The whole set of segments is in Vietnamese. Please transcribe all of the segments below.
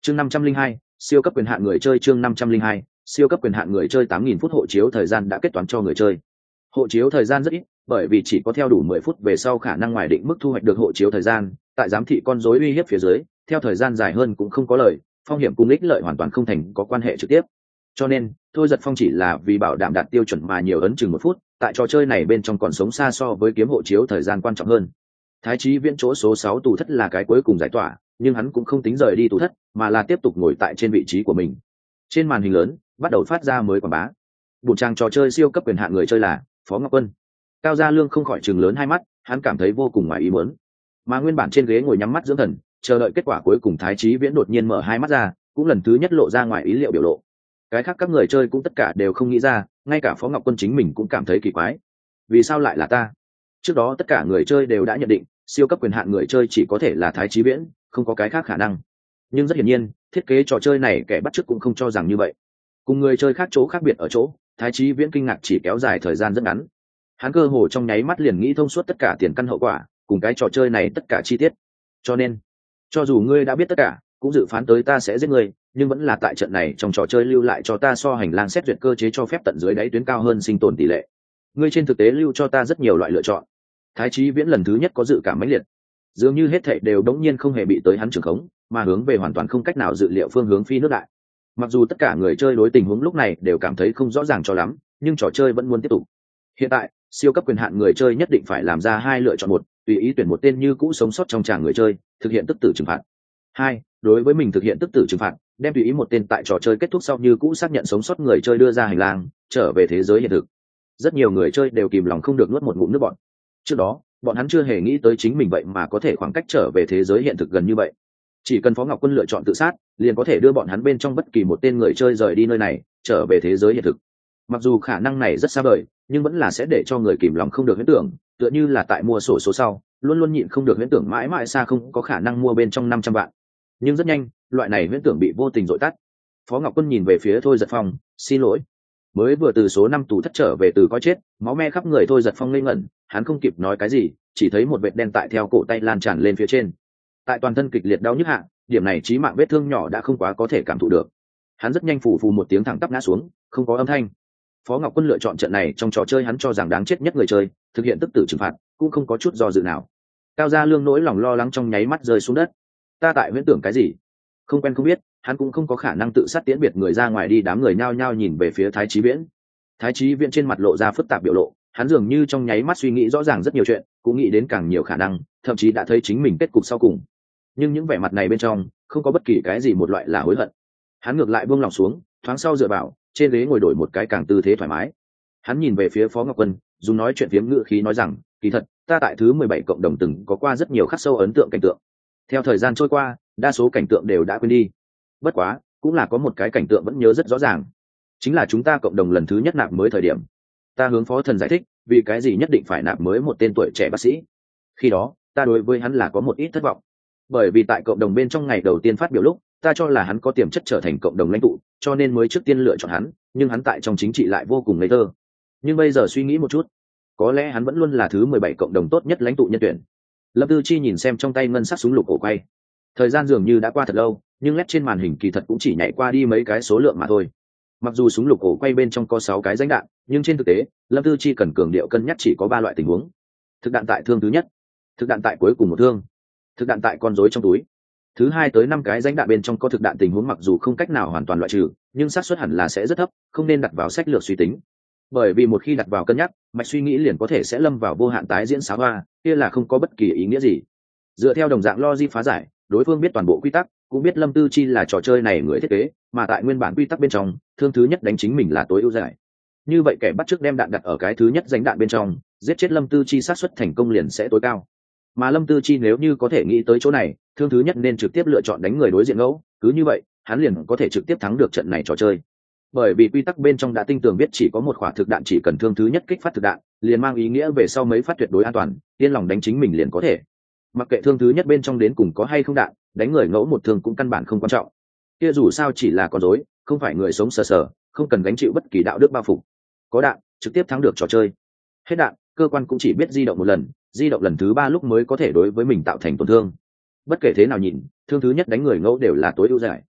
Chương 502, siêu cấp quyền hạn người chơi. Chương 502, siêu cấp quyền hạn người chơi. 8.000 phút hộ chiếu thời gian đã kết toán cho người chơi. Hộ chiếu thời gian rất ít, bởi vì chỉ có theo đủ 10 phút về sau khả năng ngoài định mức thu hoạch được hộ chiếu thời gian, tại giám thị con rối uy hiếp phía dưới, theo thời gian dài hơn cũng không có lợi, phong hiểm cùng ích lợi hoàn toàn không thành có quan hệ trực tiếp. Cho nên, Thôi Giật Phong chỉ là vì bảo đảm đạt tiêu chuẩn mà nhiều ấn chừng 1 phút, tại trò chơi này bên trong còn sống xa so với kiếm hộ chiếu thời gian quan trọng hơn. Thái Chí Viễn chỗ số 6 tù thất là cái cuối cùng giải tỏa, nhưng hắn cũng không tính rời đi tù thất, mà là tiếp tục ngồi tại trên vị trí của mình. Trên màn hình lớn, bắt đầu phát ra mới quảng bá. Bụt trang trò chơi siêu cấp quyền hạn người chơi là Phó Ngọc Quân. Cao Gia Lương không khỏi trừng lớn hai mắt, hắn cảm thấy vô cùng ngoài ý muốn. Mà nguyên bản trên ghế ngồi nhắm mắt dưỡng thần, chờ đợi kết quả cuối cùng Thái Chí Viễn đột nhiên mở hai mắt ra, cũng lần thứ nhất lộ ra ngoài ý liệu biểu lộ. Cái khác các người chơi cũng tất cả đều không nghĩ ra, ngay cả Phó Ngọc Quân chính mình cũng cảm thấy kỳ quái. Vì sao lại là ta? Trước đó tất cả người chơi đều đã nhận định, siêu cấp quyền hạn người chơi chỉ có thể là Thái Chí Viễn, không có cái khác khả năng. Nhưng rất hiển nhiên, thiết kế trò chơi này kẻ bắt chước cũng không cho rằng như vậy. Cùng người chơi khác chỗ khác biệt ở chỗ, Thái Chí Viễn kinh ngạc chỉ kéo dài thời gian rất ngắn. Hắn cơ hồ trong nháy mắt liền nghĩ thông suốt tất cả tiền căn hậu quả, cùng cái trò chơi này tất cả chi tiết. Cho nên, cho dù ngươi đã biết tất cả, cũng dự phán tới ta sẽ giết ngươi, nhưng vẫn là tại trận này trong trò chơi lưu lại cho ta so hành lang xét duyệt cơ chế cho phép tận dưới đáy tuyến cao hơn sinh tồn tỷ lệ. Ngươi trên thực tế lưu cho ta rất nhiều loại lựa chọn. Thái Chí Viễn lần thứ nhất có dự cảm mãnh liệt, dường như hết thảy đều đống nhiên không hề bị tới hắn trường khống, mà hướng về hoàn toàn không cách nào dự liệu phương hướng phi nước đại. Mặc dù tất cả người chơi đối tình huống lúc này đều cảm thấy không rõ ràng cho lắm, nhưng trò chơi vẫn muốn tiếp tục. Hiện tại, siêu cấp quyền hạn người chơi nhất định phải làm ra 2 lựa chọn: 1, tùy ý tuyển một tên như cũ sống sót trong tràng người chơi, thực hiện tức tử trừng phạt. 2, đối với mình thực hiện tức tử trừng phạt, đem tùy ý một tên tại trò chơi kết thúc sau như cũ xác nhận sống sót người chơi đưa ra hành lang, trở về thế giới hiện thực. Rất nhiều người chơi đều kìm lòng không được nuốt một ngụm nước bọt. Trước đó, bọn hắn chưa hề nghĩ tới chính mình vậy mà có thể khoảng cách trở về thế giới hiện thực gần như vậy. Chỉ cần Phó Ngọc Quân lựa chọn tự sát, liền có thể đưa bọn hắn bên trong bất kỳ một tên người chơi rời đi nơi này, trở về thế giới hiện thực. Mặc dù khả năng này rất xa vời, nhưng vẫn là sẽ để cho người kìm lòng không được huyễn tưởng, tựa như là tại mua sổ số sau, luôn luôn nhịn không được huyễn tưởng mãi mãi xa không có khả năng mua bên trong 500 vạn. Nhưng rất nhanh, loại này huyễn tưởng bị vô tình dội tắt. Phó Ngọc Quân nhìn về phía Thôi Giật Phong, xin lỗi. Mới vừa từ số 5 tù thất trở về từ coi chết, máu me khắp người Thôi Giật Phong ngây ngẩn, hắn không kịp nói cái gì, chỉ thấy một vệt đen tại theo cổ tay lan tràn lên phía trên. Tại toàn thân kịch liệt đau nhức hạ, điểm này chí mạng vết thương nhỏ đã không quá có thể cảm thụ được. Hắn rất nhanh phù phù một tiếng thẳng tắp ngã xuống, không có âm thanh. Phó Ngọc Quân lựa chọn trận này trong trò chơi hắn cho rằng đáng chết nhất người chơi, thực hiện tức tử trừng phạt, cũng không có chút do dự nào. Cao Gia Lương nỗi lòng lo lắng trong nháy mắt rơi xuống đất. Ta tại huyễn tưởng cái gì? Không quen không biết, hắn cũng không có khả năng tự sát tiễn biệt người ra ngoài đi. Đám người nhao nhao nhìn về phía Thái Chí Viễn. Thái Chí Viễn trên mặt lộ ra phức tạp biểu lộ, hắn dường như trong nháy mắt suy nghĩ rõ ràng rất nhiều chuyện, cũng nghĩ đến càng nhiều khả năng, thậm chí đã thấy chính mình kết cục sau cùng. Nhưng những vẻ mặt này bên trong không có bất kỳ cái gì một loại là hối hận. Hắn ngược lại buông lòng xuống, thoáng sau dựa vào trên ghế ngồi đổi một cái càng tư thế thoải mái. Hắn nhìn về phía Phó Ngọc Quân, dùng nói chuyện phiếm ngữ khí nói rằng, kỳ thật ta tại thứ 17 cộng đồng từng có qua rất nhiều khắc sâu ấn tượng cảnh tượng. Theo thời gian trôi qua, đa số cảnh tượng đều đã quên đi. Bất quá, cũng là có một cái cảnh tượng vẫn nhớ rất rõ ràng, chính là chúng ta cộng đồng lần thứ nhất nạp mới thời điểm. Ta hướng Phó Thần giải thích, vì cái gì nhất định phải nạp mới một tên tuổi trẻ bác sĩ. Khi đó, ta đối với hắn là có một ít thất vọng, bởi vì tại cộng đồng bên trong ngày đầu tiên phát biểu lúc, ta cho là hắn có tiềm chất trở thành cộng đồng lãnh tụ, cho nên mới trước tiên lựa chọn hắn, nhưng hắn tại trong chính trị lại vô cùng ngây thơ. Nhưng bây giờ suy nghĩ một chút, có lẽ hắn vẫn luôn là thứ 17 cộng đồng tốt nhất lãnh tụ nhân tuyển. Lâm Tư Chi nhìn xem trong tay ngân sắc súng lục cổ quay. Thời gian dường như đã qua thật lâu, nhưng led trên màn hình kỳ thật cũng chỉ nhảy qua đi mấy cái số lượng mà thôi. Mặc dù súng lục cổ quay bên trong có 6 cái danh đạn, nhưng trên thực tế, Lâm Tư Chi cần cường điệu cân nhắc chỉ có 3 loại tình huống. Thực đạn tại thương thứ nhất, thực đạn tại cuối cùng một thương, thực đạn tại con rối trong túi. Thứ 2 tới 5 cái danh đạn bên trong có thực đạn tình huống, mặc dù không cách nào hoàn toàn loại trừ, nhưng xác suất hẳn là sẽ rất thấp, không nên đặt vào sách lược suy tính. Bởi vì một khi đặt vào cân nhắc, mạch suy nghĩ liền có thể sẽ lâm vào vô hạn tái diễn xáo hoa, kia là không có bất kỳ ý nghĩa gì. Dựa theo đồng dạng logic phá giải, đối phương biết toàn bộ quy tắc, cũng biết Lâm Tư Chi là trò chơi này người thiết kế, mà tại nguyên bản quy tắc bên trong, thương thứ nhất đánh chính mình là tối ưu giải. Như vậy kẻ bắt chước đem đạn đặt ở cái thứ nhất danh đạn bên trong, giết chết Lâm Tư Chi xác suất thành công liền sẽ tối cao. Mà Lâm Tư Chi nếu như có thể nghĩ tới chỗ này, thương thứ nhất nên trực tiếp lựa chọn đánh người đối diện ngẫu, cứ như vậy, hắn liền có thể trực tiếp thắng được trận này trò chơi. Bởi vì quy tắc bên trong đã tinh tường biết chỉ có một quả thực đạn, chỉ cần thương thứ nhất kích phát thực đạn, liền mang ý nghĩa về sau mấy phát tuyệt đối an toàn, yên lòng đánh chính mình liền có thể. Mặc kệ thương thứ nhất bên trong đến cùng có hay không đạn, đánh người ngẫu một thương cũng căn bản không quan trọng. Kia dù sao chỉ là con rối, không phải người sống sờ sờ, không cần gánh chịu bất kỳ đạo đức bao phủ. Có đạn, trực tiếp thắng được trò chơi. Hết đạn, cơ quan cũng chỉ biết di động một lần, di động lần thứ 3 lúc mới có thể đối với mình tạo thành tổn thương. Bất kể thế nào nhìn, thương thứ nhất đánh người ngẫu đều là tối ưu giải.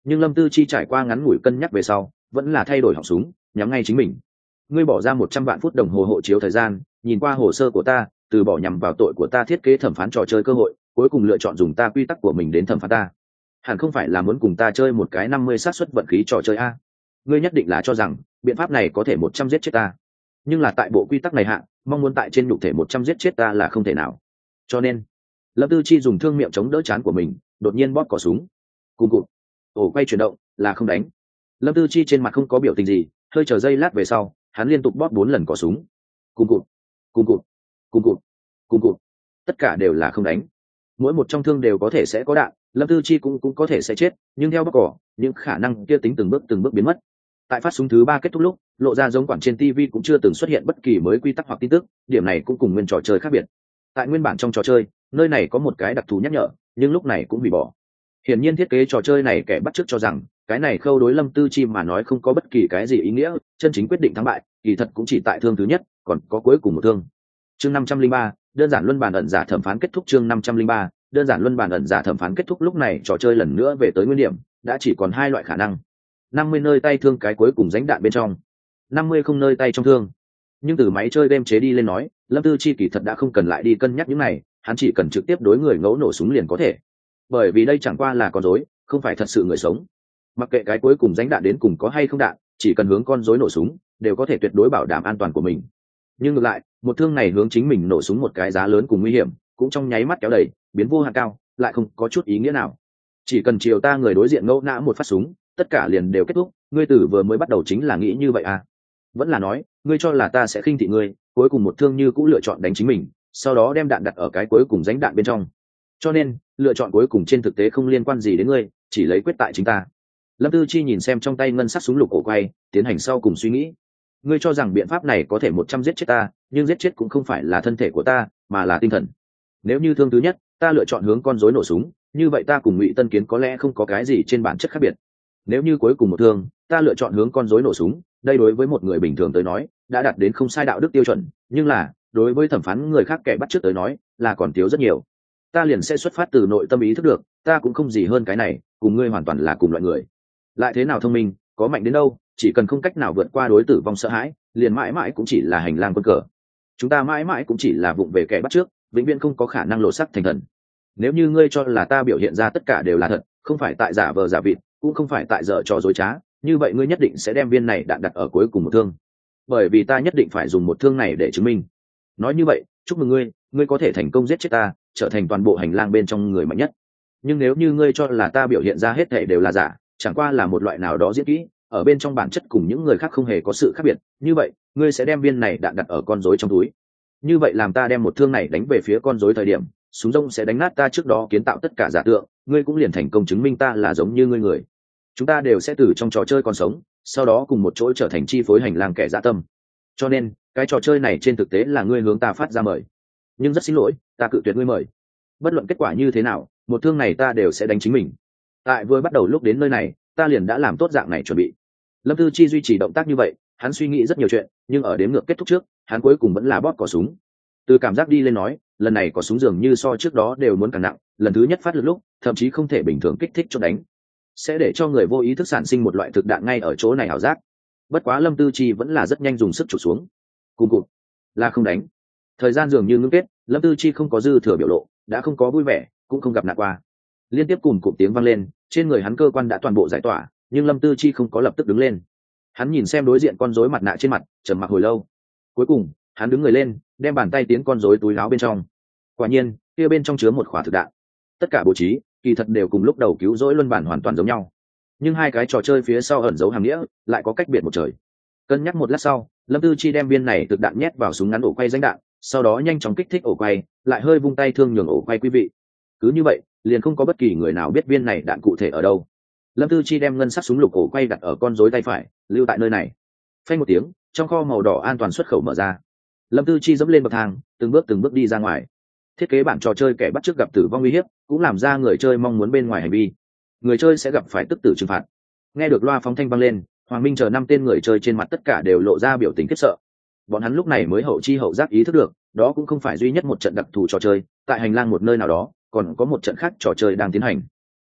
nhưng Lâm Tư Chi trải qua ngắn ngủi cân nhắc về sau vẫn là thay đổi họng súng nhắm ngay chính mình. Ngươi bỏ ra 100 vạn phút đồng hồ hộ chiếu thời gian, nhìn qua hồ sơ của ta, từ bỏ nhằm vào tội của ta thiết kế thẩm phán trò chơi cơ hội, cuối cùng lựa chọn dùng ta quy tắc của mình đến thẩm phán ta. Hẳn không phải là muốn cùng ta chơi một cái 50 xác suất vận khí trò chơi a? Ngươi nhất định là cho rằng biện pháp này có thể 100 giết chết ta. Nhưng là tại bộ quy tắc này hạ, mong muốn tại trên nhục thể 100 giết chết ta là không thể nào. Cho nên, Lâm Tư Chi dùng thương miệng chống đỡ chán của mình, đột nhiên bóp cò súng. Cùng cụt. Ổ quay chuyển động, là không đánh. Lâm Tư Chi trên mặt không có biểu tình gì, hơi chờ giây lát về sau, hắn liên tục bóp 4 lần cò súng. Cùng cụt, cùng cụt, cùng cụt, cùng cụt. Tất cả đều là không đánh. Mỗi một trong thương đều có thể sẽ có đạn, Lâm Tư Chi cũng có thể sẽ chết, nhưng theo bóp cò, những khả năng kia tính từng bước biến mất. Tại phát súng thứ 3 kết thúc lúc, lộ ra giống quản trên TV cũng chưa từng xuất hiện bất kỳ mới quy tắc hoặc tin tức, điểm này cũng cùng nguyên trò chơi khác biệt. Tại nguyên bản trong trò chơi, nơi này có một cái đặc thù nhắc nhở, nhưng lúc này cũng hủy bỏ. Hiển nhiên thiết kế trò chơi này kẻ bắt chước cho rằng cái này khâu đối Lâm Tư Chi mà nói không có bất kỳ cái gì ý nghĩa, chân chính quyết định thắng bại kỳ thật cũng chỉ tại thương thứ nhất, còn có cuối cùng một thương. Chương 503, đơn giản luân bàn ẩn giả thẩm phán kết thúc. Chương 503, đơn giản luân bàn ẩn giả thẩm phán kết thúc. Lúc này trò chơi lần nữa về tới nguyên điểm, đã chỉ còn 2 loại khả năng. 50 nơi tay thương cái cuối cùng ránh đạn bên trong, 50 không nơi tay trong thương. Nhưng từ máy chơi game chế đi lên nói, Lâm Tư Chi kỳ thật đã không cần lại đi cân nhắc những này, hắn chỉ cần trực tiếp đối người ngẫu nổ súng liền có thể. Bởi vì đây chẳng qua là con rối, không phải thật sự người sống. Mặc kệ cái cuối cùng ránh đạn đến cùng có hay không đạn, chỉ cần hướng con rối nổ súng, đều có thể tuyệt đối bảo đảm an toàn của mình. Nhưng ngược lại, một thương này hướng chính mình nổ súng một cái giá lớn cùng nguy hiểm, cũng trong nháy mắt kéo đẩy, biến vô hạn cao, lại không có chút ý nghĩa nào. Chỉ cần chiều ta người đối diện ngẫu ngã một phát súng, tất cả liền đều kết thúc. Ngươi tử vừa mới bắt đầu chính là nghĩ như vậy à? Vẫn là nói, ngươi cho là ta sẽ khinh thị ngươi, cuối cùng một thương như cũng lựa chọn đánh chính mình, sau đó đem đạn đặt ở cái cuối cùng ránh đạn bên trong. Cho nên lựa chọn cuối cùng trên thực tế không liên quan gì đến ngươi, chỉ lấy quyết tại chính ta. Lâm Tư Chi nhìn xem trong tay ngân sắc súng lục ổ quay, tiến hành sau cùng suy nghĩ. Ngươi cho rằng biện pháp này có thể 100 giết chết ta, nhưng giết chết cũng không phải là thân thể của ta, mà là tinh thần. Nếu như thương thứ nhất, ta lựa chọn hướng con rối nổ súng, như vậy ta cùng Ngụy Tân Kiến có lẽ không có cái gì trên bản chất khác biệt. Nếu như cuối cùng một thương, ta lựa chọn hướng con rối nổ súng, đây đối với một người bình thường tới nói, đã đạt đến không sai đạo đức tiêu chuẩn, nhưng là, đối với thẩm phán người khác kẻ bắt chước tới nói, là còn thiếu rất nhiều. Ta liền sẽ xuất phát từ nội tâm ý thức được, ta cũng không gì hơn cái này, cùng ngươi hoàn toàn là cùng loại người. Lại thế nào thông minh, có mạnh đến đâu, chỉ cần không cách nào vượt qua đối tử vong sợ hãi, liền mãi mãi cũng chỉ là hành lang quân cờ. Chúng ta mãi mãi cũng chỉ là vụng về kẻ bắt chước, vĩnh viễn không có khả năng lộ sắc thành thần. Nếu như ngươi cho là ta biểu hiện ra tất cả đều là thật, không phải tại giả vờ giả vịt, cũng không phải tại dở trò dối trá, như vậy ngươi nhất định sẽ đem viên này đạn đặt ở cuối cùng một thương. Bởi vì ta nhất định phải dùng một thương này để chứng minh. Nói như vậy, chúc mừng ngươi, ngươi có thể thành công giết chết ta, trở thành toàn bộ hành lang bên trong người mạnh nhất. Nhưng nếu như ngươi cho là ta biểu hiện ra hết thảy đều là giả, chẳng qua là một loại nào đó diễn kỹ, ở bên trong bản chất cùng những người khác không hề có sự khác biệt, như vậy ngươi sẽ đem viên này đạn đặt ở con rối trong túi. Như vậy làm ta đem một thương này đánh về phía con rối thời điểm, súng rông sẽ đánh nát ta trước đó kiến tạo tất cả giả tượng, ngươi cũng liền thành công chứng minh ta là giống như ngươi người. Chúng ta đều sẽ từ trong trò chơi còn sống, sau đó cùng một chỗ trở thành chi phối hành lang kẻ dã tâm. Cho nên cái trò chơi này trên thực tế là ngươi hướng ta phát ra mời. Nhưng rất xin lỗi, ta cự tuyệt ngươi mời. Bất luận kết quả như thế nào, một thương này ta đều sẽ đánh chính mình. Tại vừa bắt đầu lúc đến nơi này, ta liền đã làm tốt dạng này chuẩn bị. Lâm Tư Chi duy trì động tác như vậy, hắn suy nghĩ rất nhiều chuyện, nhưng ở đếm ngược kết thúc trước, hắn cuối cùng vẫn là bóp cò súng. Từ cảm giác đi lên nói, lần này có súng dường như so trước đó đều muốn càng nặng, lần thứ nhất phát lực lúc, thậm chí không thể bình thường kích thích cho đánh, sẽ để cho người vô ý thức sản sinh một loại thực đạn ngay ở chỗ này ảo giác. Bất quá Lâm Tư Chi vẫn là rất nhanh dùng sức chụp xuống. Cùng cụt, là không đánh. Thời gian dường như ngưng kết, Lâm Tư Chi không có dư thừa biểu lộ, đã không có vui vẻ, cũng không gặp nạn qua. Liên tiếp cùng cụm tiếng vang lên, trên người hắn cơ quan đã toàn bộ giải tỏa, nhưng Lâm Tư Chi không có lập tức đứng lên. Hắn nhìn xem đối diện con rối mặt nạ trên mặt, trầm mặc hồi lâu. Cuối cùng, hắn đứng người lên, đem bàn tay tiến con rối túi áo bên trong. Quả nhiên, kia bên trong chứa một quả thực đạn. Tất cả bố trí, kỳ thật đều cùng lúc đầu cứu rỗi luân bản hoàn toàn giống nhau. Nhưng hai cái trò chơi phía sau ẩn giấu hàm nghĩa, lại có cách biệt một trời. Cân nhắc một lát sau, Lâm Tư Chi đem viên này thực đạn nhét vào súng ngắn ổ quay danh đạn, sau đó nhanh chóng kích thích ổ quay, lại hơi vung tay thương nhường ổ quay quý vị. Cứ như vậy, liền không có bất kỳ người nào biết viên này đạn cụ thể ở đâu. Lâm Tư Chi đem ngân sắc súng lục ổ quay đặt ở con rối tay phải, lưu tại nơi này. Phanh một tiếng, trong kho màu đỏ an toàn xuất khẩu mở ra. Lâm Tư Chi dẫm lên bậc thang, từng bước đi ra ngoài. Thiết kế bản trò chơi kẻ bắt chước gặp tử vong uy hiếp, cũng làm ra người chơi mong muốn bên ngoài hành vi. Người chơi sẽ gặp phải tức tử trừng phạt. Nghe được loa phóng thanh vang lên, Hoàng Minh chờ 5 tên người chơi trên mặt tất cả đều lộ ra biểu tình khiếp sợ. Bọn hắn lúc này mới hậu chi hậu giác ý thức được, đó cũng không phải duy nhất một trận đặc thù trò chơi, tại hành lang một nơi nào đó, còn có một trận khác trò chơi đang tiến hành.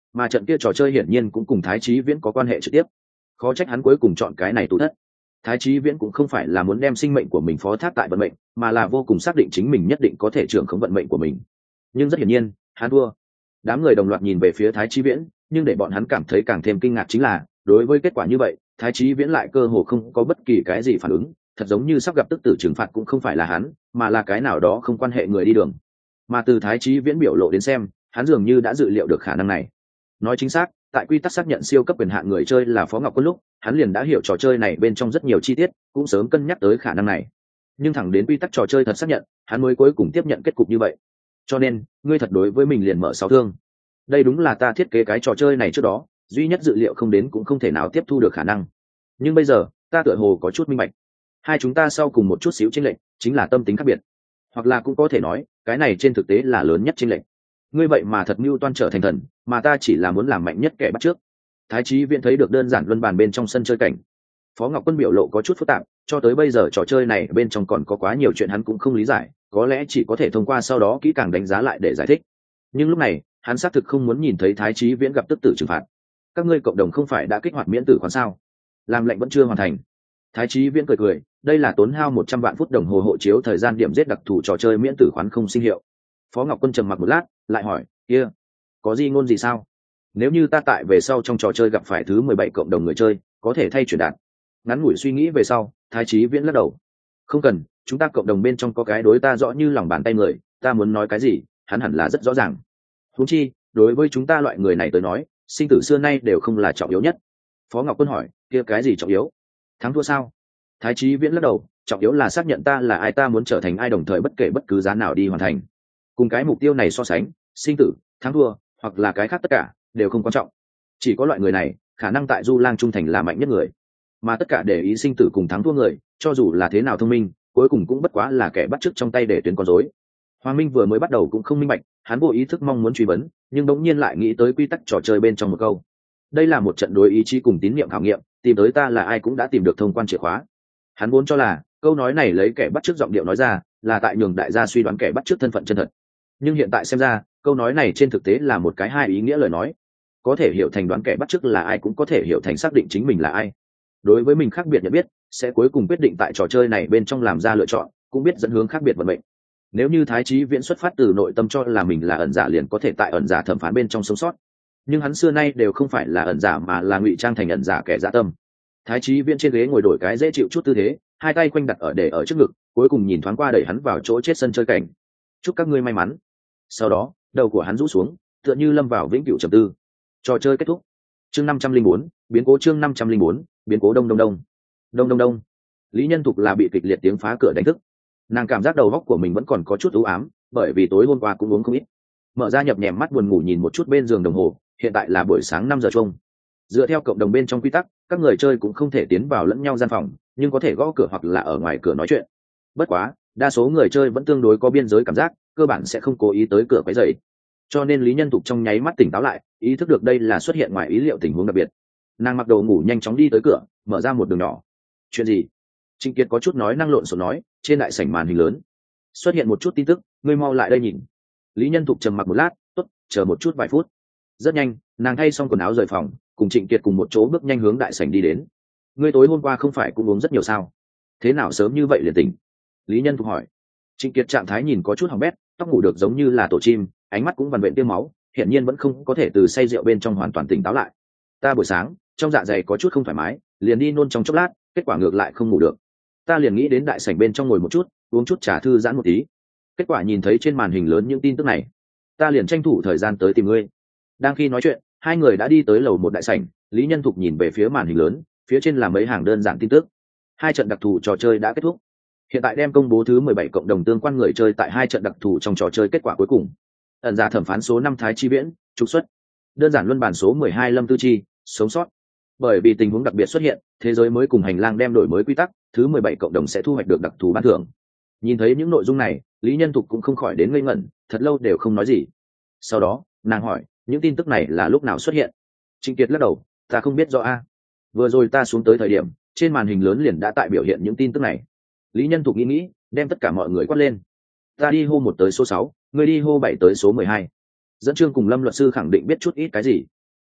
mà trận kia trò chơi hiển nhiên cũng cùng Thái Chí Viễn có quan hệ trực tiếp. Khó trách hắn cuối cùng chọn cái này tụ thất. Thái Chí Viễn cũng không phải là muốn đem sinh mệnh của mình phó thác tại vận mệnh, mà là vô cùng xác định chính mình nhất định có thể trưởng khống vận mệnh của mình. Nhưng rất hiển nhiên, hắn thua. Đám người đồng loạt nhìn về phía Thái Chí Viễn, nhưng để bọn hắn cảm thấy càng thêm kinh ngạc chính là, đối với kết quả như vậy, Thái Chí Viễn lại cơ hồ không có bất kỳ cái gì phản ứng, thật giống như sắp gặp tức tử trừng phạt cũng không phải là hắn, mà là cái nào đó không quan hệ người đi đường. Mà từ Thái Chí Viễn biểu lộ đến xem, hắn dường như đã dự liệu được khả năng này. Nói chính xác, tại quy tắc xác nhận siêu cấp quyền hạn người chơi là Phó Ngọc Quân lúc, hắn liền đã hiểu trò chơi này bên trong rất nhiều chi tiết, cũng sớm cân nhắc tới khả năng này. Nhưng thẳng đến quy tắc trò chơi thật xác nhận, hắn mới cuối cùng tiếp nhận kết cục như vậy. Cho nên, ngươi thật đối với mình liền mở sáu thương. Đây đúng là ta thiết kế cái trò chơi này trước đó, duy nhất dự liệu không đến cũng không thể nào tiếp thu được khả năng. Nhưng bây giờ, ta tựa hồ có chút minh bạch. Hai chúng ta sau cùng một chút xíu chênh lệch, chính là tâm tính khác biệt. Hoặc là cũng có thể nói, cái này trên thực tế là lớn nhất chênh lệch. Ngươi vậy mà thật mưu toan trở thành thần, mà ta chỉ là muốn làm mạnh nhất kẻ bắt trước. Thái Chí Viễn thấy được đơn giản luân bàn bên trong sân chơi cảnh. Phó Ngọc Quân biểu lộ có chút phức tạp, cho tới bây giờ trò chơi này bên trong còn có quá nhiều chuyện hắn cũng không lý giải, có lẽ chỉ có thể thông qua sau đó kỹ càng đánh giá lại để giải thích. Nhưng lúc này, hắn xác thực không muốn nhìn thấy Thái Chí Viễn gặp tức tử trừng phạt. Các ngươi cộng đồng không phải đã kích hoạt miễn tử khoán sao? Làm lệnh vẫn chưa hoàn thành. Thái Chí Viễn cười cười, đây là tốn hao 100 vạn phút đồng hồ hộ chiếu thời gian điểm giết đặc thù trò chơi miễn tử khoán không sinh hiệu. Phó Ngọc Quân trầm mặc một lát, lại hỏi, kia, có gì ngôn gì sao? Nếu như ta tại về sau trong trò chơi gặp phải thứ 17 cộng đồng người chơi, có thể thay chuyển đạt. Ngắn ngủi suy nghĩ về sau, Thái Chí Viễn lắc đầu. Không cần, chúng ta cộng đồng bên trong có cái đối ta rõ như lòng bàn tay người, ta muốn nói cái gì, hắn hẳn là rất rõ ràng. Huống chi, đối với chúng ta loại người này tới nói, sinh tử xưa nay đều không là trọng yếu nhất. Phó Ngọc Quân hỏi, kia cái gì trọng yếu? Thắng thua sao? Thái Chí Viễn lắc đầu, trọng yếu là xác nhận ta là ai, ta muốn trở thành ai, đồng thời bất kể bất cứ giá nào đi hoàn thành. Cùng cái mục tiêu này so sánh, sinh tử, thắng thua, hoặc là cái khác tất cả, đều không quan trọng. Chỉ có loại người này, khả năng tại Du Lang trung thành là mạnh nhất người. Mà tất cả để ý sinh tử cùng thắng thua người, cho dù là thế nào thông minh, cuối cùng cũng bất quá là kẻ bắt chước trong tay để tuyến con rối. Hoàng Minh vừa mới bắt đầu cũng không minh bạch, hắn vô ý thức mong muốn truy vấn, nhưng bỗng nhiên lại nghĩ tới quy tắc trò chơi bên trong một câu. Đây là một trận đối ý chí cùng tín niệm khảo nghiệm, tìm tới ta là ai cũng đã tìm được thông quan chìa khóa. Hắn vốn cho là câu nói này lấy kẻ bắt chước giọng điệu nói ra, là tại nhường đại gia suy đoán kẻ bắt chước thân phận chân thật. Nhưng hiện tại xem ra, câu nói này trên thực tế là một cái hai ý nghĩa lời nói. Có thể hiểu thành đoán kẻ bắt chước là ai, cũng có thể hiểu thành xác định chính mình là ai. Đối với mình khác biệt nhận biết, sẽ cuối cùng quyết định tại trò chơi này bên trong làm ra lựa chọn, cũng biết dẫn hướng khác biệt vận mệnh. Nếu như Thái Chí Viễn xuất phát từ nội tâm cho là mình là ẩn giả, liền có thể tại ẩn giả thẩm phán bên trong sống sót. Nhưng hắn xưa nay đều không phải là ẩn giả, mà là ngụy trang thành ẩn giả kẻ dã tâm. Thái Chí Viễn trên ghế ngồi đổi cái dễ chịu chút tư thế, hai tay quanh đặt ở để ở trước ngực, cuối cùng nhìn thoáng qua đẩy hắn vào chỗ chết sân chơi cảnh. Chúc các ngươi may mắn. Sau đó, đầu của hắn rũ xuống, tựa như lâm vào vĩnh cửu trầm tư. Trò chơi kết thúc. Chương 504, biến cố. Chương 504, biến cố. Đông đông đông. Đông đông đông. Lý Nhân Thục là bị kịch liệt tiếng phá cửa đánh thức. Nàng cảm giác đầu óc của mình vẫn còn có chút u ám, bởi vì tối hôm qua cũng uống không ít. Mở ra nhập nhèm mắt buồn ngủ nhìn một chút bên giường đồng hồ, hiện tại là buổi sáng 5 giờ chung. Dựa theo cộng đồng bên trong quy tắc, các người chơi cũng không thể tiến vào lẫn nhau gian phòng, nhưng có thể gõ cửa hoặc là ở ngoài cửa nói chuyện. Bất quá, đa số người chơi vẫn tương đối có biên giới cảm giác, cơ bản sẽ không cố ý tới cửa quấy rầy. Cho nên Lý Nhân Thục trong nháy mắt tỉnh táo lại, ý thức được đây là xuất hiện ngoài ý liệu tình huống đặc biệt. Nàng mặc đồ ngủ nhanh chóng đi tới cửa, mở ra một đường nhỏ. Chuyện gì? Trịnh Kiệt có chút nói năng lộn xộn nói, trên đại sảnh màn hình lớn xuất hiện một chút tin tức, ngươi mau lại đây nhìn. Lý Nhân Thục trầm mặc một lát, tốt, chờ một chút vài phút. Rất nhanh, nàng thay xong quần áo rời phòng, cùng Trịnh Kiệt cùng một chỗ bước nhanh hướng đại sảnh đi đến. Ngươi tối hôm qua không phải cũng uống rất nhiều sao? Thế nào sớm như vậy liền tỉnh? Lý Nhân Thục hỏi. Trịnh Kiệt trạng thái nhìn có chút hỏng bét, tóc ngủ được giống như là tổ chim, ánh mắt cũng vằn vện tiêm máu, hiện nhiên vẫn không có thể từ say rượu bên trong hoàn toàn tỉnh táo lại. Ta buổi sáng trong dạ dày có chút không thoải mái, liền đi nôn trong chốc lát, kết quả ngược lại không ngủ được. Ta liền nghĩ đến đại sảnh bên trong ngồi một chút, uống chút trà thư giãn một tí. Kết quả nhìn thấy trên màn hình lớn những tin tức này, ta liền tranh thủ thời gian tới tìm ngươi. Đang khi nói chuyện, hai người đã đi tới lầu một đại sảnh. Lý Nhân Thục nhìn về phía màn hình lớn, phía trên là mấy hàng đơn giản tin tức. Hai trận đặc thù trò chơi đã kết thúc. Hiện tại đem công bố thứ 17 cộng đồng tương quan người chơi tại hai trận đặc thù trong trò chơi kết quả cuối cùng. Ẩn giả thẩm phán số 5 Thái Chí Viễn trục xuất. Đơn giản luân bản số 12 Lâm Tư Chi sống sót. Bởi vì tình huống đặc biệt xuất hiện, thế giới mới cùng hành lang đem đổi mới quy tắc, thứ 17 cộng đồng sẽ thu hoạch được đặc thù ban thưởng. Nhìn thấy những nội dung này, Lý Nhân Thục cũng không khỏi đến ngây ngẩn, thật lâu đều không nói gì. Sau đó, nàng hỏi, những tin tức này là lúc nào xuất hiện? Trịnh Kiệt lắc đầu, ta không biết rõ a. Vừa rồi ta xuống tới thời điểm, trên màn hình lớn liền đã tại biểu hiện những tin tức này. Lý Nhân Thục nghĩ, đem tất cả mọi người quát lên. Ta đi hô 1 tới số 6, người đi hô 7 tới số 12. Dẫn chương cùng Lâm luật sư khẳng định biết chút ít cái gì.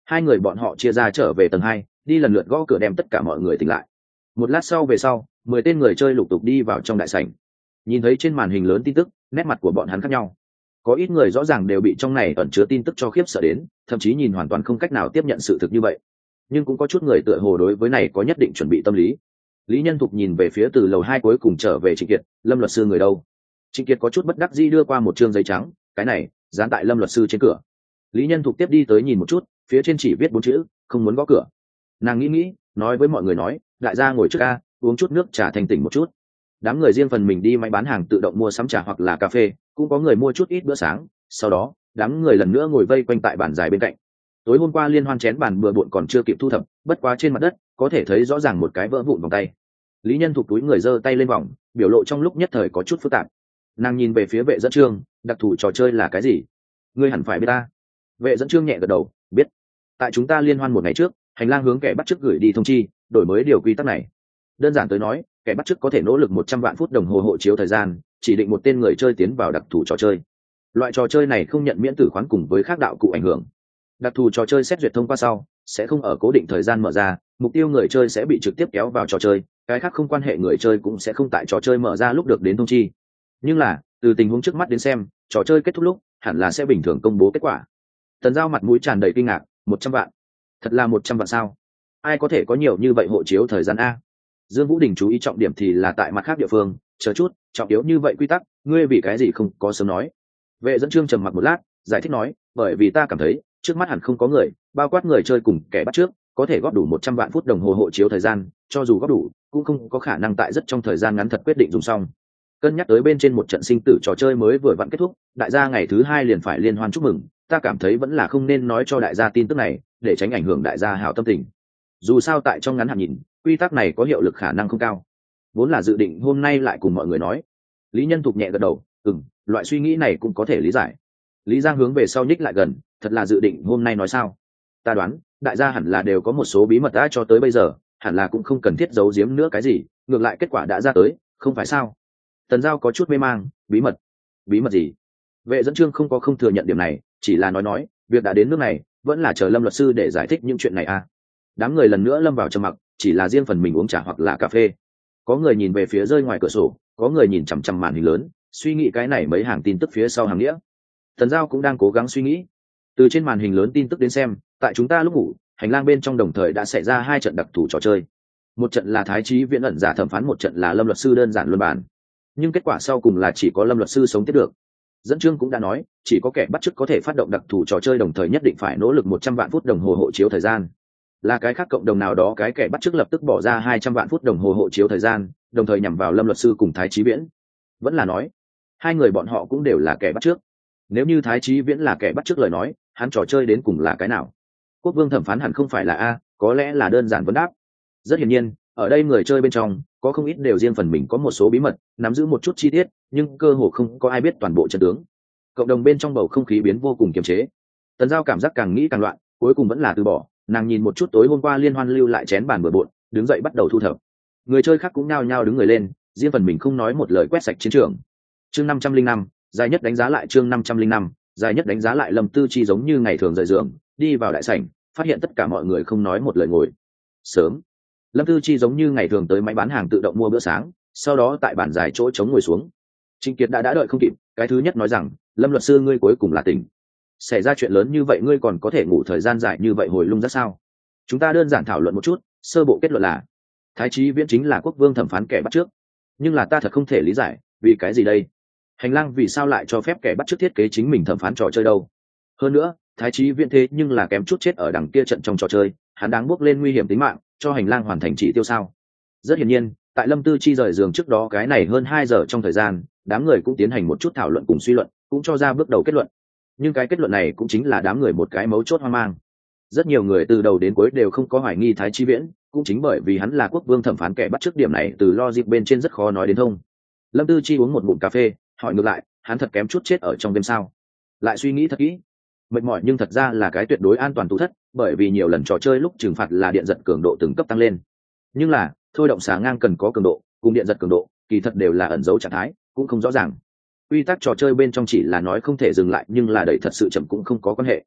Hai người bọn họ chia ra trở về tầng 2, đi lần lượt gõ cửa đem tất cả mọi người tỉnh lại. Một lát sau về sau, 10 tên người chơi lục tục đi vào trong đại sảnh. Nhìn thấy trên màn hình lớn tin tức, nét mặt của bọn hắn khác nhau. Có ít người rõ ràng đều bị trong này ẩn chứa tin tức cho khiếp sợ đến, thậm chí nhìn hoàn toàn không cách nào tiếp nhận sự thực như vậy. Nhưng cũng có chút người tựa hồ đối với này có nhất định chuẩn bị tâm lý. Lý Nhân Thục nhìn về phía từ lầu 2 cuối cùng trở về Trịnh Kiệt, Lâm luật sư người đâu? Trịnh Kiệt có chút bất đắc dĩ đưa qua một trương giấy trắng, cái này dán tại Lâm luật sư trên cửa. Lý Nhân Thục tiếp đi tới nhìn một chút, phía trên chỉ viết 4 chữ, không muốn gõ cửa. Nàng nghĩ, nói với mọi người nói, đại gia ngồi trước a, uống chút nước trà thanh tỉnh một chút. Đám người riêng phần mình đi máy bán hàng tự động mua sắm trà hoặc là cà phê, cũng có người mua chút ít bữa sáng. Sau đó, đám người lần nữa ngồi vây quanh tại bàn dài bên cạnh. Tối hôm qua liên hoan chén bàn bừa bộn còn chưa kịp thu thập, bất quá trên mặt đất có thể thấy rõ ràng một cái vỡ vụn vòng tay. Lý Nhân Thục túi người giơ tay lên vòng, biểu lộ trong lúc nhất thời có chút phức tạp. Nàng nhìn về phía Vệ Dẫn Chương, đặc thù trò chơi là cái gì? Ngươi hẳn phải biết ta. Vệ Dẫn Chương nhẹ gật đầu, biết. Tại chúng ta liên hoan một ngày trước, hành lang hướng kẻ bắt chước gửi đi thông chi, đổi mới điều quy tắc này. Đơn giản tới nói, kẻ bắt chước có thể nỗ lực 100 vạn phút đồng hồ hộ chiếu thời gian, chỉ định một tên người chơi tiến vào đặc thù trò chơi. Loại trò chơi này không nhận miễn tử khoán cùng với các đạo cụ ảnh hưởng. Đặc thù trò chơi xét duyệt thông qua sau, sẽ không ở cố định thời gian mở ra, mục tiêu người chơi sẽ bị trực tiếp kéo vào trò chơi, cái khác không quan hệ người chơi cũng sẽ không tại trò chơi mở ra lúc được đến thông chi. Nhưng là, từ tình huống trước mắt đến xem, trò chơi kết thúc lúc, hẳn là sẽ bình thường công bố kết quả. Tần Giao mặt mũi tràn đầy kinh ngạc, 100 vạn. Thật là 100 vạn sao? Ai có thể có nhiều như vậy hộ chiếu thời gian a? Dương Vũ Đình chú ý trọng điểm thì là tại mặt khác địa phương, chờ chút, trọng yếu như vậy quy tắc, ngươi vì cái gì không có sớm nói? Vệ Dẫn Chương trầm mặc một lát, giải thích nói, bởi vì ta cảm thấy, trước mắt hẳn không có người, bao quát người chơi cùng kẻ bắt trước, có thể góp đủ 100 vạn phút đồng hồ hộ chiếu thời gian, cho dù góp đủ, cũng không có khả năng tại rất trong thời gian ngắn thật quyết định dùng xong. Cân nhắc tới bên trên một trận sinh tử trò chơi mới vừa vặn kết thúc, đại gia ngày thứ 2 liền phải liên hoan chúc mừng, ta cảm thấy vẫn là không nên nói cho đại gia tin tức này, để tránh ảnh hưởng đại gia hảo tâm tình. Dù sao tại trong ngắn hạn nhìn, quy tắc này có hiệu lực khả năng không cao. Vốn là dự định hôm nay lại cùng mọi người nói. Lý Nhân Thục nhẹ gật đầu, loại suy nghĩ này cũng có thể lý giải. Lý Giang hướng về sau nhích lại gần, thật là dự định hôm nay nói sao? Ta đoán, đại gia hẳn là đều có một số bí mật đã cho tới bây giờ, hẳn là cũng không cần thiết giấu giếm nữa cái gì, ngược lại kết quả đã ra tới, không phải sao? Tần Giao có chút mê mang, bí mật gì? Vệ Dẫn Chương không thừa nhận điểm này, chỉ là nói, việc đã đến nước này, vẫn là chờ Lâm luật sư để giải thích những chuyện này à? Đám người lần nữa lâm vào trầm mặc, chỉ là riêng phần mình uống trà hoặc là cà phê. Có người nhìn về phía rơi ngoài cửa sổ, có người nhìn chằm chằm màn hình lớn, suy nghĩ cái này mấy hàng tin tức phía sau hàng nghĩa. Tần Giao cũng đang cố gắng suy nghĩ. Từ trên màn hình lớn tin tức đến xem, tại chúng ta lúc ngủ, hành lang bên trong đồng thời đã xảy ra 2 trận đặc thù trò chơi. Một trận là Thái Chí Viễn ẩn giả thẩm phán, một trận là Lâm luật sư đơn giản luân bản. Nhưng kết quả sau cùng là chỉ có Lâm luật sư sống tiếp được. Dẫn Chương cũng đã nói, chỉ có kẻ bắt chước có thể phát động đặc thù trò chơi, đồng thời nhất định phải nỗ lực 100 vạn phút đồng hồ hộ chiếu thời gian. Là cái khác cộng đồng nào đó cái kẻ bắt chước lập tức bỏ ra 200 vạn phút đồng hồ hộ chiếu thời gian, đồng thời nhằm vào Lâm luật sư cùng Thái Chí Viễn. Vẫn là nói, hai người bọn họ cũng đều là kẻ bắt chước. Nếu như Thái Chí Viễn là kẻ bắt chước lời nói, hắn trò chơi đến cùng là cái nào? Quốc vương thẩm phán hẳn không phải là a, có lẽ là đơn giản vấn đáp. Rất hiển nhiên, ở đây người chơi bên trong có không ít đều riêng phần mình có một số bí mật, nắm giữ một chút chi tiết, nhưng cơ hồ không có ai biết toàn bộ chân tướng. Cộng đồng bên trong bầu không khí biến vô cùng kiềm chế. Tần Giao cảm giác càng nghĩ càng loạn, cuối cùng vẫn là từ bỏ. Nàng nhìn một chút tối hôm qua liên hoan lưu lại chén bàn bừa bộn, đứng dậy bắt đầu thu thập. Người chơi khác cũng nhao nhao đứng người lên, riêng phần mình không nói một lời quét sạch chiến trường. Chương 505, dài nhất đánh giá lại chương 505, dài nhất đánh giá lại. Lâm Tư Chi giống như ngày thường rời giường, đi vào đại sảnh, phát hiện tất cả mọi người không nói một lời ngồi. Sớm, Lâm Tư Chi giống như ngày thường tới máy bán hàng tự động mua bữa sáng, sau đó tại bàn dài chỗ trống ngồi xuống. Trịnh Kiệt đã đợi không kịp, cái thứ nhất nói rằng, Lâm luật sư ngươi cuối cùng là tỉnh. Xảy ra chuyện lớn như vậy ngươi còn có thể ngủ thời gian dài như vậy hồi lung ra sao? Chúng ta đơn giản thảo luận một chút, sơ bộ kết luận là Thái Chí Viễn chính là quốc vương thẩm phán kẻ bắt trước. Nhưng là ta thật không thể lý giải, vì cái gì đây? Hành lang vì sao lại cho phép kẻ bắt chước thiết kế chính mình thẩm phán trò chơi đâu? Hơn nữa, Thái Chí Viễn thế nhưng là kém chút chết ở đằng kia trận trong trò chơi, hắn đáng bước lên nguy hiểm tính mạng, cho hành lang hoàn thành chỉ tiêu sao? Rất hiển nhiên, tại Lâm Tư Chi rời giường trước đó cái này hơn 2 giờ trong thời gian, đám người cũng tiến hành một chút thảo luận cùng suy luận, cũng cho ra bước đầu kết luận. Nhưng cái kết luận này cũng chính là đám người một cái mấu chốt hoang mang. Rất nhiều người từ đầu đến cuối đều không có hoài nghi Thái Chí Viễn, cũng chính bởi vì hắn là quốc vương thẩm phán kẻ bắt chước, điểm này từ logic bên trên rất khó nói đến thông. Lâm Tư Chi uống một ngụm cà phê, hỏi ngược lại, hắn thật kém chút chết ở trong đêm sao? Lại suy nghĩ thật kỹ, mệt mỏi nhưng thật ra là cái tuyệt đối an toàn tủ thất, bởi vì nhiều lần trò chơi lúc trừng phạt là điện giật cường độ từng cấp tăng lên. Nhưng là thôi động xà ngang cần có cường độ, cùng điện giật cường độ kỳ thật đều là ẩn dấu trạng thái, cũng không rõ ràng. Quy tắc trò chơi bên trong chỉ là nói không thể dừng lại, nhưng là đẩy thật sự chậm cũng không có quan hệ.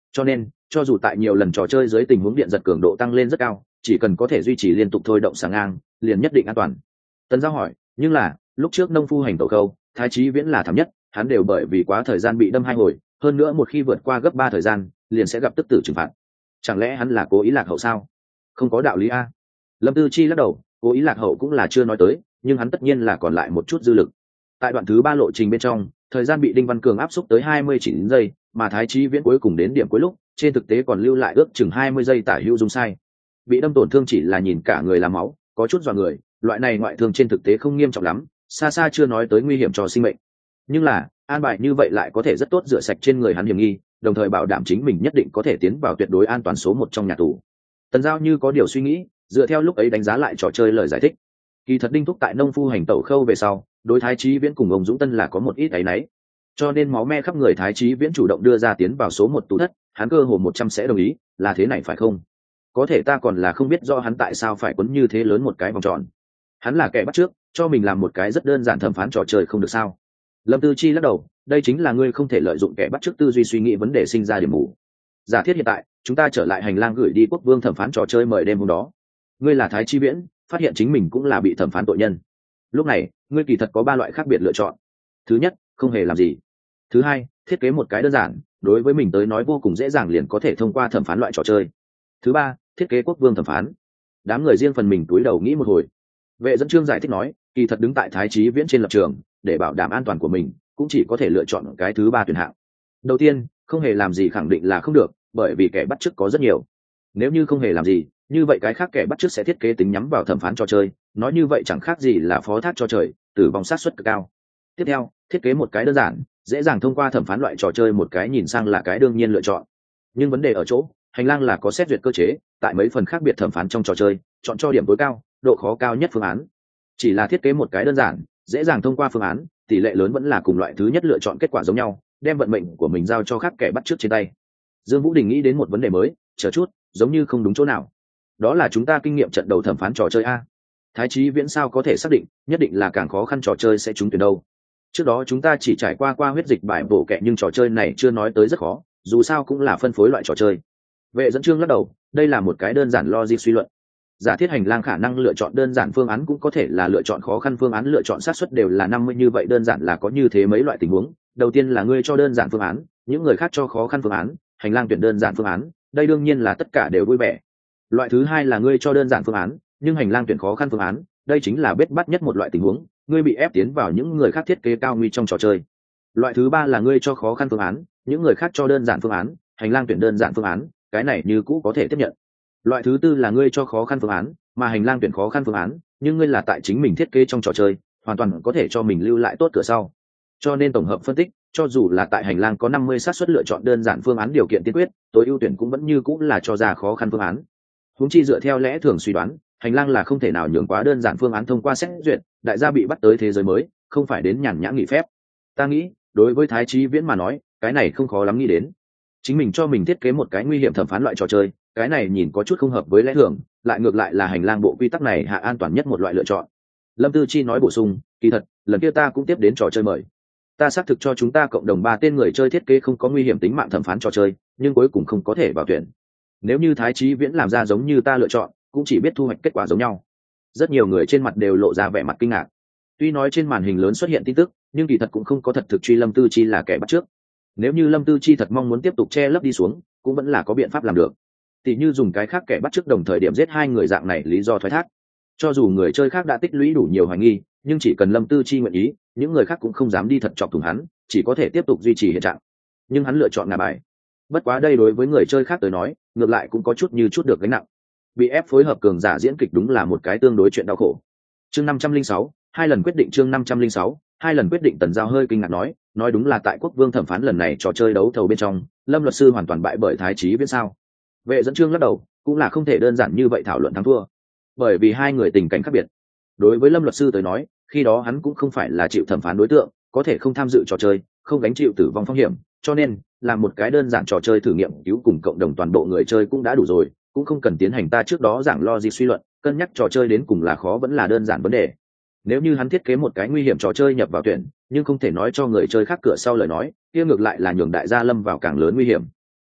cho nên cho dù tại nhiều lần trò chơi dưới tình huống điện giật cường độ tăng lên rất cao, chỉ cần có thể duy trì liên tục thôi động sáng ngang liền nhất định an toàn. Tần Giao hỏi, nhưng là lúc trước nông phu hành tẩu khâu Thái Chí Viễn là thảm nhất, hắn đều bởi vì quá thời gian bị đâm 2 hồi, hơn nữa một khi vượt qua gấp 3 thời gian liền sẽ gặp tức tử trừng phạt. Chẳng lẽ hắn là cố ý lạc hậu sao? Không có đạo lý a. Lâm Tư Chi lắc đầu, cố ý lạc hậu cũng là chưa nói tới, nhưng hắn tất nhiên là còn lại một chút dư lực. Tại đoạn thứ 3 lộ trình bên trong, thời gian bị Đinh Văn Cường áp xúc tới 29 giây, mà Thái Chí Viễn cuối cùng đến điểm cuối lúc, trên thực tế còn lưu lại ước chừng 20 giây tả hữu dung sai. Bị đâm tổn thương chỉ là nhìn cả người là máu, có chút dọa người, loại này ngoại thương trên thực tế không nghiêm trọng lắm, xa xa chưa nói tới nguy hiểm cho sinh mệnh. Nhưng là, an bài như vậy lại có thể rất tốt rửa sạch trên người hắn hiểm nghi, đồng thời bảo đảm chính mình nhất định có thể tiến vào tuyệt đối an toàn số 1 trong nhà tù. Tần Giao như có điều suy nghĩ, dựa theo lúc ấy đánh giá lại trò chơi lời giải thích. Kỳ thật Đinh Thúc tại nông phu hành tẩu khâu về sau, đối Thái Chí Viễn cùng ông Dũng Tân là có một ít áy náy, cho nên máu me khắp người Thái Chí Viễn chủ động đưa ra tiến vào số 1 tù thất, hắn cơ hồ 100 sẽ đồng ý, là thế này phải không? Có thể ta còn là không biết do hắn tại sao phải quấn như thế lớn một cái vòng tròn. Hắn là kẻ bắt trước, cho mình làm một cái rất đơn giản thẩm phán trò chơi không được sao? Lâm Tư Chi lắc đầu, đây chính là ngươi không thể lợi dụng kẻ bắt trước tư duy suy nghĩ vấn đề sinh ra điểm mù. Giả thiết hiện tại, chúng ta trở lại hành lang gửi đi quốc vương thẩm phán trò chơi mời đêm hôm đó. Ngươi là Thái Chí Viễn, phát hiện chính mình cũng là bị thẩm phán tội nhân. Lúc này, ngươi kỳ thật có 3 loại khác biệt lựa chọn. Thứ nhất, không hề làm gì. Thứ hai, thiết kế một cái đơn giản, đối với mình tới nói vô cùng dễ dàng liền có thể thông qua thẩm phán loại trò chơi. Thứ ba, thiết kế quốc vương thẩm phán. Đám người riêng phần mình túi đầu nghĩ một hồi. Vệ dẫn chương giải thích nói, kỳ thật đứng tại Thái Chí Viễn trên lập trường, để bảo đảm an toàn của mình, cũng chỉ có thể lựa chọn cái thứ 3 tuyển hạng. Đầu tiên, không hề làm gì khẳng định là không được, bởi vì kẻ bắt chước có rất nhiều. Nếu như không hề làm gì, như vậy cái khác kẻ bắt chước sẽ thiết kế tính nhắm vào thẩm phán trò chơi, nói như vậy chẳng khác gì là phó thác cho trời, tử vong sát suất cực cao. Tiếp theo, thiết kế một cái đơn giản, dễ dàng thông qua thẩm phán loại trò chơi, một cái nhìn sang là cái đương nhiên lựa chọn. Nhưng vấn đề ở chỗ, hành lang là có xét duyệt cơ chế, tại mấy phần khác biệt thẩm phán trong trò chơi, chọn cho điểm tối cao, độ khó cao nhất phương án. Chỉ là thiết kế một cái đơn giản, dễ dàng thông qua phương án, tỷ lệ lớn vẫn là cùng loại thứ nhất lựa chọn kết quả giống nhau, đem vận mệnh của mình giao cho khác kẻ bắt chước trên tay. Dương Vũ Đình nghĩ đến một vấn đề mới, chờ chút, giống như không đúng chỗ nào. Đó là chúng ta kinh nghiệm trận đầu thẩm phán trò chơi a. Thái Chí Viễn sao có thể xác định, nhất định là càng khó khăn trò chơi sẽ trúng tuyển đâu. Trước đó chúng ta chỉ trải qua huyết dịch bài bổ kẹ, nhưng trò chơi này chưa nói tới rất khó, dù sao cũng là phân phối loại trò chơi. Vệ dẫn chương lắc đầu, đây là một cái đơn giản logic suy luận. Giả thiết hành lang khả năng lựa chọn đơn giản phương án cũng có thể là lựa chọn khó khăn phương án, lựa chọn xác suất đều là 50, như vậy đơn giản là có như thế mấy loại tình huống. Đầu tiên là ngươi cho đơn giản phương án, những người khác cho khó khăn phương án, hành lang tuyển đơn giản phương án, đây đương nhiên là tất cả đều vui vẻ. Loại thứ hai là ngươi cho đơn giản phương án, nhưng hành lang tuyển khó khăn phương án, đây chính là bết bắt nhất một loại tình huống, ngươi bị ép tiến vào những người khác thiết kế cao nguy trong trò chơi. Loại thứ ba là ngươi cho khó khăn phương án, những người khác cho đơn giản phương án, hành lang tuyển đơn giản phương án, cái này như cũ có thể tiếp nhận. Loại thứ tư là ngươi cho khó khăn phương án, mà hành lang tuyển khó khăn phương án, nhưng ngươi là tại chính mình thiết kế trong trò chơi, hoàn toàn có thể cho mình lưu lại tốt cửa sau. Cho nên tổng hợp phân tích, cho dù là tại hành lang có 50 xác suất lựa chọn đơn giản phương án điều kiện tiên quyết, tối ưu tuyển cũng vẫn như cũ là cho ra khó khăn phương án. Huống chi dựa theo lẽ thường suy đoán, hành lang là không thể nào nhường quá đơn giản phương án thông qua xét duyệt, đại gia bị bắt tới thế giới mới, không phải đến nhàn nhã nghỉ phép. Ta nghĩ, đối với Thái Chí Viễn mà nói, cái này không khó lắm nghĩ đến. Chính mình cho mình thiết kế một cái nguy hiểm thẩm phán loại trò chơi, cái này nhìn có chút không hợp với lẽ thường, lại ngược lại là hành lang bộ quy tắc này hạ an toàn nhất một loại lựa chọn. Lâm Tư Chi nói bổ sung, kỳ thật, lần kia ta cũng tiếp đến trò chơi mời. Ta xác thực cho chúng ta cộng đồng 3 tên người chơi thiết kế không có nguy hiểm tính mạng thẩm phán trò chơi, nhưng cuối cùng không có thể vào tuyển. Nếu như Thái Chí Viễn làm ra giống như ta lựa chọn, cũng chỉ biết thu hoạch kết quả giống nhau. Rất nhiều người trên mặt đều lộ ra vẻ mặt kinh ngạc. Tuy nói trên màn hình lớn xuất hiện tin tức, nhưng kỳ thật cũng không có thật thực truy Lâm Tư Chi là kẻ bắt trước. Nếu như Lâm Tư Chi thật mong muốn tiếp tục che lấp đi xuống, cũng vẫn là có biện pháp làm được. Tỷ như dùng cái khác kẻ bắt trước đồng thời điểm giết 2 người dạng này lý do thoái thác. Cho dù người chơi khác đã tích lũy đủ nhiều hoài nghi, nhưng chỉ cần Lâm Tư Chi nguyện ý, những người khác cũng không dám đi thật chọc thủng hắn, chỉ có thể tiếp tục duy trì hiện trạng. Nhưng hắn lựa chọn ngả bài. Bất quá đây đối với người chơi khác tới nói, ngược lại cũng có chút như chút được gánh nặng. Bị ép phối hợp cường giả diễn kịch đúng là một cái tương đối chuyện đau khổ. Chương 506, 2 lần quyết định. Chương 506, 2 lần quyết định. Tần Giao hơi kinh ngạc nói đúng là tại quốc vương thẩm phán lần này trò chơi đấu thầu bên trong, Lâm luật sư hoàn toàn bại bởi Thái Chí Viễn sao? Vệ dẫn chương lắc đầu, cũng là không thể đơn giản như vậy thảo luận thắng thua, bởi vì hai người tình cảnh khác biệt. Đối với Lâm luật sư tới nói, khi đó hắn cũng không phải là chịu thẩm phán đối tượng, có thể không tham dự trò chơi, không gánh chịu tử vong phong hiểm, cho nên làm một cái đơn giản trò chơi thử nghiệm cứu cùng cộng đồng toàn bộ người chơi cũng đã đủ rồi, cũng không cần tiến hành ta trước đó giảng logic suy luận, cân nhắc trò chơi đến cùng là khó vẫn là đơn giản vấn đề. Nếu như hắn thiết kế một cái nguy hiểm trò chơi nhập vào tuyển, nhưng không thể nói cho người chơi khác cửa sau lời nói, kia ngược lại là nhường đại gia lâm vào càng lớn nguy hiểm.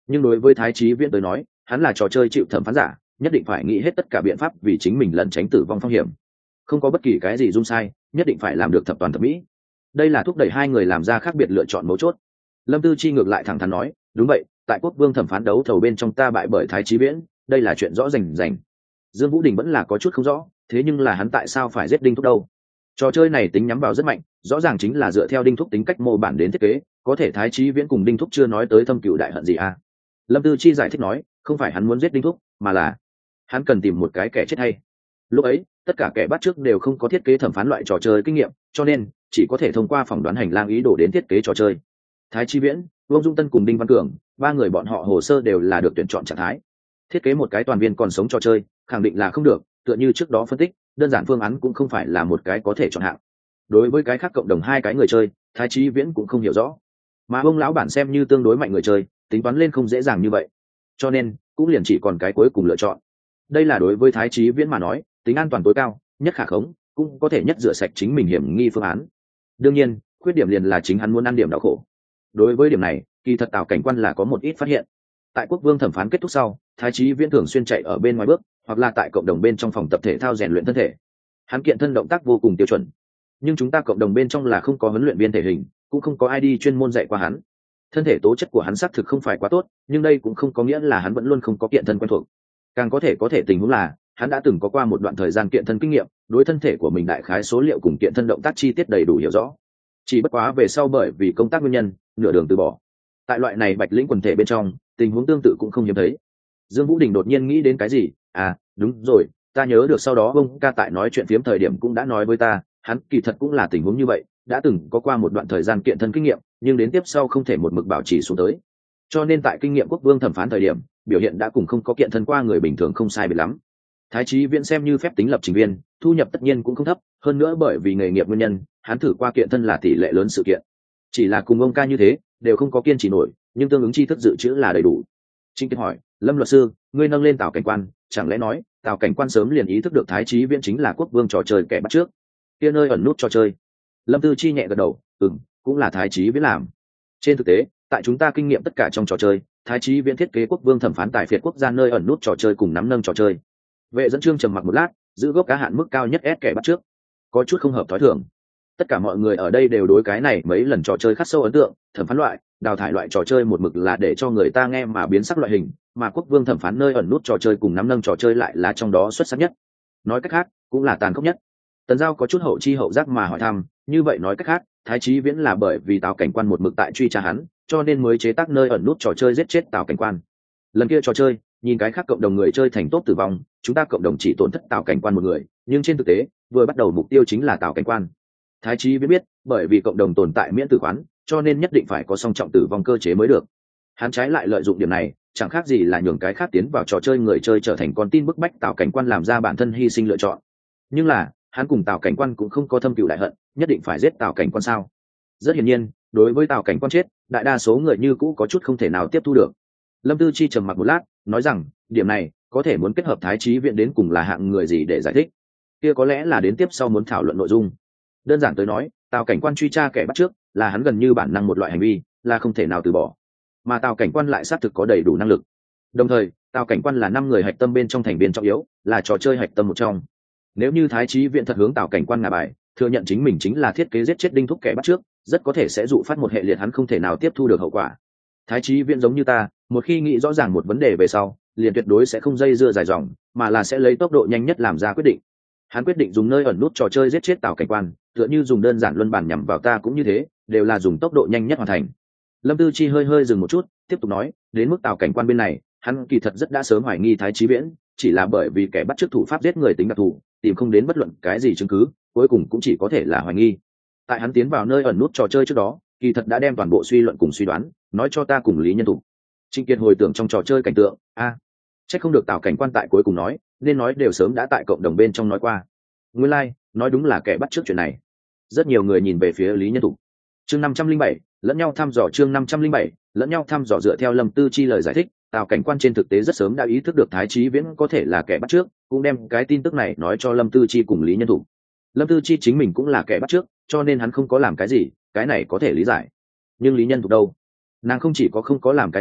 nhưng đối với Thái Chí Viễn tới nói, hắn là trò chơi chịu thẩm phán giả, nhất định phải nghĩ hết tất cả biện pháp vì chính mình lẩn tránh tử vong phong hiểm, không có bất kỳ cái gì dung sai, nhất định phải làm được thập toàn thập mỹ. Đây là thúc đẩy hai người làm ra khác biệt lựa chọn mấu chốt. Lâm Tư Chi ngược lại thẳng thắn nói, đúng vậy, tại quốc vương thẩm phán đấu thầu bên trong ta bại bởi Thái Chí Viễn, đây là chuyện rõ rành rành. Dương Vũ Đình vẫn là có chút không rõ, thế nhưng là hắn tại sao phải giết Đinh Thúc đâu? Trò chơi này tính nhắm vào rất mạnh, rõ ràng chính là dựa theo Đinh Thúc tính cách mô bản đến thiết kế, có thể Thái Chí Viễn cùng Đinh Thúc chưa nói tới thâm cửu đại hận gì à? Lâm Tư Chi giải thích nói, không phải hắn muốn giết Đinh Thúc, mà là hắn cần tìm một cái kẻ chết hay. Lúc ấy, tất cả kẻ bắt trước đều không có thiết kế thẩm phán loại trò chơi kinh nghiệm, cho nên chỉ có thể thông qua phỏng đoán hành lang ý đồ đến thiết kế trò chơi. Thái Chí Viễn, Vương Dung Tân cùng Đinh Văn Cường, ba người bọn họ hồ sơ đều là được tuyển chọn trạng thái. Thiết kế một cái toàn viên còn sống trò chơi, khẳng định là không được, tựa như trước đó phân tích, đơn giản phương án cũng không phải là một cái có thể chọn hạng. Đối với cái khác cộng đồng hai cái người chơi, Thái Chí Viễn cũng không hiểu rõ, mà ông lão bản xem như tương đối mạnh người chơi, tính toán lên không dễ dàng như vậy, cho nên cũng liền chỉ còn cái cuối cùng lựa chọn. Đây là đối với Thái Chí Viễn mà nói, tính an toàn tối cao, nhất khả khống, cũng có thể nhất rửa sạch chính mình hiểm nghi phương án. Đương nhiên, khuyết điểm liền là chính hắn muốn ăn điểm đau khổ. Đối với điểm này, kỳ thật Tào Cảnh Quan là có một ít phát hiện. Tại quốc vương thẩm phán kết thúc sau, Thái Chí Viễn thường xuyên chạy ở bên ngoài bước, hoặc là tại cộng đồng bên trong phòng tập thể thao rèn luyện thân thể. Hắn kiện thân động tác vô cùng tiêu chuẩn, nhưng chúng ta cộng đồng bên trong là không có huấn luyện viên thể hình, cũng không có ai đi chuyên môn dạy qua hắn. Thân thể tố chất của hắn xác thực không phải quá tốt, nhưng đây cũng không có nghĩa là hắn vẫn luôn không có kiện thân quen thuộc. Càng có thể tình huống là hắn đã từng có qua một đoạn thời gian kiện thân kinh nghiệm, đối thân thể của mình đại khái số liệu cùng kiện thân động tác chi tiết đầy đủ hiểu rõ. Chỉ bất quá về sau bởi vì công tác nguyên nhân, nửa đường từ bỏ. Tại loại này bạch lĩnh quần thể bên trong, tình huống tương tự cũng không hiếm thấy. Dương Vũ Đình đột nhiên nghĩ đến cái gì, à, đúng rồi, ta nhớ được sau đó ông ca tại nói chuyện phiếm thời điểm cũng đã nói với ta, hắn kỳ thật cũng là tình huống như vậy, đã từng có qua một đoạn thời gian kiện thân kinh nghiệm, nhưng đến tiếp sau không thể một mực bảo trì xuống tới. Cho nên tại kinh nghiệm quốc vương thẩm phán thời điểm, biểu hiện đã cùng không có kiện thân qua người bình thường không sai biệt lắm. Thái Chí Viễn xem như phép tính lập trình viên, thu nhập tất nhiên cũng không thấp, hơn nữa bởi vì nghề nghiệp nguyên nhân, hắn thử qua kiện thân là tỷ lệ lớn sự kiện. Chỉ là cùng ông ca như thế, đều không có kiên trì nổi, nhưng tương ứng tri thức dự trữ là đầy đủ. Trinh Kiệt hỏi, Lâm luật sư, ngươi nâng lên Tào Cảnh Quan, chẳng lẽ nói Tào Cảnh Quan sớm liền ý thức được Thái Chí Viễn chính là quốc vương trò chơi kẻ bắt trước? Kia nơi ẩn nút trò chơi. Lâm Tư Chi nhẹ gật đầu, cũng là Thái Chí Viễn làm. Trên thực tế, tại chúng ta kinh nghiệm tất cả trong trò chơi, Thái Chí Viễn thiết kế quốc vương thẩm phán tài phiệt quốc gia nơi ẩn nút trò chơi cùng nắm nâng trò chơi. Vệ dẫn chương trầm mặc một lát, giữ gốc cá hạn mức cao nhất S kẻ bắt trước, có chút không hợp thói thường. Tất cả mọi người ở đây đều đối cái này mấy lần trò chơi khắc sâu ấn tượng, thẩm phán loại, đào thải loại trò chơi một mực là để cho người ta nghe mà biến sắc loại hình, mà quốc vương thẩm phán nơi ẩn nút trò chơi cùng nắm nâng trò chơi lại là trong đó xuất sắc nhất. Nói cách khác, cũng là tàn khốc nhất. Tần Giao có chút hậu chi hậu giác mà hỏi thăm, như vậy nói cách khác, Thái Chí Viễn là bởi vì Tào Cảnh Quan một mực tại truy tra hắn, cho nên mới chế tác nơi ẩn nút trò chơi giết chết Tào Cảnh Quan. Lần kia trò chơi, nhìn cái khác cộng đồng người chơi thành tốt tử vong, chúng ta cộng đồng chỉ tổn thất Tào Cảnh Quan một người, nhưng trên thực tế, vừa bắt đầu mục tiêu chính là Tào Cảnh Quan. Thái Chí Viễn biết, bởi vì cộng đồng tồn tại miễn tử khoán, cho nên nhất định phải có song trọng tử vong cơ chế mới được. Hắn trái lại lợi dụng điểm này, chẳng khác gì là nhường cái khác tiến vào trò chơi người chơi trở thành con tin bức bách Tào Cảnh Quan làm ra bản thân hy sinh lựa chọn. Nhưng là, hắn cùng Tào Cảnh Quan cũng không có thâm cừu đại hận, nhất định phải giết Tào Cảnh Quan sao? Rất hiển nhiên, đối với Tào Cảnh Quan chết, đại đa số người như cũ có chút không thể nào tiếp thu được. Lâm Tư Chi trầm mặc một lát, nói rằng, điểm này có thể muốn kết hợp Thái Chí Viễn đến cùng là hạng người gì để giải thích. Kia có lẽ là đến tiếp sau muốn thảo luận nội dung. Đơn giản tới nói, Tào Cảnh Quan truy tra kẻ bắt trước, là hắn gần như bản năng một loại hành vi, là không thể nào từ bỏ. Mà Tào Cảnh Quan lại xác thực có đầy đủ năng lực. Đồng thời, Tào Cảnh Quan là 5 người hạch tâm bên trong thành viên trọng yếu, là trò chơi hạch tâm một trong. Nếu như Thái Chí Viễn thật hướng Tào Cảnh Quan ngả bài, thừa nhận chính mình chính là thiết kế giết chết Đinh Thúc kẻ bắt trước, rất có thể sẽ dụ phát một hệ liệt hắn không thể nào tiếp thu được hậu quả. Thái Chí Viễn giống như ta, một khi nghĩ rõ ràng một vấn đề về sau, liền tuyệt đối sẽ không dây dưa dài dòng, mà là sẽ lấy tốc độ nhanh nhất làm ra quyết định. Hắn quyết định dùng nơi ẩn nút trò chơi giết chết Tào Cảnh Quan, tựa như dùng đơn giản luân bản nhằm vào ta cũng như thế, đều là dùng tốc độ nhanh nhất hoàn thành. Lâm Tư Chi hơi dừng một chút, tiếp tục nói, đến mức Tào Cảnh Quan bên này, hắn kỳ thật rất đã sớm hoài nghi Thái Chí Viễn, chỉ là bởi vì kẻ bắt chước thủ pháp giết người tính đặc thù, tìm không đến bất luận cái gì chứng cứ, cuối cùng cũng chỉ có thể là hoài nghi. Tại hắn tiến vào nơi ẩn nút trò chơi trước đó, kỳ thật đã đem toàn bộ suy luận cùng suy đoán nói cho ta cùng Lý Nhân Thủ. Trịnh Kiệt hồi tưởng trong trò chơi cảnh tượng, chắc không được Tào Cảnh Quan tại cuối cùng nói, nên nói đều sớm đã tại cộng đồng bên trong nói qua. Nguyên lai, nói đúng là kẻ bắt chước chuyện này. Rất nhiều người nhìn về phía Lý Nhân Thủ. Chương 507, lẫn nhau thăm dò chương 507, lẫn nhau thăm dò dựa theo Lâm Tư Chi lời giải thích, Tào Cảnh Quan trên thực tế rất sớm đã ý thức được Thái Chí Viễn có thể là kẻ bắt chước, cũng đem cái tin tức này nói cho Lâm Tư Chi cùng Lý Nhân Thủ. Lâm Tư Chi chính mình cũng là kẻ bắt chước, cho nên hắn không có làm cái gì, cái này có thể lý giải. Nhưng Lý Nhân Thủ đâu? Nàng không chỉ có không có làm cái gì,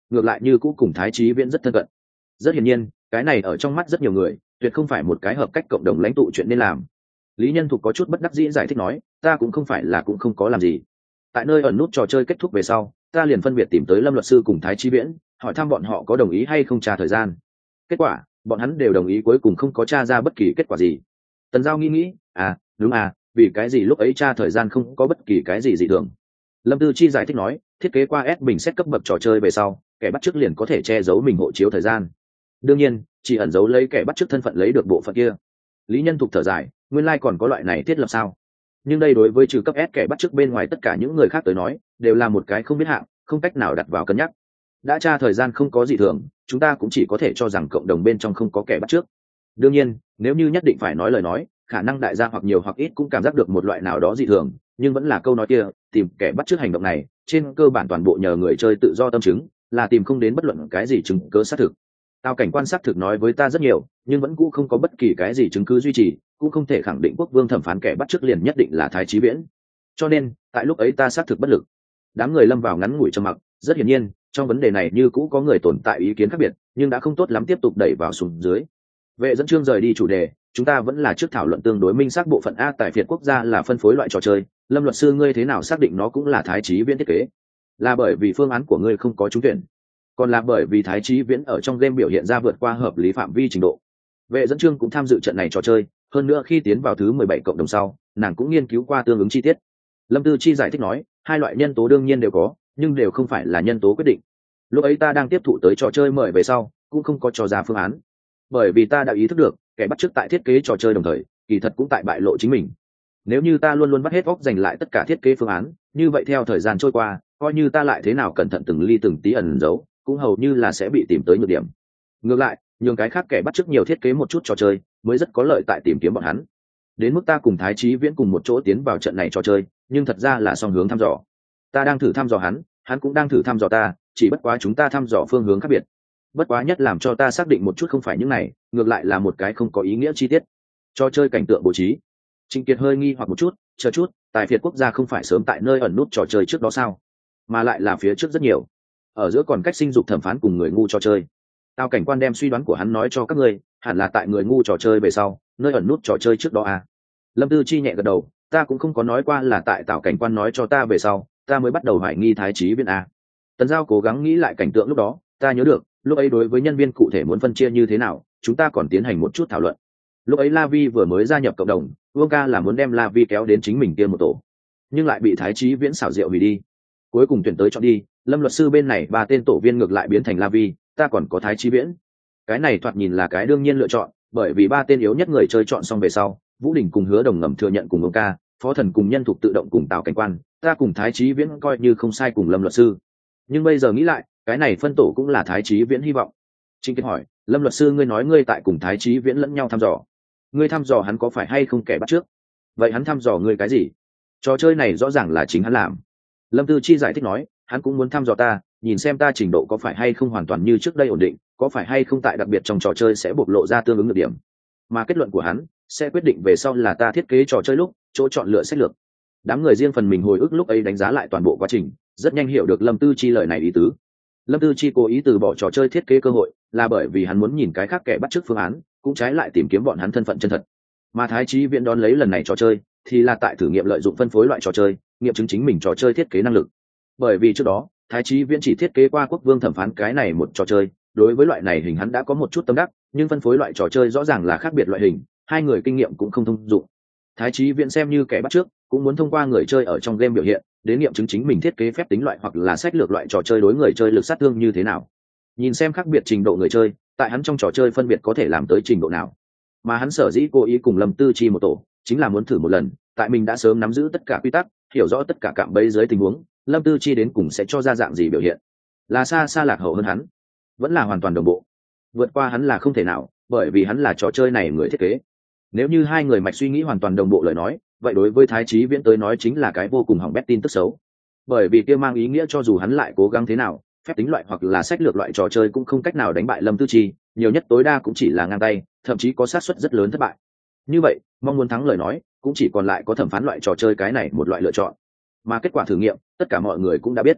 ngược lại như cũ cùng Thái Chí Viễn rất thân cận. Rất hiển nhiên, cái này ở trong mắt rất nhiều người, tuyệt không phải một cái hợp cách cộng đồng lãnh tụ chuyện nên làm. Lý Nhân Thục có chút bất đắc dĩ giải thích nói, ta cũng không phải là cũng không có làm gì. Tại nơi ẩn nút trò chơi kết thúc về sau, ta liền phân biệt tìm tới Lâm luật sư cùng Thái Chí Viễn, hỏi thăm bọn họ có đồng ý hay không tra thời gian. Kết quả, bọn hắn đều đồng ý, cuối cùng không có tra ra bất kỳ kết quả gì. Tần Giao nghĩ, đúng vì cái gì lúc ấy tra thời gian không có bất kỳ cái gì dị thường. Lâm Tư Chi giải thích nói, thiết kế qua S bình xét cấp bậc trò chơi về sau, kẻ bắt chước liền có thể che giấu mình hộ chiếu thời gian. Đương nhiên, chỉ ẩn giấu lấy kẻ bắt chước thân phận lấy được bộ phận kia. Lý Nhân Thục thở dài, nguyên lai còn có loại này thiết lập sao? Nhưng đây đối với trừ cấp S kẻ bắt chước bên ngoài tất cả những người khác tới nói, đều là một cái không biết hạng, không cách nào đặt vào cân nhắc. Đã tra thời gian không có gì thường, chúng ta cũng chỉ có thể cho rằng cộng đồng bên trong không có kẻ bắt chước. Đương nhiên, nếu như nhất định phải nói lời nói, khả năng đại gia hoặc nhiều hoặc ít cũng cảm giác được một loại nào đó dị thường, nhưng vẫn là câu nói kia, tìm kẻ bắt chước hành động này, trên cơ bản toàn bộ nhờ người chơi tự do tâm chứng, là tìm không đến bất luận cái gì chứng cứ xác thực. Tao cảnh quan sát thực nói với ta rất nhiều, nhưng vẫn cũng không có bất kỳ cái gì chứng cứ duy trì, cũng không thể khẳng định quốc vương thẩm phán kẻ bắt chước liền nhất định là Thái Chí Viễn. Cho nên, tại lúc ấy ta xác thực bất lực. Đám người lâm vào ngắn ngủi trầm mặc, rất hiển nhiên, trong vấn đề này như cũ có người tồn tại ý kiến khác biệt, nhưng đã không tốt lắm tiếp tục đẩy vào xuống dưới. Vệ dẫn chương rời đi chủ đề, chúng ta vẫn là trước thảo luận tương đối minh xác bộ phận A. Tại Việt quốc gia là phân phối loại trò chơi, Lâm luật sư ngươi thế nào xác định nó cũng là Thái Chí Viễn thiết kế? Là bởi vì phương án của ngươi không có trúng tuyển, còn là bởi vì Thái Chí Viễn ở trong game biểu hiện ra vượt qua hợp lý phạm vi trình độ? Vệ dẫn chương cũng tham dự trận này trò chơi, hơn nữa khi tiến vào thứ 17 cộng đồng sau, nàng cũng nghiên cứu qua tương ứng chi tiết. Lâm Tư Chi giải thích nói, hai loại nhân tố đương nhiên đều có, nhưng đều không phải là nhân tố quyết định. Lúc ấy ta đang tiếp thụ tới trò chơi mời về sau, cũng không có cho ra phương án, bởi vì ta đã ý thức được kẻ bắt chước tại thiết kế trò chơi đồng thời kỳ thật cũng tại bại lộ chính mình. Nếu như ta luôn luôn bắt hết óc giành lại tất cả thiết kế phương án, như vậy theo thời gian trôi qua, coi như ta lại thế nào cẩn thận từng ly từng tí ẩn giấu, cũng hầu như là sẽ bị tìm tới nhược điểm. Ngược lại, nhường cái khác kẻ bắt chước nhiều thiết kế một chút trò chơi mới rất có lợi tại tìm kiếm bọn hắn. Đến mức ta cùng Thái Chí Viễn cùng một chỗ tiến vào trận này trò chơi, nhưng thật ra là song hướng thăm dò. Ta đang thử thăm dò hắn, hắn cũng đang thử thăm dò ta, chỉ bất quá chúng ta thăm dò phương hướng khác biệt. Bất quá nhất làm cho ta xác định một chút không phải những này, ngược lại là một cái không có ý nghĩa chi tiết. Trò chơi cảnh tượng bố trí. Trịnh Kiệt hơi nghi hoặc một chút, chờ chút, Tài Việt quốc gia không phải sớm tại nơi ẩn nút trò chơi trước đó sao? Mà lại là phía trước rất nhiều. Ở giữa còn cách sinh dục thẩm phán cùng người ngu trò chơi. Tao cảnh quan đem suy đoán của hắn nói cho các ngươi, hẳn là tại người ngu trò chơi về sau, nơi ẩn nút trò chơi trước đó à? Lâm Tư Chi nhẹ gật đầu, ta cũng không có nói qua là tại Tào cảnh quan nói cho ta về sau, ta mới bắt đầu hoài nghi Thái Chí Viễn à. Tần Giao cố gắng nghĩ lại cảnh tượng lúc đó, ta nhớ được, lúc ấy đối với nhân viên cụ thể muốn phân chia như thế nào, chúng ta còn tiến hành một chút thảo luận. Lúc ấy La Vi vừa mới gia nhập cộng đồng, Vương ca là muốn đem La Vi kéo đến chính mình kia một tổ, nhưng lại bị Thái Chí Viễn xảo diệu hủy đi. Cuối cùng tuyển tới chọn đi, Lâm luật sư bên này 3 tên tổ viên ngược lại biến thành La Vi, ta còn có Thái Chí Viễn. Cái này thoạt nhìn là cái đương nhiên lựa chọn, bởi vì 3 tên yếu nhất người chơi chọn xong về sau, Vũ Đình cùng Hứa Đồng ngầm thừa nhận cùng Vương ca, Phó Thần cùng Nhân Thục tự động cùng Tào cảnh quan, ta cùng Thái Chí Viễn coi như không sai cùng Lâm luật sư. Nhưng bây giờ nghĩ lại, cái này phân tổ cũng là Thái Chí Viễn hy vọng. Trinh Kiệt hỏi, Lâm luật sư ngươi nói ngươi tại cùng Thái Chí Viễn lẫn nhau thăm dò, ngươi thăm dò hắn có phải hay không kẻ bắt trước? Vậy hắn thăm dò ngươi cái gì? Trò chơi này rõ ràng là chính hắn làm. Lâm Tư Chi giải thích nói, hắn cũng muốn thăm dò ta, nhìn xem ta trình độ có phải hay không hoàn toàn như trước đây ổn định, có phải hay không tại đặc biệt trong trò chơi sẽ bộc lộ ra tương ứng nhược điểm. Mà kết luận của hắn sẽ quyết định về sau là ta thiết kế trò chơi lúc chỗ chọn lựa sách lược. Đám người riêng phần mình hồi ức lúc ấy đánh giá lại toàn bộ quá trình, rất nhanh hiểu được Lâm Tư Chi lời này ý tứ. Lâm Tư Chi cố ý từ bỏ trò chơi thiết kế cơ hội, là bởi vì hắn muốn nhìn cái khác kẻ bắt chước phương án, cũng trái lại tìm kiếm bọn hắn thân phận chân thật. Mà Thái Chí Viễn đón lấy lần này trò chơi, thì là tại thử nghiệm lợi dụng phân phối loại trò chơi, nghiệm chứng chính mình trò chơi thiết kế năng lực. Bởi vì trước đó, Thái Chí Viễn chỉ thiết kế qua quốc vương thẩm phán cái này một trò chơi, đối với loại này hình hắn đã có một chút tâm đắc, nhưng phân phối loại trò chơi rõ ràng là khác biệt loại hình, hai người kinh nghiệm cũng không thông dụng. Thái Chí Viễn xem như kẻ bắt chước, cũng muốn thông qua người chơi ở trong game biểu hiện, đến nghiệm chứng chính mình thiết kế phép tính loại hoặc là sách lược loại trò chơi đối người chơi lực sát thương như thế nào. Nhìn xem khác biệt trình độ người chơi, tại hắn trong trò chơi phân biệt có thể làm tới trình độ nào. Mà hắn sở dĩ cố ý cùng Lâm Tư Chi một tổ, chính là muốn thử một lần, tại mình đã sớm nắm giữ tất cả quy tắc, hiểu rõ tất cả cạm bẫy dưới tình huống, Lâm Tư Chi đến cùng sẽ cho ra dạng gì biểu hiện. Là xa xa lạc hậu hơn hắn, vẫn là hoàn toàn đồng bộ. Vượt qua hắn là không thể nào, bởi vì hắn là trò chơi này người thiết kế. Nếu như hai người mạch suy nghĩ hoàn toàn đồng bộ lời nói, vậy đối với Thái Chí Viễn tới nói chính là cái vô cùng hỏng bét tin tức xấu. Bởi vì kia mang ý nghĩa cho dù hắn lại cố gắng thế nào, phép tính loại hoặc là sách lược loại trò chơi cũng không cách nào đánh bại Lâm Tư Chi, nhiều nhất tối đa cũng chỉ là ngang tay, thậm chí có xác suất rất lớn thất bại. Như vậy, mong muốn thắng lời nói, cũng chỉ còn lại có thẩm phán loại trò chơi cái này một loại lựa chọn. Mà kết quả thử nghiệm, tất cả mọi người cũng đã biết.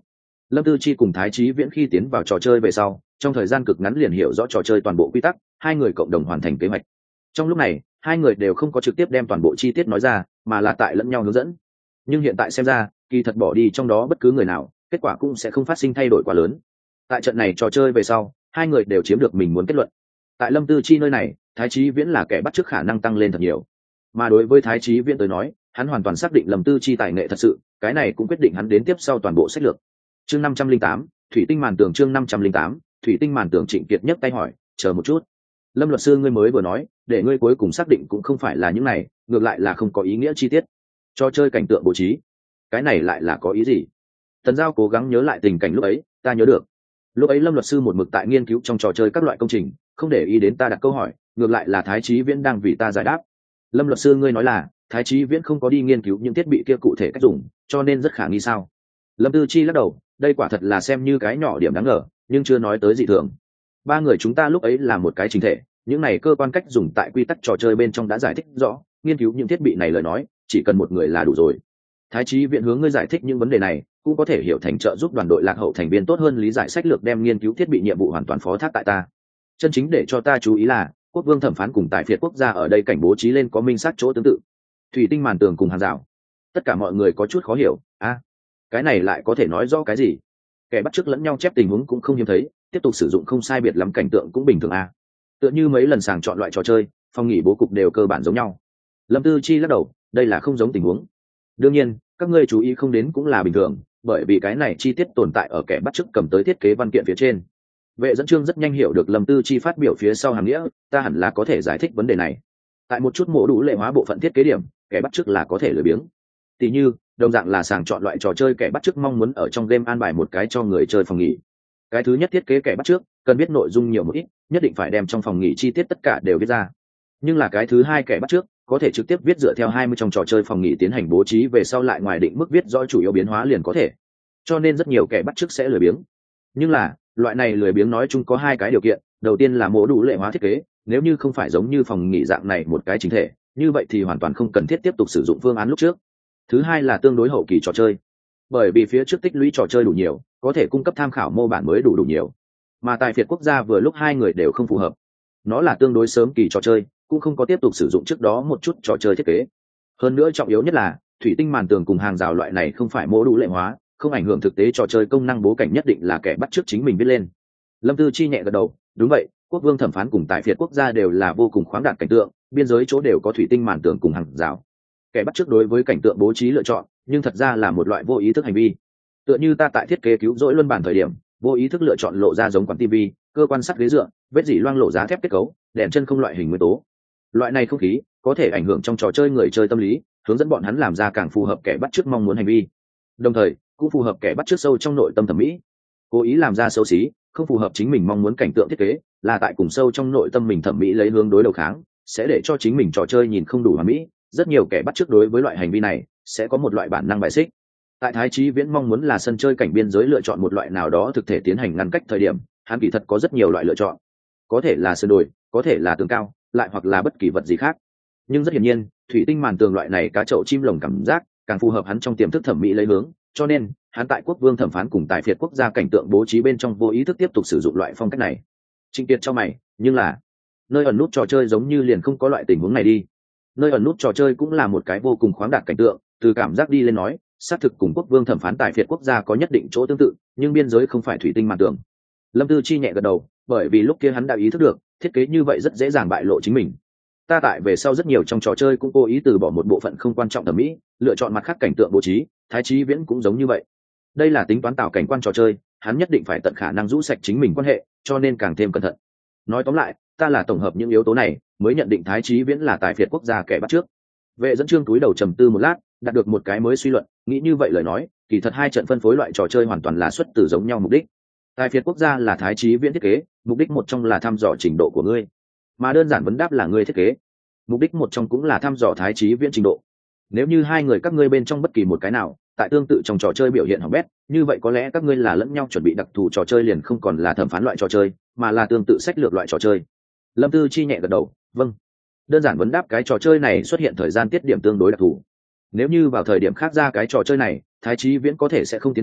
Lâm Tư Chi cùng Thái Chí Viễn khi tiến vào trò chơi về sau, trong thời gian cực ngắn liền hiểu rõ trò chơi toàn bộ quy tắc, hai người cộng đồng hoàn thành kế hoạch. Trong lúc này, hai người đều không có trực tiếp đem toàn bộ chi tiết nói ra, mà là tại lẫn nhau hướng dẫn. Nhưng hiện tại xem ra, kỳ thật bỏ đi trong đó bất cứ người nào, kết quả cũng sẽ không phát sinh thay đổi quá lớn. Tại trận này trò chơi về sau, hai người đều chiếm được mình muốn kết luận. Tại Lâm Tư Chi nơi này, Thái Chí Viễn là kẻ bắt chước khả năng tăng lên thật nhiều. Mà đối với Thái Chí Viễn tới nói, hắn hoàn toàn xác định Lâm Tư Chi tài nghệ thật sự, cái này cũng quyết định hắn đến tiếp sau toàn bộ sách lược. Chương 508, Thủy tinh màn tường. Chương 508, Thủy tinh màn tường. Trịnh Kiệt nhấc tay hỏi, chờ một chút, Lâm luật sư ngươi mới vừa nói, để ngươi cuối cùng xác định cũng không phải là những này, ngược lại là không có ý nghĩa chi tiết. Cho chơi cảnh tượng bố trí, cái này lại là có ý gì? Tần Giao cố gắng nhớ lại tình cảnh lúc ấy, ta nhớ được. Lúc ấy Lâm luật sư một mực tại nghiên cứu trong trò chơi các loại công trình, không để ý đến ta đặt câu hỏi, ngược lại là Thái Chí Viễn đang vì ta giải đáp. Lâm luật sư ngươi nói là Thái Chí Viễn không có đi nghiên cứu những thiết bị kia cụ thể cách dùng, cho nên rất khả nghi sao? Lâm Tư Chi lắc đầu, đây quả thật là xem như cái nhỏ điểm đáng ngờ, nhưng chưa nói tới dị thường. Ba người chúng ta lúc ấy là một cái chính thể, những này cơ quan cách dùng tại quy tắc trò chơi bên trong đã giải thích rõ, nghiên cứu những thiết bị này lời nói chỉ cần một người là đủ rồi. Thái Chí Viện hướng ngươi giải thích những vấn đề này cũng có thể hiểu thành trợ giúp đoàn đội lạc hậu thành viên tốt hơn lý giải sách lược, đem nghiên cứu thiết bị nhiệm vụ hoàn toàn phó thác tại ta. Chân chính để cho ta chú ý là quốc vương thẩm phán cùng tại phiệt quốc gia ở đây cảnh bố trí lên có minh sát chỗ tương tự, thủy tinh màn tường cùng hàng rào. Tất cả mọi người có chút khó hiểu, cái này lại có thể nói rõ cái gì? Kẻ bắt chước lẫn nhau chép tình huống cũng không hiếm thấy, tiếp tục sử dụng không sai biệt lắm cảnh tượng cũng bình thường tựa như mấy lần sàng chọn loại trò chơi, phòng nghỉ bố cục đều cơ bản giống nhau. Lâm Tư Chi lắc đầu, đây là không giống tình huống. Đương nhiên các ngươi chú ý không đến cũng là bình thường, bởi vì cái này chi tiết tồn tại ở kẻ bắt chước cầm tới thiết kế văn kiện phía trên. Vệ dẫn chương rất nhanh hiểu được Lâm Tư Chi phát biểu phía sau hàm nghĩa, ta hẳn là có thể giải thích vấn đề này. Tại một chút mổ đủ lệ hóa bộ phận thiết kế điểm, kẻ bắt chước là có thể lười biếng. Tỷ như đồng dạng là sàng chọn loại trò chơi, kẻ bắt chước mong muốn ở trong game an bài một cái cho người chơi phòng nghỉ. Cái thứ nhất thiết kế kẻ bắt chước cần biết nội dung nhiều một ít, nhất định phải đem trong phòng nghỉ chi tiết tất cả đều viết ra. Nhưng là cái thứ hai kẻ bắt chước có thể trực tiếp viết dựa theo 20 trong trò chơi phòng nghỉ tiến hành bố trí, về sau lại ngoài định mức viết do chủ yếu biến hóa liền có thể. Cho nên rất nhiều kẻ bắt chước sẽ lười biếng. Nhưng là loại này lười biếng nói chung có hai cái điều kiện, đầu tiên là mổ đủ lệ hóa thiết kế, nếu như không phải giống như phòng nghỉ dạng này một cái chính thể, như vậy thì hoàn toàn không cần thiết tiếp tục sử dụng phương án lúc trước. Thứ hai là tương đối hậu kỳ trò chơi, bởi vì phía trước tích lũy trò chơi đủ nhiều, có thể cung cấp tham khảo mô bản mới đủ nhiều, mà tại phiệt quốc gia vừa lúc hai người đều không phù hợp. Nó là tương đối sớm kỳ trò chơi, cũng không có tiếp tục sử dụng trước đó một chút trò chơi thiết kế. Hơn nữa trọng yếu nhất là thủy tinh màn tường cùng hàng rào loại này không phải mô đủ lệ hóa, không ảnh hưởng thực tế trò chơi công năng bố cảnh, nhất định là kẻ bắt chước chính mình viết lên. Lâm Tư Chi nhẹ gật đầu, đúng vậy, quốc vương thẩm phán cùng tại phiệt quốc gia đều là vô cùng khoáng đạt cảnh tượng, biên giới chỗ đều có thủy tinh màn tường cùng hàng rào. Kẻ bắt chước đối với cảnh tượng bố trí lựa chọn, nhưng thật ra là một loại vô ý thức hành vi. Tựa như ta tại thiết kế cứu rỗi luân bản thời điểm, vô ý thức lựa chọn lộ ra giống quán tivi, cơ quan sắt ghế dựa, vết dỉ loang lộ giá thép kết cấu, đèn chân không loại hình nguyên tố. Loại này không khí có thể ảnh hưởng trong trò chơi người chơi tâm lý, hướng dẫn bọn hắn làm ra càng phù hợp kẻ bắt chước mong muốn hành vi, đồng thời cũng phù hợp kẻ bắt chước sâu trong nội tâm thẩm mỹ. Cố ý làm ra xấu xí, không phù hợp chính mình mong muốn cảnh tượng thiết kế, là tại cùng sâu trong nội tâm mình thẩm mỹ lấy hướng đối đầu kháng, sẽ để cho chính mình trò chơi nhìn không đủ hoàn mỹ. Rất nhiều kẻ bắt chước đối với loại hành vi này sẽ có một loại bản năng bài xích. Tại Thái Chí Viễn mong muốn là sân chơi cảnh biên giới lựa chọn một loại nào đó thực thể tiến hành ngăn cách thời điểm, hắn kỳ thật có rất nhiều loại lựa chọn, có thể là sườn đồi, có thể là tường cao, lại hoặc là bất kỳ vật gì khác. Nhưng rất hiển nhiên, thủy tinh màn tường loại này cá chậu chim lồng cảm giác càng phù hợp hắn trong tiềm thức thẩm mỹ lấy hướng, cho nên hắn tại quốc vương thẩm phán cùng tại phiệt quốc gia cảnh tượng bố trí bên trong vô ý thức tiếp tục sử dụng loại phong cách này. Trịnh Kiệt cho mày, nhưng là nơi ẩn nút trò chơi giống như liền không có loại tình huống này đi. Nơi ẩn nút trò chơi cũng là một cái vô cùng khoáng đạt cảnh tượng, từ cảm giác đi lên nói, xác thực cùng quốc vương thẩm phán tại phiệt quốc gia có nhất định chỗ tương tự, nhưng biên giới không phải thủy tinh màn tường. Lâm Tư Chi nhẹ gật đầu, bởi vì lúc kia hắn đã ý thức được, thiết kế như vậy rất dễ dàng bại lộ chính mình. Ta tại về sau rất nhiều trong trò chơi cũng cố ý từ bỏ một bộ phận không quan trọng thẩm mỹ, lựa chọn mặt khác cảnh tượng bố trí, Thái Chí Viễn cũng giống như vậy. Đây là tính toán tạo cảnh quan trò chơi, hắn nhất định phải tận khả năng rũ sạch chính mình quan hệ, cho nên càng thêm cẩn thận. Nói tóm lại, ta là tổng hợp những yếu tố này mới nhận định Thái Chí Viễn là tại phiệt quốc gia kẻ bắt trước. Vệ dẫn chương túi đầu trầm tư một lát, đạt được một cái mới suy luận, nghĩ như vậy lời nói, kỳ thật hai trận phân phối loại trò chơi hoàn toàn là xuất từ giống nhau mục đích. Tại phiệt quốc gia là Thái Chí Viễn thiết kế, mục đích một trong là thăm dò trình độ của ngươi, mà đơn giản vấn đáp là ngươi thiết kế, mục đích một trong cũng là thăm dò Thái Chí Viễn trình độ. Nếu như hai người các ngươi bên trong bất kỳ một cái nào tại tương tự trong trò chơi biểu hiện hỏng bét, như vậy có lẽ các ngươi là lẫn nhau chuẩn bị đặc thù trò chơi, liền không còn là thẩm phán loại trò chơi, mà là tương tự sách lược loại trò chơi. Lâm Tư Chi nhẹ gật đầu, vâng. Đơn giản vấn đáp cái trò chơi này xuất hiện thời gian tiết điểm tương đối đặc thù. Nếu như vào thời điểm khác ra cái trò chơi này, Thái Chí Viễn có thể sẽ không tiến vào,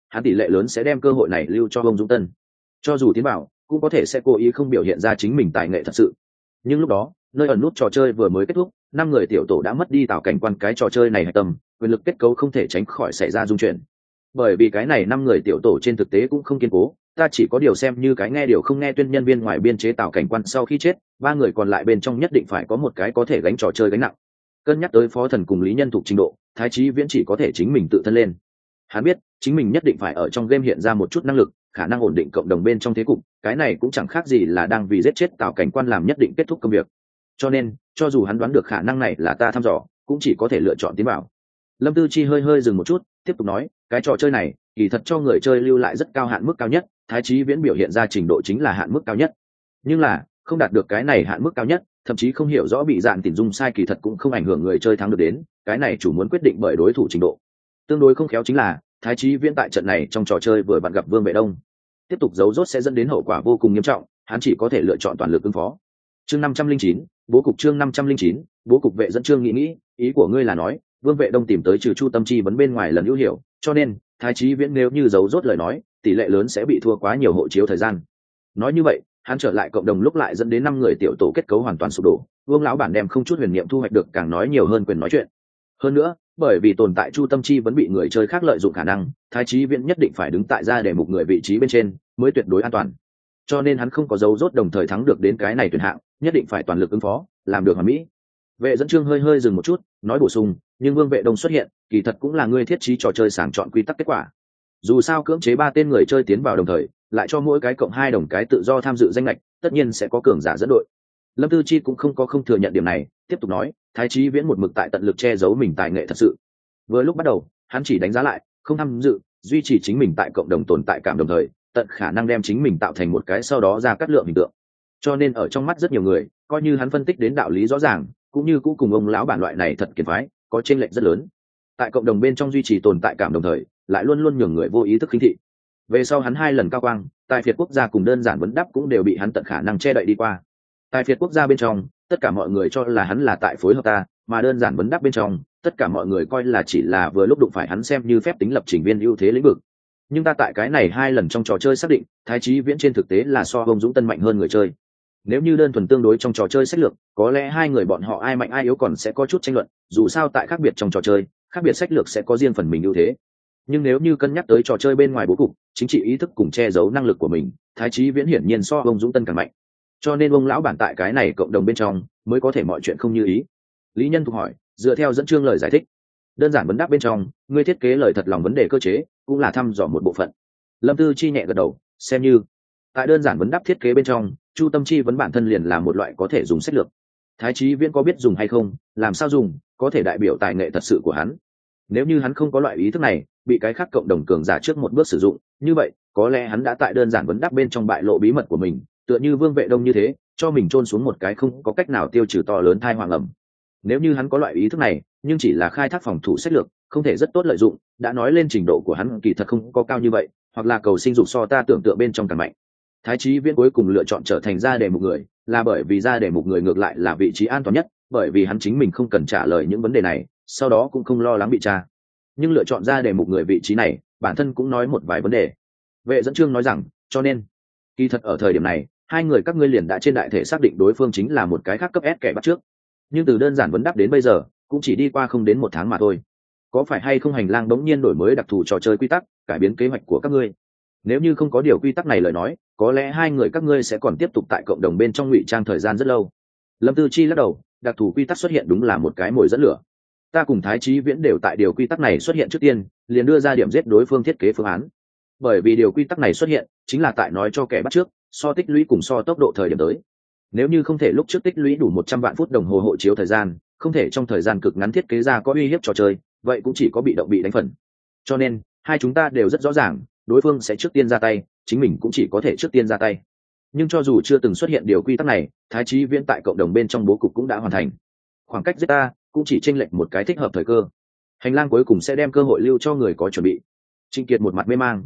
hắn tỷ lệ lớn sẽ đem cơ hội này lưu cho ông Dũng Tân. Cho dù tiến vào cũng có thể sẽ cố ý không biểu hiện ra chính mình tài nghệ thật sự. Nhưng lúc đó nơi ẩn nút trò chơi vừa mới kết thúc, 5 người tiểu tổ đã mất đi tạo cảnh quan cái trò chơi này hạch tâm, quyền lực kết cấu không thể tránh khỏi xảy ra dung chuyển. Bởi vì cái này 5 người tiểu tổ trên thực tế cũng không kiên cố, ta chỉ có điều xem như cái nghe điều không nghe tuyên nhân viên ngoài biên chế tạo cảnh quan sau khi chết, 3 người còn lại bên trong nhất định phải có một cái có thể gánh trò chơi gánh nặng. Cân nhắc tới Phó Thần cùng Lý Nhân thuộc trình độ, Thái Chí Viễn chỉ có thể chính mình tự thân lên. Hắn biết chính mình nhất định phải ở trong game hiện ra một chút năng lực, khả năng ổn định cộng đồng bên trong thế cục, cái này cũng chẳng khác gì là đang vì giết chết tạo cảnh quan làm nhất định kết thúc công việc. Cho nên cho dù hắn đoán được khả năng này là ta thăm dò, cũng chỉ có thể lựa chọn tiến vào. Lâm Tư Chi hơi dừng một chút, tiếp tục nói, cái trò chơi này kỳ thật cho người chơi lưu lại rất cao hạn mức cao nhất, Thái Chí Viễn biểu hiện ra trình độ chính là hạn mức cao nhất. Nhưng là không đạt được cái này hạn mức cao nhất, thậm chí không hiểu rõ bị dạn tìm dung sai, kỳ thật cũng không ảnh hưởng người chơi thắng được đến, cái này chủ muốn quyết định bởi đối thủ trình độ. Tương đối không khéo chính là Thái Chí Viễn tại trận này trong trò chơi vừa bạn gặp Vương Vệ Đông, tiếp tục giấu rốt sẽ dẫn đến hậu quả vô cùng nghiêm trọng, hắn chỉ có thể lựa chọn toàn lực ứng phó. Chương 509, bố cục. Chương 509, bố cục. Vệ dẫn chương nghĩ, ý của ngươi là nói Vương Vệ Đông tìm tới trừ Chu Tâm Chi vấn bên ngoài lần hữu hiểu, cho nên Thái Chí Viễn nếu như giấu rốt lời nói, tỷ lệ lớn sẽ bị thua quá nhiều hộ chiếu thời gian. Nói như vậy, hắn trở lại cộng đồng lúc lại dẫn đến 5 người tiểu tổ kết cấu hoàn toàn sụp đổ, Vương lão bản đem không chút huyền niệm thu hoạch được càng nói nhiều hơn quyền nói chuyện. Hơn nữa, bởi vì tồn tại Chu Tâm Chi vẫn bị người chơi khác lợi dụng khả năng, Thái Chí Viễn nhất định phải đứng tại ra để mục người vị trí bên trên mới tuyệt đối an toàn. Cho nên hắn không có dấu rốt đồng thời thắng được đến cái này tuyển hạng, nhất định phải toàn lực ứng phó, làm được hoàn mỹ. Vệ dẫn chương hơi dừng một chút, nói bổ sung, nhưng Vương Vệ Đông xuất hiện, kỳ thật cũng là ngươi thiết trí trò chơi sàng chọn quy tắc kết quả. Dù sao cưỡng chế 3 tên người chơi tiến vào đồng thời, lại cho mỗi cái cộng 2 đồng cái tự do tham dự danh lệch, tất nhiên sẽ có cường giả dẫn đội. Lâm Tư Chi cũng không thừa nhận điểm này, tiếp tục nói, Thái Chí Viễn một mực tại tận lực che giấu mình tài nghệ thật sự. Vừa lúc bắt đầu, hắn chỉ đánh giá lại, không tham dự, duy trì chính mình tại cộng đồng tồn tại cảm đồng thời, tận khả năng đem chính mình tạo thành một cái sau đó ra cắt lượng hình tượng. Cho nên ở trong mắt rất nhiều người, coi như hắn phân tích đến đạo lý rõ ràng, cũng như cũng cùng ông lão bản loại này thật kiệt phái, có chênh lệch rất lớn. Tại cộng đồng bên trong duy trì tồn tại cảm đồng thời, lại luôn luôn nhường người vô ý thức khinh thị. Về sau hắn 2 lần cao quang, tài phiệt quốc gia cùng đơn giản vấn đáp cũng đều bị hắn tận khả năng che đậy đi qua. Tài phiệt quốc gia bên trong, tất cả mọi người cho là hắn là tại phối hợp ta, mà đơn giản vấn đáp bên trong, tất cả mọi người coi là chỉ là vừa lúc đụng phải hắn xem như phép tính lập trình viên ưu thế lĩnh vực. Nhưng ta tại cái này 2 lần trong trò chơi xác định, Thái Chí Viễn trên thực tế là so ông Dũng Tân mạnh hơn người chơi. Nếu như đơn thuần tương đối trong trò chơi sách lược, có lẽ 2 người bọn họ ai mạnh ai yếu còn sẽ có chút tranh luận, dù sao tại khác biệt trong trò chơi, khác biệt sách lược sẽ có riêng phần mình ưu thế. Nhưng nếu như cân nhắc tới trò chơi bên ngoài bố cục, chính trị ý thức cùng che giấu năng lực của mình, Thái Chí Viễn hiển nhiên so ông Dũng Tân càng mạnh. Cho nên ông lão bản tại cái này cộng đồng bên trong mới có thể mọi chuyện không như ý. Lý Nhân Thục hỏi, dựa theo dẫn chương lời giải thích, đơn giản vấn đáp bên trong, ngươi thiết kế lời thật lòng vấn đề cơ chế, cũng là thăm dò một bộ phận. Lâm Tư Chi nhẹ gật đầu, xem như tại đơn giản vấn đáp thiết kế bên trong, Chu Tâm Chi vấn bản thân liền là một loại có thể dùng sách lược. Thái Chí Viễn có biết dùng hay không, làm sao dùng, có thể đại biểu tài nghệ thật sự của hắn. Nếu như hắn không có loại ý thức này, bị cái khác cộng đồng cường giả trước một bước sử dụng, như vậy có lẽ hắn đã tại đơn giản vấn đáp bên trong bại lộ bí mật của mình, tựa như Vương Vệ Đông như thế, cho mình chôn xuống một cái không có cách nào tiêu trừ to lớn thai hoàng ẩm. Nếu như hắn có loại ý thức này, nhưng chỉ là khai thác phòng thủ sách lược, không thể rất tốt lợi dụng, đã nói lên trình độ của hắn kỳ thật không có cao như vậy, hoặc là cầu sinh dục so ta tưởng tượng bên trong càng mạnh. Thái Chí Viễn cuối cùng lựa chọn trở thành ra đề mục người, là bởi vì ra đề mục người ngược lại là vị trí an toàn nhất, bởi vì hắn chính mình không cần trả lời những vấn đề này, sau đó cũng không lo lắng bị tra. Nhưng lựa chọn ra đề mục người vị trí này, bản thân cũng nói một vài vấn đề. Vệ dẫn chương nói rằng, cho nên kỳ thật ở thời điểm này, 2 người các ngươi liền đã trên đại thể xác định đối phương chính là một cái khác cấp S kẻ bắt trước. Nhưng từ đơn giản vấn đáp đến bây giờ, cũng chỉ đi qua không đến 1 tháng mà thôi. Có phải hay không hành lang bỗng nhiên đổi mới đặc thù trò chơi quy tắc, cải biến kế hoạch của các ngươi? Nếu như không có điều quy tắc này lời nói, có lẽ 2 người các ngươi sẽ còn tiếp tục tại cộng đồng bên trong ngụy trang thời gian rất lâu. Lâm Tư Chi lắc đầu, đặc thù quy tắc xuất hiện đúng là một cái mồi dẫn lửa. Ta cùng Thái Chí Viễn đều tại điều quy tắc này xuất hiện trước tiên, liền đưa ra điểm giết đối phương thiết kế phương án. Bởi vì điều quy tắc này xuất hiện, chính là tại nói cho kẻ bắt trước, so tích lũy cùng so tốc độ thời điểm tới. Nếu như không thể lúc trước tích lũy đủ 100 vạn phút đồng hồ hộ chiếu thời gian, không thể trong thời gian cực ngắn thiết kế ra có uy hiếp trò chơi, vậy cũng chỉ có bị động bị đánh phần. Cho nên, 2 chúng ta đều rất rõ ràng, đối phương sẽ trước tiên ra tay, chính mình cũng chỉ có thể trước tiên ra tay. Nhưng cho dù chưa từng xuất hiện điều quy tắc này, Thái Chí Viễn tại cộng đồng bên trong bố cục cũng đã hoàn thành. Khoảng cách giết ta cũng chỉ chênh lệch một cái thích hợp thời cơ. Hành lang cuối cùng sẽ đem cơ hội lưu cho người có chuẩn bị. Trịnh Kiệt một mặt mê mang,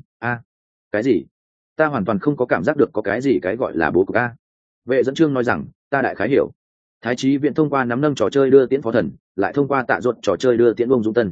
cái gì? Ta hoàn toàn không có cảm giác được có cái gì cái gọi là bố cục a. Vệ dẫn chương nói rằng, ta đại khái hiểu. Thái Chí Viễn thông qua nắm nâng trò chơi đưa tiễn Phó Thần, lại thông qua tạ ruột trò chơi đưa tiễn Ông Dũng Tân.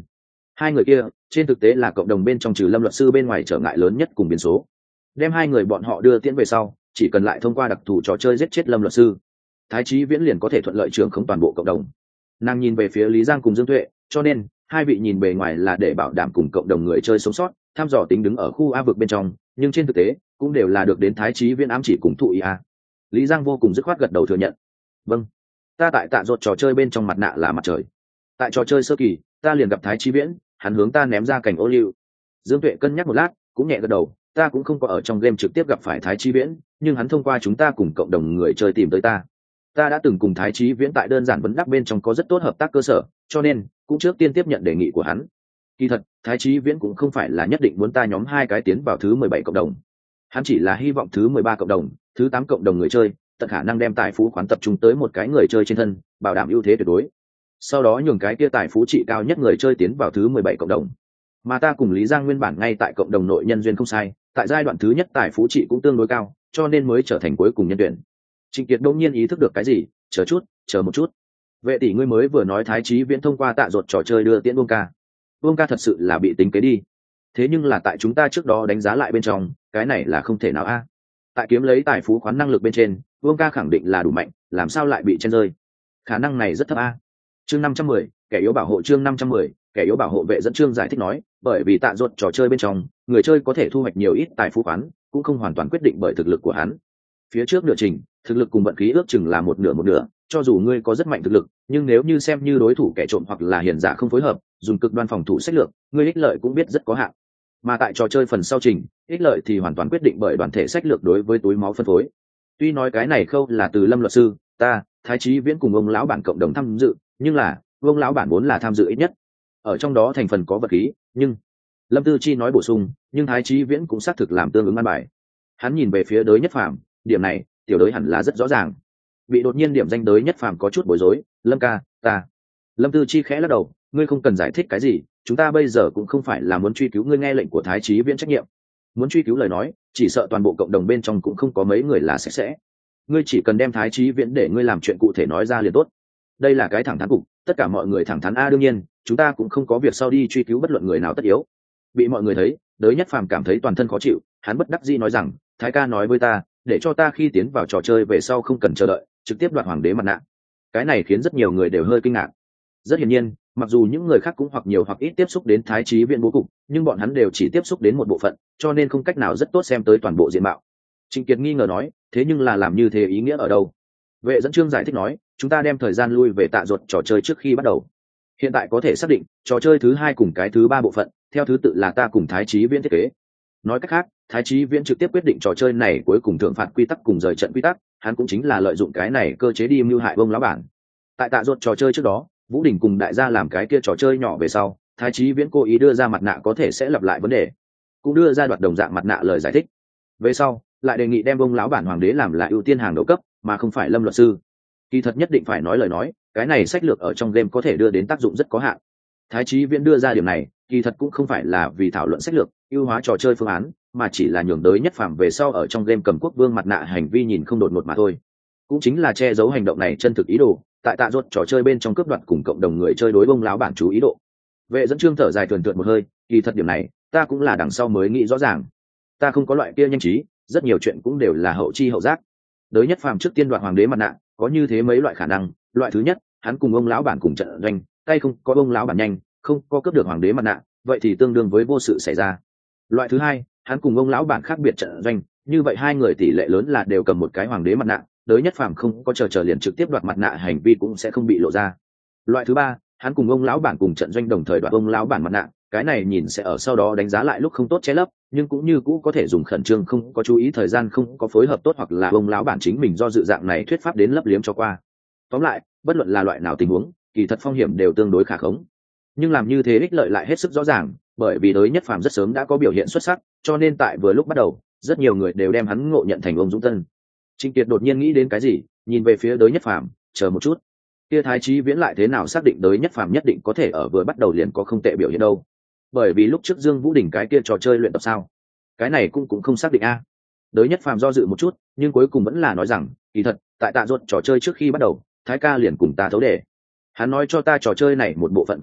Hai người kia trên thực tế là cộng đồng bên trong trừ lâm luật sư bên ngoài trở ngại lớn nhất cùng biến số. Đem hai người bọn họ đưa tiễn về sau, chỉ cần lại thông qua đặc thù trò chơi giết chết lâm luật sư, Thái Chí Viễn liền có thể thuận lợi trưởng khống toàn bộ cộng đồng. Nàng nhìn về phía Lý Giang cùng Dương Tuệ, cho nên hai vị nhìn bề ngoài là để bảo đảm cùng cộng đồng người chơi sống sót, thăm dò tính đứng ở khu A vực bên trong, nhưng trên thực tế cũng đều là được đến Thái Chí Viễn ám chỉ cùng thụ ý a. Lý Giang vô cùng dứt khoát gật đầu thừa nhận. Vâng, ta tại Tạ Ruột trò chơi bên trong mặt nạ là mặt trời. Tại trò chơi sơ kỳ, ta liền gặp Thái Chí Viễn, hắn hướng ta ném ra cảnh ô liu. Dương Tuệ cân nhắc một lát, cũng nhẹ gật đầu, ta cũng không có ở trong game trực tiếp gặp phải Thái Chí Viễn, nhưng hắn thông qua chúng ta cùng cộng đồng người chơi tìm tới ta. Ta đã từng cùng Thái Chí Viễn tại đơn giản vấn đáp bên trong có rất tốt hợp tác cơ sở, cho nên cũng trước tiên tiếp nhận đề nghị của hắn. Kỳ thật, Thái Chí Viễn cũng không phải là nhất định muốn ta nhóm hai cái tiến vào thứ 17 cộng đồng. Hắn chỉ là hy vọng thứ 13 cộng đồng, thứ 8 cộng đồng người chơi, tận khả năng đem tài phú khoán tập trung tới một cái người chơi trên thân, bảo đảm ưu thế tuyệt đối. Sau đó nhường cái kia tài phú trị cao nhất người chơi tiến vào thứ 17 cộng đồng. Mà ta cùng Lý Giang nguyên bản ngay tại cộng đồng nội nhân duyên không sai, tại giai đoạn thứ nhất tài phú trị cũng tương đối cao, cho nên mới trở thành cuối cùng nhân tuyển. Trịnh Kiệt đông nhiên ý thức được cái gì, chờ một chút. Vệ tỷ ngươi mới vừa nói Thái Chí Viễn thông qua Tạ Ruột trò chơi đưa tiễn Vương ca thật sự là bị tính kế đi. Thế nhưng là tại chúng ta trước đó đánh giá lại bên trong, cái này là không thể nào a. Tại kiếm lấy tài phú khoán năng lực bên trên, Vương ca khẳng định là đủ mạnh, làm sao lại bị chen rơi? Khả năng này rất thấp a. Chương 510, kẻ yếu bảo hộ chương 510, kẻ yếu bảo hộ vệ dẫn chương giải thích nói, bởi vì Tạ Ruột trò chơi bên trong, người chơi có thể thu hoạch nhiều ít tài phú khoán, cũng không hoàn toàn quyết định bởi thực lực của hắn. Phía trước nửa trình, thực lực cùng vận khí ước chừng là một nửa, cho dù ngươi có rất mạnh thực lực, nhưng nếu như xem như đối thủ kẻ trộm hoặc là hiền giả không phối hợp, dùng cực đoan phòng thủ sách lược, ngươi ích lợi cũng biết rất có hạn. Mà tại trò chơi phần sau trình, ích lợi thì hoàn toàn quyết định bởi đoàn thể sách lược đối với túi máu phân phối. Tuy nói cái này khâu là từ Lâm luật sư, ta, Thái Chí Viễn cùng ông lão bản cộng đồng tham dự, nhưng là ông lão bản vốn là tham dự ít nhất. Ở trong đó thành phần có vật khí, nhưng Lâm Tư Chi nói bổ sung, nhưng Thái Chí Viễn cũng xác thực làm tương ứng an bài. Hắn nhìn về phía Đới Nhất Phàm, điểm này, tiểu Đới hẳn là rất rõ ràng. Bị đột nhiên điểm danh Đới Nhất Phàm có chút bối rối, Lâm ca, ta. Lâm Tư Chi khẽ lắc đầu, ngươi không cần giải thích cái gì, chúng ta bây giờ cũng không phải là muốn truy cứu ngươi nghe lệnh của Thái Chí Viễn trách nhiệm. Muốn truy cứu lời nói, chỉ sợ toàn bộ cộng đồng bên trong cũng không có mấy người là sạch sẽ. Ngươi chỉ cần đem Thái Chí Viễn để ngươi làm chuyện cụ thể nói ra liền tốt. Đây là cái thẳng thắn cục, tất cả mọi người thẳng thắn a, đương nhiên, chúng ta cũng không có việc sau đi truy cứu bất luận người nào tất yếu. Bị mọi người thấy, Đới Nhất Phàm cảm thấy toàn thân khó chịu, hắn bất đắc dĩ nói rằng, Thái ca nói với ta, để cho ta khi tiến vào trò chơi về sau không cần chờ đợi, trực tiếp đoạt hoàng đế mặt nạ. Cái này khiến rất nhiều người đều hơi kinh ngạc. Rất hiển nhiên, mặc dù những người khác cũng hoặc nhiều hoặc ít tiếp xúc đến Thái Chí Viễn bố cục, nhưng bọn hắn đều chỉ tiếp xúc đến một bộ phận, cho nên không cách nào rất tốt xem tới toàn bộ diện mạo. Trịnh Kiệt nghi ngờ nói, thế nhưng là làm như thế ý nghĩa ở đâu? Vệ dẫn chương giải thích nói, chúng ta đem thời gian lui về Tạ Ruột trò chơi trước khi bắt đầu. Hiện tại có thể xác định, trò chơi thứ 2 cùng cái thứ 3 bộ phận, theo thứ tự là ta cùng Thái Chí Viễn thiết kế. Nói cách khác, Thái Chí Viễn trực tiếp quyết định trò chơi này cuối cùng thượng phạt quy tắc cùng rời trận quy tắc, hắn cũng chính là lợi dụng cái này cơ chế đi mưu hại Vương lão bản. Tại Tạ Ruột trò chơi trước đó, Vũ Đình cùng đại gia làm cái kia trò chơi nhỏ về sau, Thái Chí Viễn cố ý đưa ra mặt nạ có thể sẽ lặp lại vấn đề, cũng đưa ra đoạt đồng dạng mặt nạ lời giải thích. Về sau, lại đề nghị đem Vương lão bản hoàng đế làm là ưu tiên hàng đầu cấp, mà không phải Lâm luật sư. Kỳ thật nhất định phải nói lời nói, cái này sách lược ở trong game có thể đưa đến tác dụng rất có hạn. Thái Chí Viễn đưa ra điểm này, kỳ thật cũng không phải là vì thảo luận sách lược, ưu hóa trò chơi phương án, mà chỉ là nhường Đới Nhất Phàm về sau ở trong game cầm quốc vương mặt nạ hành vi nhìn không đột ngột mà thôi. Cũng chính là che giấu hành động này chân thực ý đồ, tại Tạ Ruột trò chơi bên trong cướp đoạt cùng cộng đồng người chơi đối Vương lão bản chú ý độ. Vệ dẫn chương thở dài tuần một hơi, kỳ thật điểm này, ta cũng là đằng sau mới nghĩ rõ ràng. Ta không có loại kia nhanh trí, rất nhiều chuyện cũng đều là hậu chi hậu giác. Đới Nhất Phàm trước tiên đoạt hoàng đế mặt nạ, có như thế mấy loại khả năng. Loại thứ nhất, hắn cùng ông lão bản cùng trận doanh, tay không có ông lão bản nhanh, không có cướp được hoàng đế mặt nạ, vậy thì tương đương với vô sự xảy ra. Loại thứ hai, hắn cùng ông lão bản khác biệt trận doanh, như vậy hai người tỷ lệ lớn là đều cầm một cái hoàng đế mặt nạ, Đới Nhất Phàm không có chờ liền trực tiếp đoạt mặt nạ hành vi cũng sẽ không bị lộ ra. Loại thứ ba, hắn cùng ông lão bản cùng trận doanh đồng thời đoạt ông lão bản mặt nạ, cái này nhìn sẽ ở sau đó đánh giá lại lúc không tốt che lấp, nhưng cũng như cũ có thể dùng khẩn trương không có chú ý thời gian không có phối hợp tốt hoặc là ông lão bản chính mình do dự dạng này thuyết pháp đến lấp liếm cho qua. Tóm lại, bất luận là loại nào tình huống, kỳ thật phong hiểm đều tương đối khả khống. Nhưng làm như thế ích lợi lại hết sức rõ ràng, bởi vì Đới Nhất Phàm rất sớm đã có biểu hiện xuất sắc, cho nên tại vừa lúc bắt đầu, rất nhiều người đều đem hắn ngộ nhận thành ông Dũng Tân. Trịnh Kiệt đột nhiên nghĩ đến cái gì, nhìn về phía Đới Nhất Phàm, chờ một chút. Kia Thái Chí Viễn lại thế nào xác định Đới Nhất Phàm nhất định có thể ở vừa bắt đầu liền có không tệ biểu hiện đâu? Bởi vì lúc trước Dương Vũ Đình cái kia trò chơi luyện tập sao? Cái này cũng không xác định a. Đới Nhất Phàm do dự một chút, nhưng cuối cùng vẫn là nói rằng, kỳ thật, tại Tạ Ruột trò chơi trước khi bắt đầu, Thái ca liền cùng ta thấu đề. Hắn nói cho ta trò chơi này một bộ phận quy tắc,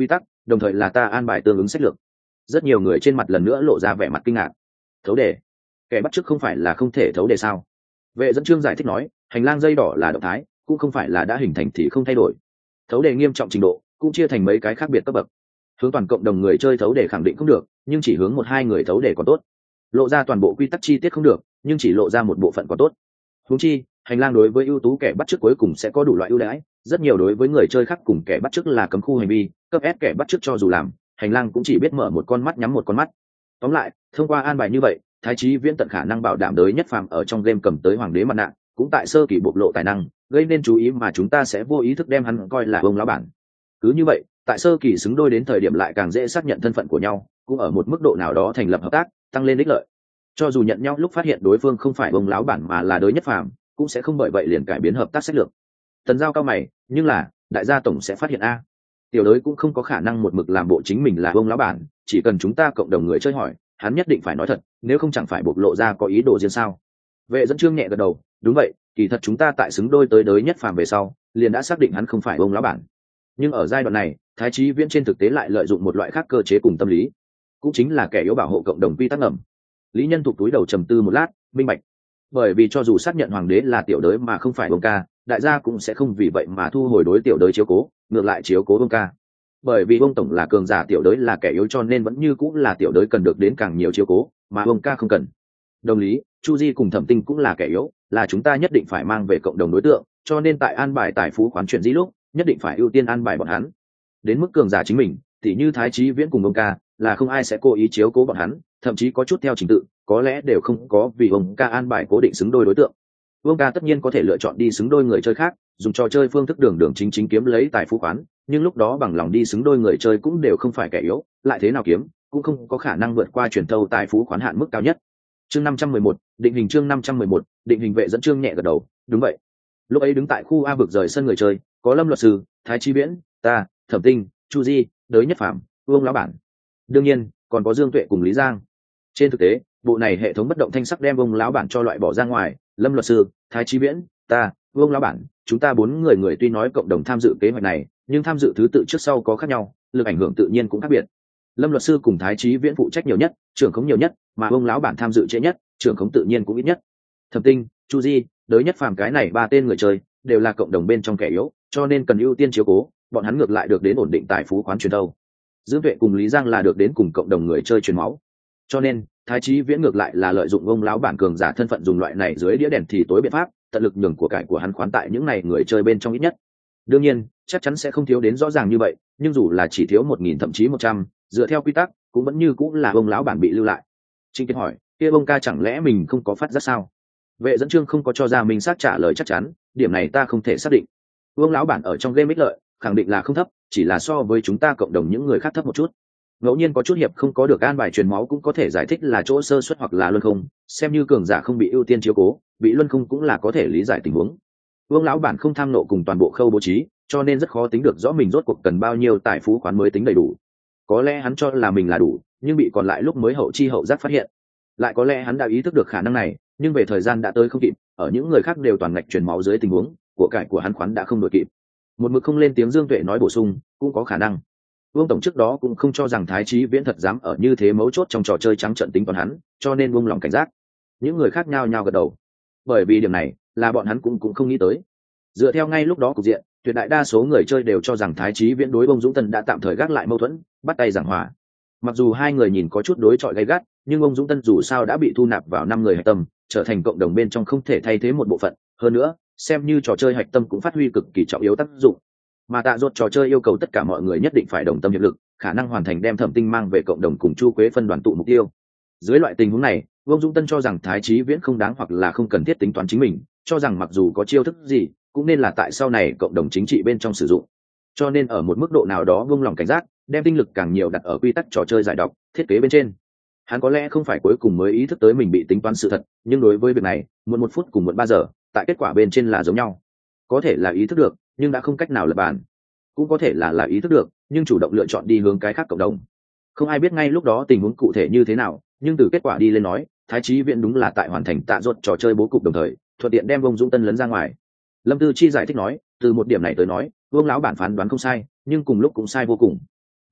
đồng thời là ta an bài tương ứng sách lược. Rất nhiều người trên mặt lần nữa lộ ra vẻ mặt kinh ngạc. Thấu đề, kẻ bắt chước không phải là không thể thấu đề sao? Vệ dẫn chương giải thích nói, hành lang dây đỏ là động thái, cũng không phải là đã hình thành thì không thay đổi. Thấu đề nghiêm trọng trình độ cũng chia thành mấy cái khác biệt cấp bậc. Hướng toàn cộng đồng người chơi thấu đề khẳng định không được, nhưng chỉ hướng một hai người thấu đề còn tốt. Lộ ra toàn bộ quy tắc chi tiết không được, nhưng chỉ lộ ra một bộ phận còn tốt. Huống chi hành lang đối với ưu tú kẻ bắt chước cuối cùng sẽ có đủ loại ưu đãi, rất nhiều đối với người chơi khác cùng kẻ bắt chước là cấm khu hành vi, cấp ép kẻ bắt chước cho dù làm, hành lang cũng chỉ biết mở một con mắt nhắm một con mắt. Tóm lại, thông qua an bài như vậy, Thái Chí Viễn tận khả năng bảo đảm đới nhất phàm ở trong game cầm tới hoàng đế mặt nạ, cũng tại sơ kỳ bộc lộ tài năng, gây nên chú ý mà chúng ta sẽ vô ý thức đem hắn coi là ông lão bản. Cứ như vậy, tại sơ kỳ xứng đôi đến thời điểm lại càng dễ xác nhận thân phận của nhau, cũng ở một mức độ nào đó thành lập hợp tác, tăng lên ích lợi. Cho dù nhận nhau lúc phát hiện đối phương không phải ông lão bản mà là đới nhất phàm, cũng sẽ không bởi vậy liền cải biến hợp tác sách lược. Tần Giao cao mày, nhưng là đại gia tổng sẽ phát hiện a, tiểu đới cũng không có khả năng một mực làm bộ chính mình là ông lão bản, chỉ cần chúng ta cộng đồng người chơi hỏi, hắn nhất định phải nói thật, nếu không chẳng phải bộc lộ ra có ý đồ riêng sao? Vệ dẫn chương nhẹ gật đầu, đúng vậy, kỳ thật chúng ta tại xứng đôi tới đới nhất phàm về sau, liền đã xác định hắn không phải ông lão bản. Nhưng ở giai đoạn này, Thái Chí Viễn trên thực tế lại lợi dụng một loại khác cơ chế cùng tâm lý, cũng chính là kẻ yếu bảo hộ cộng đồng quy tắc ngầm. Lý Nhân Thục túi đầu trầm tư một lát, minh bạch. Bởi vì cho dù xác nhận hoàng đế là tiểu đới mà không phải ông ca, đại gia cũng sẽ không vì vậy mà thu hồi đối tiểu đới chiếu cố, ngược lại chiếu cố ông ca. Bởi vì ông tổng là cường giả, tiểu đới là kẻ yếu, cho nên vẫn như cũng là tiểu đới cần được đến càng nhiều chiếu cố, mà ông ca không cần. Đồng lý, Chu Di cùng Thẩm Tinh cũng là kẻ yếu, là chúng ta nhất định phải mang về cộng đồng đối tượng, cho nên tại an bài tài phú khoán chuyện gì lúc, nhất định phải ưu tiên an bài bọn hắn. Đến mức cường giả chính mình, thì như Thái Chí Viễn cùng ông ca, là không ai sẽ cố ý chiếu cố bọn hắn, thậm chí có chút theo trình tự, có lẽ đều không có vì ông ca an bài cố định xứng đôi đối tượng. Ông ca tất nhiên có thể lựa chọn đi xứng đôi người chơi khác, dùng trò chơi phương thức đường đường chính chính kiếm lấy tài phú khoán, nhưng lúc đó bằng lòng đi xứng đôi người chơi cũng đều không phải kẻ yếu, lại thế nào kiếm cũng không có khả năng vượt qua truyền thâu tài phú khoán hạn mức cao nhất. Chương 511, định hình. Chương 511, định hình. Vệ dẫn chương nhẹ gật đầu, đúng vậy. Lúc ấy đứng tại khu A vực rời sân người chơi, có Lâm luật sư, Thái Chí Viễn, ta, Thẩm Tinh, Chu Di, đới nhất phàm, Vương lão bản, đương nhiên còn có Dương Tuệ cùng Lý Giang. Trên thực tế, bộ này hệ thống bất động thanh sắc đem Vương lão bản cho loại bỏ ra ngoài. Lâm luật sư, Thái Chí Viễn, ta, Vương lão bản, chúng ta bốn người tuy nói cộng đồng tham dự kế hoạch này, nhưng tham dự thứ tự trước sau có khác nhau, lực ảnh hưởng tự nhiên cũng khác biệt. Lâm luật sư cùng Thái Chí Viễn phụ trách nhiều nhất, trưởng khống nhiều nhất, mà Vương lão bản tham dự trễ nhất, trưởng khống tự nhiên cũng ít nhất. Thẩm Tinh, Chu Di, đới nhất phàm cái này ba tên người chơi đều là cộng đồng bên trong kẻ yếu, cho nên cần ưu tiên chiếu cố, bọn hắn ngược lại được đến ổn định tài phú khoán truyền thâu. Dương Tuệ cùng Lý Giang là được đến cùng cộng đồng người chơi truyền máu, cho nên Thái Chí Viễn ngược lại là lợi dụng ông lão bản cường giả thân phận dùng loại này dưới đĩa đèn thì tối biện pháp, tận lực nhường của cải của hắn khoán tại những này người chơi bên trong ít nhất. Đương nhiên, chắc chắn sẽ không thiếu đến rõ ràng như vậy, nhưng dù là chỉ thiếu 1000 thậm chí 100, dựa theo quy tắc, cũng vẫn như cũng là ông lão bản bị lưu lại. Trinh Kiệt hỏi, kia ông ca chẳng lẽ mình không có phát giác sao? Vệ dẫn chương không có cho ra mình xác trả lời chắc chắn, điểm này ta không thể xác định. Ông lão bản ở trong game ích lợi, khẳng định là không thấp, chỉ là so với chúng ta cộng đồng những người khác thấp một chút. Ngẫu nhiên có chút hiệp không có được an bài truyền máu cũng có thể giải thích là chỗ sơ suất hoặc là luân không, xem như cường giả không bị ưu tiên chiếu cố, bị luân không cũng là có thể lý giải tình huống. Vương lão bản không tham nộ cùng toàn bộ khâu bố trí, cho nên rất khó tính được rõ mình rốt cuộc cần bao nhiêu tài phú khoán mới tính đầy đủ. Có lẽ hắn cho là mình là đủ, nhưng bị còn lại lúc mới hậu chi hậu giác phát hiện. Lại có lẽ hắn đã ý thức được khả năng này, nhưng về thời gian đã tới không kịp, ở những người khác đều toàn ngạch truyền máu dưới tình huống, của cải của hắn khoán đã không đội kịp. Một mực không lên tiếng Dương Tuệ nói bổ sung, cũng có khả năng. Vương tổng trước đó cũng không cho rằng Thái Chí Viễn thật dám ở như thế mấu chốt trong trò chơi trắng trợn tính toán hắn, cho nên buông lòng cảnh giác. Những người khác nhao nhao gật đầu, bởi vì điểm này là bọn hắn cũng không nghĩ tới. Dựa theo ngay lúc đó cục diện, tuyệt đại đa số người chơi đều cho rằng Thái Chí Viễn đối ông Dũng Tân đã tạm thời gác lại mâu thuẫn, bắt tay giảng hòa. Mặc dù hai người nhìn có chút đối chọi gay gắt, nhưng ông Dũng Tân dù sao đã bị thu nạp vào 5 người hạch tâm, trở thành cộng đồng bên trong không thể thay thế một bộ phận. Hơn nữa, xem như trò chơi hạch tâm cũng phát huy cực kỳ trọng yếu tác dụng. Mà Tạ Dột trò chơi yêu cầu tất cả mọi người nhất định phải đồng tâm hiệp lực, khả năng hoàn thành đem Thẩm Tinh mang về cộng đồng cùng Chu Quế phân đoàn tụ mục tiêu. Dưới loại tình huống này, Vương Dũng Tân cho rằng Thái Chí Viễn không đáng hoặc là không cần thiết tính toán chính mình, cho rằng mặc dù có chiêu thức gì, cũng nên là tại sau này cộng đồng chính trị bên trong sử dụng. Cho nên ở một mức độ nào đó buông lòng cảnh giác, đem tinh lực càng nhiều đặt ở quy tắc trò chơi giải độc, thiết kế bên trên. Hắn có lẽ không phải cuối cùng mới ý thức tới mình bị tính toán sự thật, nhưng đối với việc này, muộn 1 phút cùng muộn 3 giờ, tại kết quả bên trên là giống nhau. Có thể là ý thức được, nhưng đã không cách nào lật bàn. Cũng có thể là ý thức được, nhưng chủ động lựa chọn đi hướng cái khác cộng đồng. Không ai biết ngay lúc đó tình huống cụ thể như thế nào, nhưng từ kết quả đi lên nói, Thái Chí Viễn đúng là tại hoàn thành Tạ Dột trò chơi bố cục đồng thời, thuận tiện đem Vương Dũng Tân lấn ra ngoài. Lâm Tư Chi giải thích nói, từ một điểm này tới nói, Vương lão bản phán đoán không sai, nhưng cùng lúc cũng sai vô cùng.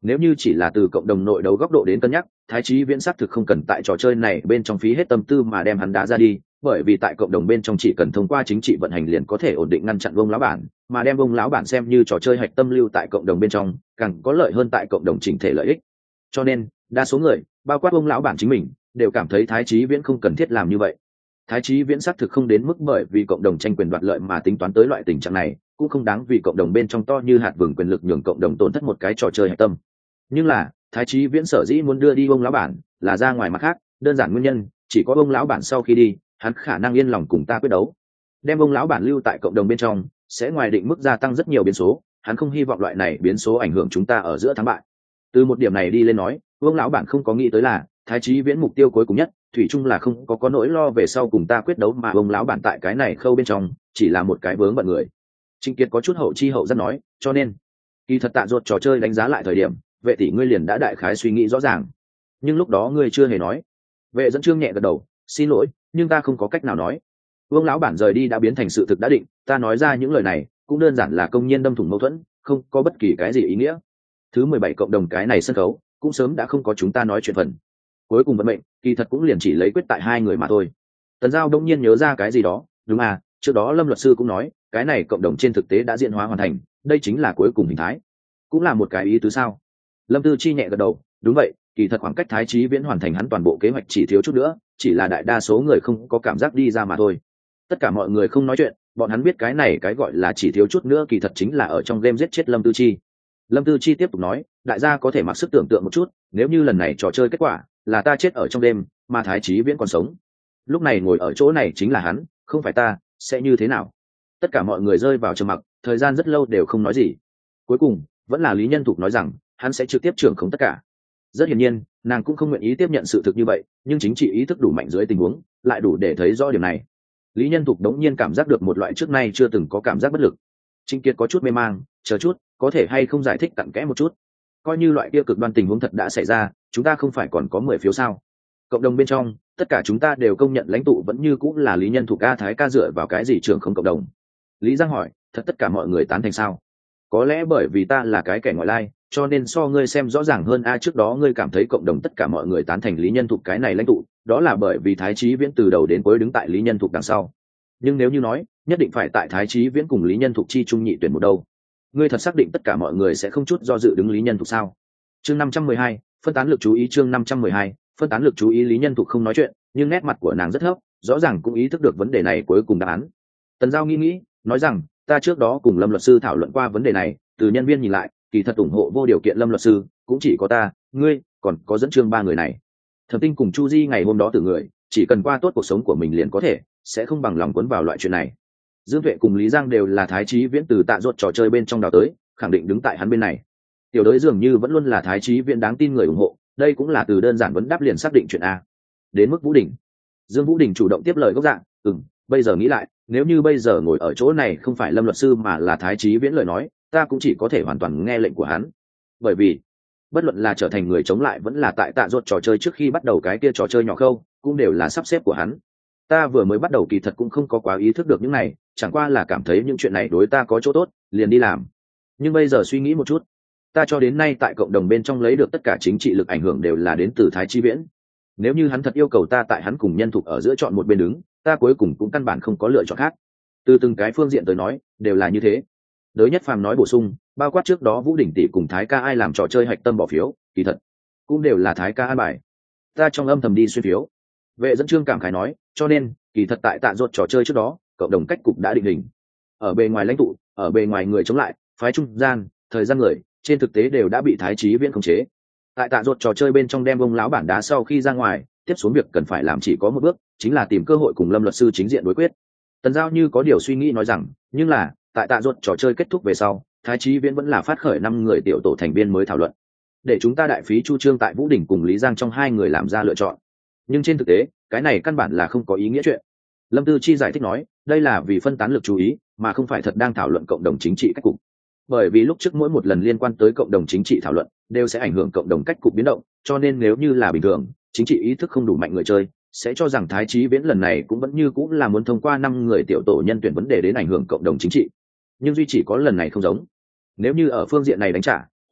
Nếu như chỉ là từ cộng đồng nội đấu góc độ đến cân nhắc, Thái Chí Viễn xác thực không cần tại trò chơi này bên trong phí hết tâm tư mà đem hắn đá ra đi, bởi vì tại cộng đồng bên trong chỉ cần thông qua chính trị vận hành liền có thể ổn định ngăn chặn Vương lão bản, mà đem Vương lão bản xem như trò chơi hạch tâm lưu tại cộng đồng bên trong, càng có lợi hơn tại cộng đồng chỉnh thể lợi ích. Cho nên, đa số người, bao quát Vương lão bản chính mình, đều cảm thấy Thái Chí Viễn không cần thiết làm như vậy. Thái Chí Viễn xác thực không đến mức bởi vì cộng đồng tranh quyền đoạt lợi mà tính toán tới loại tình trạng này, cũng không đáng vì cộng đồng bên trong to như hạt vừng quyền lực nhường cộng đồng tổn thất một cái trò chơi hạch tâm. Nhưng là, Thái Chí Viễn sở dĩ muốn đưa đi ông lão bản, là ra ngoài mặt khác, đơn giản nguyên nhân, chỉ có ông lão bản sau khi đi, hắn khả năng yên lòng cùng ta quyết đấu. Đem ông lão bản lưu tại cộng đồng bên trong, sẽ ngoài định mức gia tăng rất nhiều biến số, hắn không hy vọng loại này biến số ảnh hưởng chúng ta ở giữa thắng bại. Từ một điểm này đi lên nói, ông lão bản không có nghĩ tới là, Thái Chí Viễn mục tiêu cuối cùng nhất, thủy chung là không có nỗi lo về sau cùng ta quyết đấu, mà ông lão bản tại cái này khâu bên trong, chỉ là một cái vướng bận người. Trịnh Kiệt có chút hậu chi hậu giác nói, cho nên, kỳ thật Tạ Ruột trò chơi đánh giá lại thời điểm, Vệ tỷ ngươi liền đã đại khái suy nghĩ rõ ràng, nhưng lúc đó ngươi chưa hề nói. Vệ dẫn Trương nhẹ gật đầu, xin lỗi, nhưng ta không có cách nào nói. Vương lão bản rời đi đã biến thành sự thực đã định, ta nói ra những lời này cũng đơn giản là công nhiên đâm thủng mâu thuẫn, không có bất kỳ cái gì ý nghĩa. Thứ 17 cộng đồng cái này sân khấu cũng sớm đã không có chúng ta nói chuyện phần. Cuối cùng vận mệnh kỳ thật cũng liền chỉ lấy quyết tại hai người mà thôi. Tần Giao đông nhiên nhớ ra cái gì đó, đúng à, trước đó Lâm luật sư cũng nói cái này cộng đồng trên thực tế đã diễn hóa hoàn thành, đây chính là cuối cùng hình thái, cũng là một cái ý tứ sao? Lâm Tư Chi nhẹ gật đầu, đúng vậy, kỳ thật khoảng cách Thái Chí Viễn hoàn thành hắn toàn bộ kế hoạch chỉ thiếu chút nữa, chỉ là đại đa số người không có cảm giác đi ra mà thôi. Tất cả mọi người không nói chuyện, bọn hắn biết cái này cái gọi là chỉ thiếu chút nữa kỳ thật chính là ở trong game giết chết Lâm Tư Chi. Lâm Tư Chi tiếp tục nói, đại gia có thể mặc sức tưởng tượng một chút, nếu như lần này trò chơi kết quả là ta chết ở trong đêm, mà Thái Chí Viễn còn sống, lúc này ngồi ở chỗ này chính là hắn, không phải ta, sẽ như thế nào? Tất cả mọi người rơi vào trầm mặc, thời gian rất lâu đều không nói gì. Cuối cùng, vẫn là Lý Nhân Thục nói rằng, hắn sẽ trực tiếp trưởng khống tất cả. Rất hiển nhiên, nàng cũng không nguyện ý tiếp nhận sự thực như vậy, nhưng chính trị ý thức đủ mạnh dưới tình huống, lại đủ để thấy rõ điểm này. Lý Nhân Thục đống nhiên cảm giác được một loại trước nay chưa từng có cảm giác bất lực. Trịnh Kiệt có chút mê mang, chờ chút, có thể hay không giải thích cặn kẽ một chút? Coi như loại kia cực đoan tình huống thật đã xảy ra, chúng ta không phải còn có 10 phiếu sao? Cộng đồng bên trong, tất cả chúng ta đều công nhận lãnh tụ vẫn như cũng là Lý Nhân Thục, ca Thái ca dựa vào cái gì trưởng không cộng đồng? Lý Giang hỏi, thật tất cả mọi người tán thành sao? Có lẽ bởi vì ta là cái kẻ ngoại lai, cho nên so ngươi xem rõ ràng hơn. Trước đó ngươi cảm thấy cộng đồng tất cả mọi người tán thành Lý Nhân Thục cái này lãnh tụ, đó là bởi vì Thái Chí Viễn từ đầu đến cuối đứng tại Lý Nhân Thục đằng sau. Nhưng nếu như nói nhất định phải tại Thái Chí Viễn cùng Lý Nhân Thục chi trung nhị tuyển một đâu, ngươi thật xác định tất cả mọi người sẽ không chút do dự đứng Lý Nhân Thục sao? Chương 512, phân tán lực chú ý. Chương 512, phân tán lực chú ý. Lý Nhân Thục không nói chuyện, nhưng nét mặt của nàng rất thấp, rõ ràng cũng ý thức được vấn đề này cuối cùng đáp án. Tần Giao nghĩ, nói rằng, ta trước đó cùng Lâm luật sư thảo luận qua vấn đề này, từ nhân viên nhìn lại, kỳ thật ủng hộ vô điều kiện Lâm luật sư cũng chỉ có ta, ngươi, còn có dẫn chương 3 người này. Thẩm Tinh cùng Chu Di ngày hôm đó từ người, chỉ cần qua tốt cuộc sống của mình liền có thể, sẽ không bằng lòng cuốn vào loại chuyện này. Dương Tuệ cùng Lý Giang đều là Thái Chí Viễn từ Tạ Ruột trò chơi bên trong đào tới, khẳng định đứng tại hắn bên này. Tiểu Đới dường như vẫn luôn là Thái Chí Viễn đáng tin người ủng hộ, đây cũng là từ đơn giản vấn đáp liền xác định chuyện a. Đến mức Vũ Đình, Dương Vũ Đình chủ động tiếp lời gốc dạng, bây giờ nghĩ lại, nếu như bây giờ ngồi ở chỗ này không phải Lâm luật sư mà là Thái Chí Viễn lời nói, ta cũng chỉ có thể hoàn toàn nghe lệnh của hắn, bởi vì bất luận là trở thành người chống lại vẫn là tại Tạ Ruột trò chơi trước khi bắt đầu cái kia trò chơi nhỏ khâu, cũng đều là sắp xếp của hắn. Ta vừa mới bắt đầu kỳ thật cũng không có quá ý thức được những này, chẳng qua là cảm thấy những chuyện này đối ta có chỗ tốt, liền đi làm. Nhưng bây giờ suy nghĩ một chút, ta cho đến nay tại cộng đồng bên trong lấy được tất cả chính trị lực ảnh hưởng đều là đến từ Thái Chí Viễn. Nếu như hắn thật yêu cầu ta tại hắn cùng Nhân Thục ở giữa chọn một bên đứng, ta cuối cùng cũng căn bản không có lựa chọn khác. Từ từng cái phương diện tới nói, đều là như thế. Đới Nhất Phàm nói bổ sung, bao quát trước đó Vũ Đình tỷ cùng Thái ca ai làm trò chơi hạch tâm bỏ phiếu, kỳ thật cũng đều là Thái ca an bài. Ta trong âm thầm đi xuyên phiếu. Vệ dẫn Trương cảm khái nói, cho nên kỳ thật tại Tạ Ruột trò chơi trước đó, cộng đồng cách cục đã định hình. Ở bề ngoài lãnh tụ, ở bề ngoài người chống lại, phái trung gian, thời gian người, trên thực tế đều đã bị Thái Chí Viễn khống chế. Tại Tạ Ruột trò chơi bên trong đem ông lão bản đá sau khi ra ngoài, tiếp xuống việc cần phải làm chỉ có một bước, chính là tìm cơ hội cùng Lâm luật sư chính diện đối quyết. Tần Giao như có điều suy nghĩ nói rằng, nhưng là tại Tạ Ruột trò chơi kết thúc về sau, Thái Chí Viễn vẫn là phát khởi 5 người tiểu tổ thành viên mới thảo luận, để chúng ta đại phí chu trương tại Vũ Đình cùng Lý Giang trong 2 người làm ra lựa chọn. Nhưng trên thực tế, cái này căn bản là không có ý nghĩa chuyện. Lâm Tư Chi giải thích nói, đây là vì phân tán lực chú ý, mà không phải thật đang thảo luận cộng đồng chính trị cách cục. Bởi vì lúc trước mỗi một lần liên quan tới cộng đồng chính trị thảo luận, đều sẽ ảnh hưởng cộng đồng cách cục biến động, cho nên nếu như là bình thường, chính trị ý thức không đủ mạnh người chơi, sẽ cho rằng Thái Chí Viễn lần này cũng vẫn như cũng là muốn thông qua 5 người tiểu tổ nhân tuyển vấn đề đến ảnh hưởng cộng đồng chính trị. Nhưng duy chỉ có lần này không giống. Nếu như ở phương diện này đánh trả,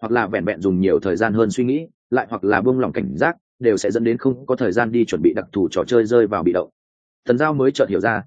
hoặc là vẹn vẹn dùng nhiều thời gian hơn suy nghĩ, lại hoặc là buông lỏng cảnh giác, đều sẽ dẫn đến không có thời gian đi chuẩn bị đặc thù trò chơi, rơi vào bị động. Tần Giao mới chợt hiểu ra,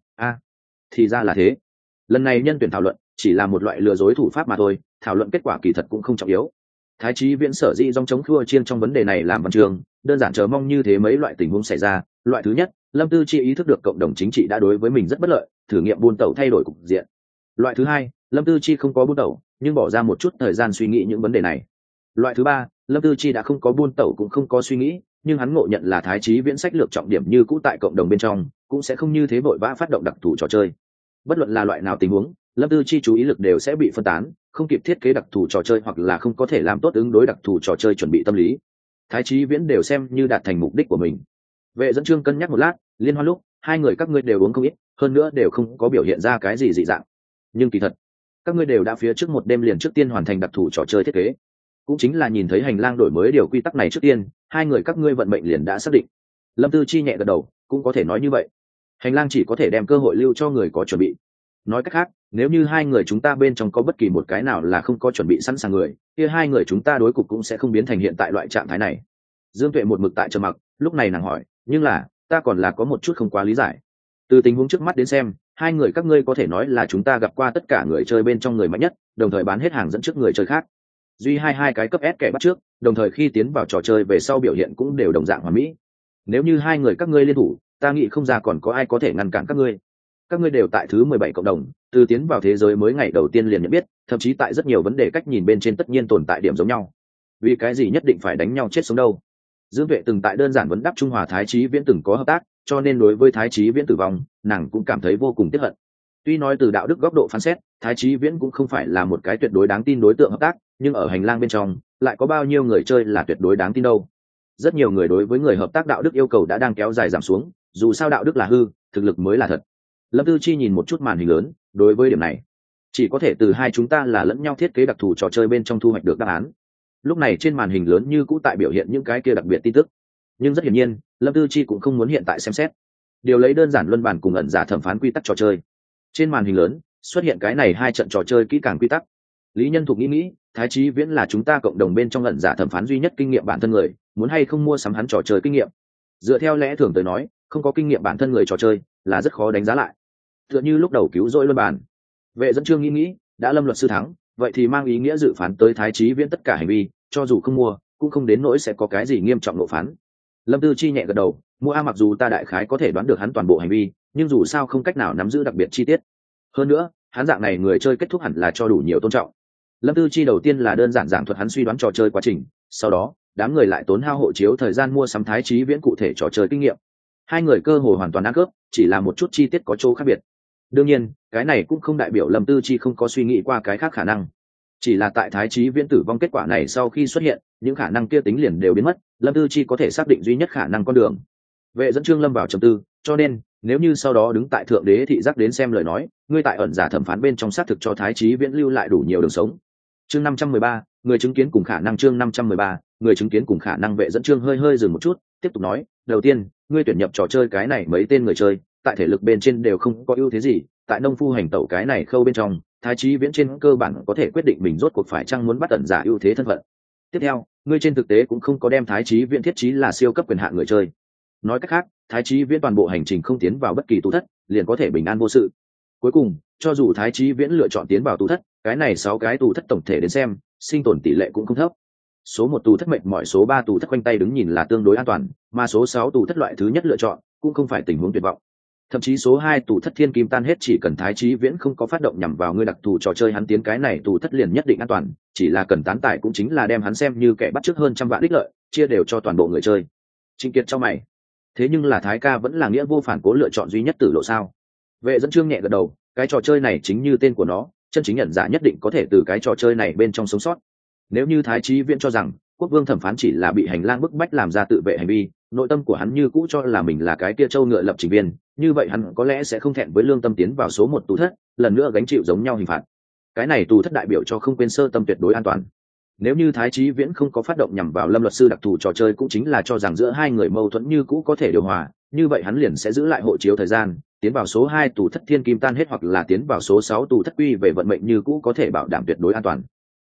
thì ra là thế. Lần này nhân tuyển thảo luận chỉ là một loại lừa dối thủ pháp mà thôi, thảo luận kết quả kỳ thật cũng không trọng yếu. Thái Chí Viễn sở dĩ dòng chống khua chiên trong vấn đề này làm văn trường, đơn giản chờ mong như thế mấy loại tình huống xảy ra. Loại thứ nhất, Lâm Tư Chi ý thức được cộng đồng chính trị đã đối với mình rất bất lợi, thử nghiệm buôn tẩu thay đổi cục diện. Loại thứ hai, Lâm Tư Chi không có buôn tẩu, nhưng bỏ ra một chút thời gian suy nghĩ những vấn đề này. Loại thứ ba, Lâm Tư Chi đã không có buôn tẩu cũng không có suy nghĩ, nhưng hắn ngộ nhận là Thái Chí Viễn sách lược trọng điểm như cũ tại cộng đồng bên trong, cũng sẽ không như thế vội vã phát động đặc thù trò chơi. Bất luận là loại nào tình huống, Lâm Tư Chi chú ý lực đều sẽ bị phân tán, không kịp thiết kế đặc thù trò chơi hoặc là không có thể làm tốt ứng đối đặc thù trò chơi chuẩn bị tâm lý. Thái Chí Viễn đều xem như đạt thành mục đích của mình. Vệ dẫn Chương cân nhắc một lát, liên hoan lúc hai người các ngươi đều uống không ít, hơn nữa đều không có biểu hiện ra cái gì dị dạng. Nhưng kỳ thật, các ngươi đều đã phía trước một đêm liền trước tiên hoàn thành đặc thù trò chơi thiết kế, cũng chính là nhìn thấy hành lang đổi mới điều quy tắc này trước tiên, hai người các ngươi vận mệnh liền đã xác định. Lâm Tư Chi nhẹ gật đầu, cũng có thể nói như vậy. Hành lang chỉ có thể đem cơ hội lưu cho người có chuẩn bị. Nói cách khác, nếu như hai người chúng ta bên trong có bất kỳ một cái nào là không có chuẩn bị sẵn sàng người, kia hai người chúng ta đối cục cũng sẽ không biến thành hiện tại loại trạng thái này. Dương Tuệ một mực tại trầm mặc, lúc này nàng hỏi, nhưng là ta còn là có một chút không quá lý giải. Từ tình huống trước mắt đến xem, hai người các ngươi có thể nói là chúng ta gặp qua tất cả người chơi bên trong người mạnh nhất, đồng thời bán hết hàng dẫn trước người chơi khác. Duy hai cái cấp S kẻ bắt trước, đồng thời khi tiến vào trò chơi về sau biểu hiện cũng đều đồng dạng hoàn mỹ. Nếu như hai người các ngươi liên thủ, ta nghĩ không ra còn có ai có thể ngăn cản các ngươi. Các ngươi đều tại thứ 17 cộng đồng, từ tiến vào thế giới mới ngày đầu tiên liền nhận biết, thậm chí tại rất nhiều vấn đề cách nhìn bên trên tất nhiên tồn tại điểm giống nhau. Vì cái gì nhất định phải đánh nhau chết sống đâu? Dương Tuệ từng tại đơn giản vấn đáp Trung Hòa Thái Chí Viễn từng có hợp tác, cho nên đối với Thái Chí Viễn tử vong, nàng cũng cảm thấy vô cùng tiếc hận. Tuy nói từ đạo đức góc độ phán xét, Thái Chí Viễn cũng không phải là một cái tuyệt đối đáng tin đối tượng hợp tác, nhưng ở hành lang bên trong, lại có bao nhiêu người chơi là tuyệt đối đáng tin đâu? Rất nhiều người đối với người hợp tác đạo đức yêu cầu đã đang kéo dài giảm xuống, dù sao đạo đức là hư, thực lực mới là thật. Lâm Tư Chi nhìn một chút màn hình lớn, đối với điểm này, chỉ có thể từ hai chúng ta là lẫn nhau thiết kế đặc thù trò chơi bên trong thu hoạch được đáp án. Lúc này trên màn hình lớn như cũ tại biểu hiện những cái kia đặc biệt tin tức, nhưng rất hiển nhiên, Lâm Tư Chi cũng không muốn hiện tại xem xét. Điều lấy đơn giản luân bản cùng ẩn giả thẩm phán quy tắc trò chơi. Trên màn hình lớn xuất hiện cái này hai trận trò chơi kỹ càng quy tắc. Lý Nhân Thục nghĩ, Thái Chí Viễn là chúng ta cộng đồng bên trong ẩn giả thẩm phán duy nhất kinh nghiệm bản thân người, muốn hay không mua sắm hắn trò chơi kinh nghiệm. Dựa theo lẽ thường tới nói, không có kinh nghiệm bản thân người trò chơi là rất khó đánh giá lại. Tựa như lúc đầu cứu rỗi luân bản. Vệ dẫn Chương nghĩ, đã Lâm luật sư thắng, vậy thì mang ý nghĩa dự phán tới Thái Chí Viễn tất cả hành vi, cho dù không mua, cũng không đến nỗi sẽ có cái gì nghiêm trọng nộp phán. Lâm Tư Chi nhẹ gật đầu, mua mặc dù ta đại khái có thể đoán được hắn toàn bộ hành vi, nhưng dù sao không cách nào nắm giữ đặc biệt chi tiết. Hơn nữa, hắn dạng này người chơi kết thúc hẳn là cho đủ nhiều tôn trọng. Lâm Tư Chi đầu tiên là đơn giản giảng thuật hắn suy đoán trò chơi quá trình, sau đó đám người lại tốn hao hộ chiếu thời gian mua sắm Thái Chí Viễn cụ thể trò chơi kinh nghiệm. Hai người cơ hồ hoàn toàn ăn cướp, chỉ là một chút chi tiết có chỗ khác biệt. Đương nhiên, cái này cũng không đại biểu Lâm Tư Chi không có suy nghĩ qua cái khác khả năng. Chỉ là tại Thái Chí Viễn tử vong kết quả này sau khi xuất hiện, những khả năng kia tính liền đều biến mất, Lâm Tư Chi có thể xác định duy nhất khả năng con đường. Vệ dẫn Chương lâm vào trầm tư, cho nên nếu như sau đó đứng tại thượng đế thị giác đến xem lời nói, ngươi tại ẩn giả thẩm phán bên trong xác thực cho Thái Chí Viễn lưu lại đủ nhiều đường sống. Chương 513, người chứng kiến cùng khả năng. Chương 513, người chứng kiến cùng khả năng. Vệ dẫn Chương hơi dừng một chút, tiếp tục nói, đầu tiên, ngươi tuyển nhập trò chơi cái này mấy tên người chơi, tại thể lực bên trên đều không có ưu thế gì, tại nông phu hành tẩu cái này khâu bên trong, Thái Chí Viễn trên cơ bản có thể quyết định mình rốt cuộc phải chăng muốn bắt ẩn giả ưu thế thân phận. Tiếp theo, ngươi trên thực tế cũng không có đem Thái Chí Viễn thiết trí là siêu cấp quyền hạn người chơi. Nói cách khác, Thái Chí Viễn toàn bộ hành trình không tiến vào bất kỳ tù thất, liền có thể bình an vô sự. Cuối cùng, cho dù Thái Chí Viễn lựa chọn tiến vào tù thất, cái này 6 cái tù thất tổng thể đến xem, sinh tồn tỷ lệ cũng không thấp. Số 1 tù thất mệt mỏi, số 3 tù thất quanh tay đứng nhìn là tương đối an toàn, mà số 6 tù thất loại thứ nhất lựa chọn, cũng không phải tình huống tuyệt vọng. Thậm chí số 2 tù thất thiên kim tan hết, chỉ cần Thái Chí Viễn không có phát động nhằm vào ngươi đặc thù trò chơi hắn tiến cái này tù thất liền nhất định an toàn, chỉ là cần tán tài cũng chính là đem hắn xem như kẻ bắt chước hơn trăm vạn đích lợi, chia đều cho toàn bộ người chơi. Trịnh Kiệt cho mày. Thế nhưng là Thái ca vẫn là nghĩa vô phản cố lựa chọn duy nhất tử lộ sao? Vệ dẫn Chương nhẹ gật đầu, cái trò chơi này chính như tên của nó, chân chính nhận giả nhất định có thể từ cái trò chơi này bên trong sống sót. Nếu như Thái Chí Viễn cho rằng quốc vương thẩm phán chỉ là bị hành lang bức bách làm ra tự vệ hành vi, nội tâm của hắn như cũ cho là mình là cái kia châu ngựa lập trình viên, như vậy hắn có lẽ sẽ không thẹn với lương tâm tiến vào số 1 tù thất, lần nữa gánh chịu giống nhau hình phạt. Cái này tù thất đại biểu cho không quên sơ tâm tuyệt đối an toàn. Nếu như Thái Chí Viễn không có phát động nhằm vào Lâm luật sư đặc thù trò chơi, cũng chính là cho rằng giữa hai người mâu thuẫn như cũ có thể điều hòa, như vậy hắn liền sẽ giữ lại hộ chiếu thời gian, tiến vào số 2 tù thất thiên kim tan hết, hoặc là tiến vào số 6 tù thất quy về vận mệnh như cũ có thể bảo đảm tuyệt đối an toàn.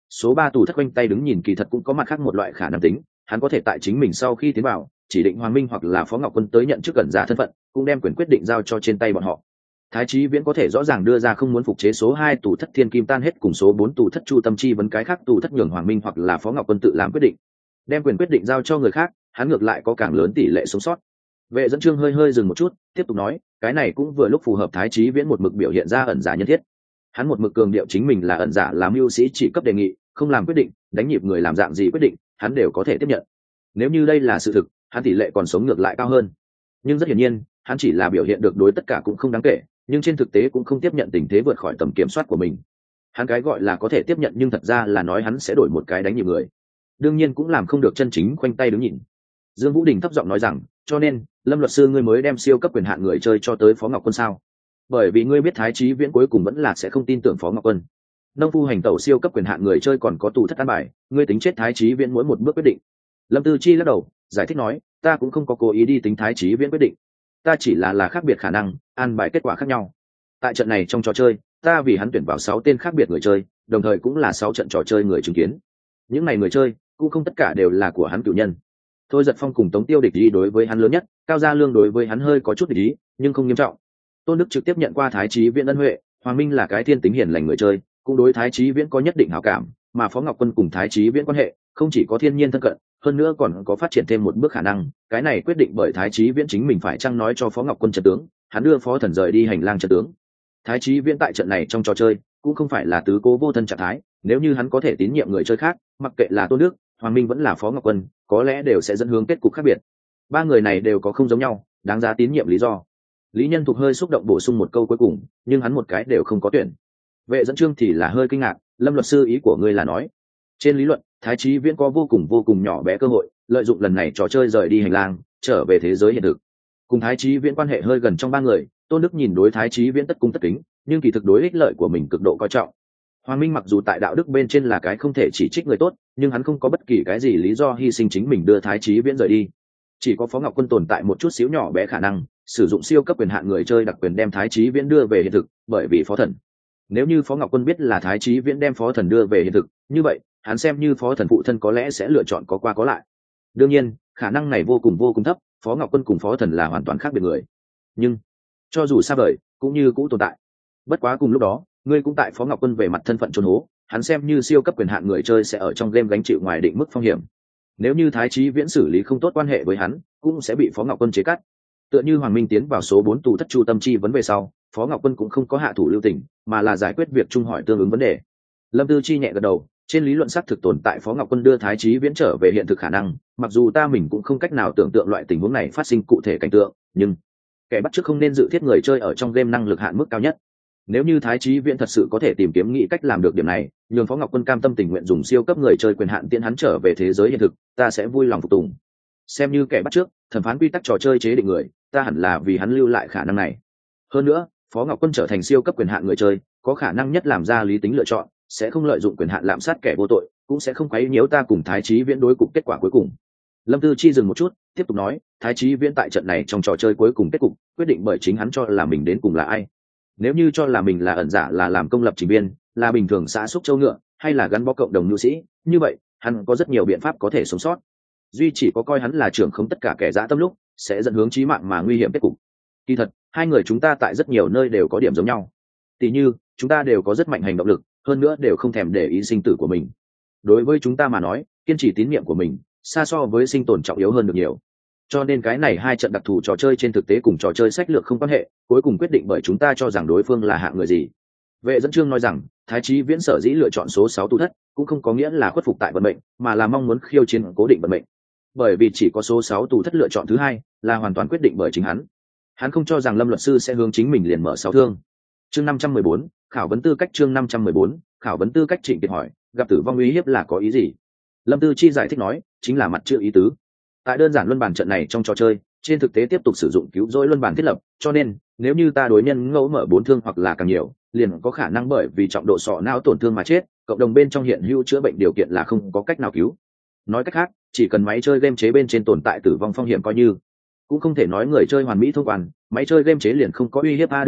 số 3 tù thất quanh tay đứng nhìn kỳ thật cũng có mặt khác một loại khả năng tính, hắn có thể tại chính mình sau khi tiến vào chỉ định Hoàng Minh hoặc là Phó Ngọc Quân tới nhận chức cẩn giả thân phận, cũng đem quyền quyết định giao cho trên tay bọn họ. Thái Chí Viễn có thể rõ ràng đưa ra không muốn phục chế số 2 tù thất Thiên Kim Tan hết cùng số 4 tù thất Chu Tâm Chi vấn cái khác tù thất nhường Hoàng Minh hoặc là Phó Ngọc Quân tự làm quyết định. Đem quyền quyết định giao cho người khác, hắn ngược lại có càng lớn tỷ lệ sống sót. Vệ Dẫn Chương hơi dừng một chút, tiếp tục nói, cái này cũng vừa lúc phù hợp Thái Chí Viễn một mực biểu hiện ra ẩn giả nhân thiết. Hắn một mực cường điệu chính mình là ẩn giả, làm mưu sĩ chỉ cấp đề nghị, không làm quyết định, đánh nhịp người làm dạng gì quyết định, hắn đều có thể tiếp nhận. Nếu như đây là sự thực, hắn tỷ lệ còn sống ngược lại cao hơn. Nhưng rất hiển nhiên, hắn chỉ là biểu hiện được đối tất cả cũng không đáng kể, nhưng trên thực tế cũng không tiếp nhận tình thế vượt khỏi tầm kiểm soát của mình. Hắn cái gọi là có thể tiếp nhận nhưng thật ra là nói hắn sẽ đổi một cái đánh nhịp người, đương nhiên cũng làm không được chân chính khoanh tay đứng nhìn. Dương Vũ Đình thấp giọng nói rằng, cho nên Lâm luật sư ngươi mới đem siêu cấp quyền hạn người chơi cho tới Phó Ngọc Quân sao? Bởi vì ngươi biết Thái Chí Viễn cuối cùng vẫn là sẽ không tin tưởng Phó Ngọc Quân. Nông phu hành tẩu siêu cấp quyền hạn người chơi còn có tù thất an bài, ngươi tính chết Thái Chí Viễn mỗi một bước quyết định. Lâm Tư Chi lắc đầu giải thích nói, ta cũng không có cố ý đi tính Thái Chí Viễn quyết định, ta chỉ là khác biệt khả năng, an bài kết quả khác nhau. Tại trận này trong trò chơi, ta vì hắn tuyển vào 6 tên khác biệt người chơi, đồng thời cũng là 6 trận trò chơi người chứng kiến. Những này người chơi cũng không tất cả đều là của hắn cựu nhân. Thôi Giật Phong cùng Tống Tiêu địch ý đối với hắn lớn nhất, Cao Gia Lương đối với hắn hơi có chút địch ý, nhưng không nghiêm trọng. Tôn Đức trực tiếp nhận qua Thái Chí Viễn ân huệ, Hoàng Minh là cái thiên tính hiền lành người chơi, cũng đối Thái Chí Viễn có nhất định hảo cảm, mà Phó Ngọc Quân cùng Thái Chí Viễn quan hệ không chỉ có thiên nhiên thân cận, hơn nữa còn có phát triển thêm một bước khả năng. Cái này quyết định bởi Thái Chí Viễn chính mình phải chăng nói cho Phó Ngọc Quân trận tướng, hắn đưa Phó Thần rời đi hành lang trận tướng. Thái Chí Viễn tại trận này trong trò chơi cũng không phải là tứ cố vô thân trạng thái, nếu như hắn có thể tín nhiệm người chơi khác, mặc kệ là Tôn Đức, Hoàng Minh vẫn là Phó Ngọc Quân, có lẽ đều sẽ dẫn hướng kết cục khác biệt. Ba người này đều có không giống nhau, đáng giá tín nhiệm lý do. Lý Nhân Thục hơi xúc động bổ sung một câu cuối cùng, nhưng hắn một cái đều không có tuyển. Vệ Dẫn Chương thì là hơi kinh ngạc, Lâm luật sư ý của ngươi là nói, trên lý luận, Thái Chí Viễn có vô cùng nhỏ bé cơ hội, lợi dụng lần này trò chơi rời đi hành lang, trở về thế giới hiện thực. Cùng Thái Chí Viễn quan hệ hơi gần trong ba người, Tôn Đức nhìn đối Thái Chí Viễn tất cung tất kính, nhưng kỳ thực đối ích lợi của mình cực độ coi trọng. Hoàng Minh mặc dù tại đạo đức bên trên là cái không thể chỉ trích người tốt, nhưng hắn không có bất kỳ cái gì lý do hy sinh chính mình đưa Thái Chí Viễn rời đi. Chỉ có Phó Ngọc Quân tồn tại một chút xíu nhỏ bé khả năng sử dụng siêu cấp quyền hạn người chơi đặc quyền đem Thái Chí Viễn đưa về hiện thực, bởi vì Phó Thần. Nếu như Phó Ngọc Quân biết là Thái Chí Viễn đem Phó Thần đưa về hiện thực, như vậy hắn xem như Phó Thần phụ thân có lẽ sẽ lựa chọn có qua có lại. Đương nhiên, khả năng này vô cùng thấp, Phó Ngọc Quân cùng Phó Thần là hoàn toàn khác biệt người. Nhưng cho dù xa vời, cũng như cũ tồn tại. Bất quá cùng lúc đó, ngươi cũng tại Phó Ngọc Quân về mặt thân phận trốn hố, hắn xem như siêu cấp quyền hạn người chơi sẽ ở trong game gánh chịu ngoài định mức phong hiểm. Nếu như Thái Chí Viễn xử lý không tốt quan hệ với hắn, cũng sẽ bị Phó Ngọc Quân chế cắt. Tựa như Hoàng Minh tiến vào số 4 tù thất Chu Tâm Chi vấn về sau, Phó Ngọc Quân cũng không có hạ thủ lưu tình, mà là giải quyết việc chung hỏi tương ứng vấn đề. Lâm Tư Chi nhẹ gật đầu, trên lý luận xác thực tồn tại Phó Ngọc Quân đưa Thái Chí Viễn trở về hiện thực khả năng, mặc dù ta mình cũng không cách nào tưởng tượng loại tình huống này phát sinh cụ thể cảnh tượng, nhưng kẻ bắt chước không nên dự thiết người chơi ở trong game năng lực hạn mức cao nhất. Nếu như Thái Chí Viễn thật sự có thể tìm kiếm nghĩ cách làm được điểm này, nhường Phó Ngọc Quân cam tâm tình nguyện dùng siêu cấp người chơi quyền hạn tiễn hắn trở về thế giới hiện thực, ta sẽ vui lòng phục tùng. Xem như kẻ bắt chước, thẩm phán quy tắc trò chơi chế định người, ta hẳn là vì hắn lưu lại khả năng này. Hơn nữa, Phó Ngọc Quân trở thành siêu cấp quyền hạn người chơi, có khả năng nhất làm ra lý tính lựa chọn, sẽ không lợi dụng quyền hạn lạm sát kẻ vô tội, cũng sẽ không quấy nhiễu ta cùng Thái Chí Viễn đối cục kết quả cuối cùng. Lâm Tư Chi dừng một chút, tiếp tục nói, Thái Chí Viễn tại trận này trong trò chơi cuối cùng kết cục quyết định bởi chính hắn cho là mình đến cùng là ai. Nếu như cho là mình là ẩn giả, là làm công lập trình viên, là bình thường xã xúc châu ngựa, hay là gắn bó cộng đồng nhu sĩ, như vậy hắn có rất nhiều biện pháp có thể sống sót. Duy chỉ có coi hắn là trưởng không tất cả kẻ dã tâm lúc, sẽ dẫn hướng chí mạng mà nguy hiểm kết cục. Kỳ thật, hai người chúng ta tại rất nhiều nơi đều có điểm giống nhau. Tỷ như, chúng ta đều có rất mạnh hành động lực, hơn nữa đều không thèm để ý sinh tử của mình. Đối với chúng ta mà nói, kiên trì tín nhiệm của mình, xa so với sinh tồn trọng yếu hơn được nhiều. Cho nên cái này hai trận đặc thù trò chơi trên thực tế cùng trò chơi sách lược không quan hệ, cuối cùng quyết định bởi chúng ta cho rằng đối phương là hạng người gì. Vệ Dẫn Chương nói rằng, Thái Chí Viễn sở dĩ lựa chọn số 6 tù thất, cũng không có nghĩa là khuất phục tại vận mệnh, mà là mong muốn khiêu chiến cố định vận mệnh. Bởi vì chỉ có số 6 tù thất lựa chọn thứ hai, là hoàn toàn quyết định bởi chính hắn. Hắn không cho rằng Lâm luật sư sẽ hướng chính mình liền mở 6 thương. Chương 514, khảo vấn tư cách. Chương 514, khảo vấn tư cách. Trịnh Kiệt hỏi, gặp tử vong uy hiếp là có ý gì? Lâm Tư Chi giải thích nói, chính là mặt chữ ý tứ. Tại đơn giản luân bàn trận này trong trò chơi, trên thực tế tiếp tục sử dụng cứu rỗi luân bàn thiết lập, cho nên nếu như ta đối nhân ngẫu mở 4 thương hoặc là càng nhiều, liền có khả năng bởi vì trọng độ sọ não tổn thương mà chết, cộng đồng bên trong hiện hữu chữa bệnh điều kiện là không có cách nào cứu. Nói cách khác, chỉ cần máy chơi game chế bên trên tồn tại tử vong phong hiểm coi như, cũng không thể nói người chơi hoàn mỹ thông quan, máy chơi game chế liền không có uy hiếp. Đương nhiên,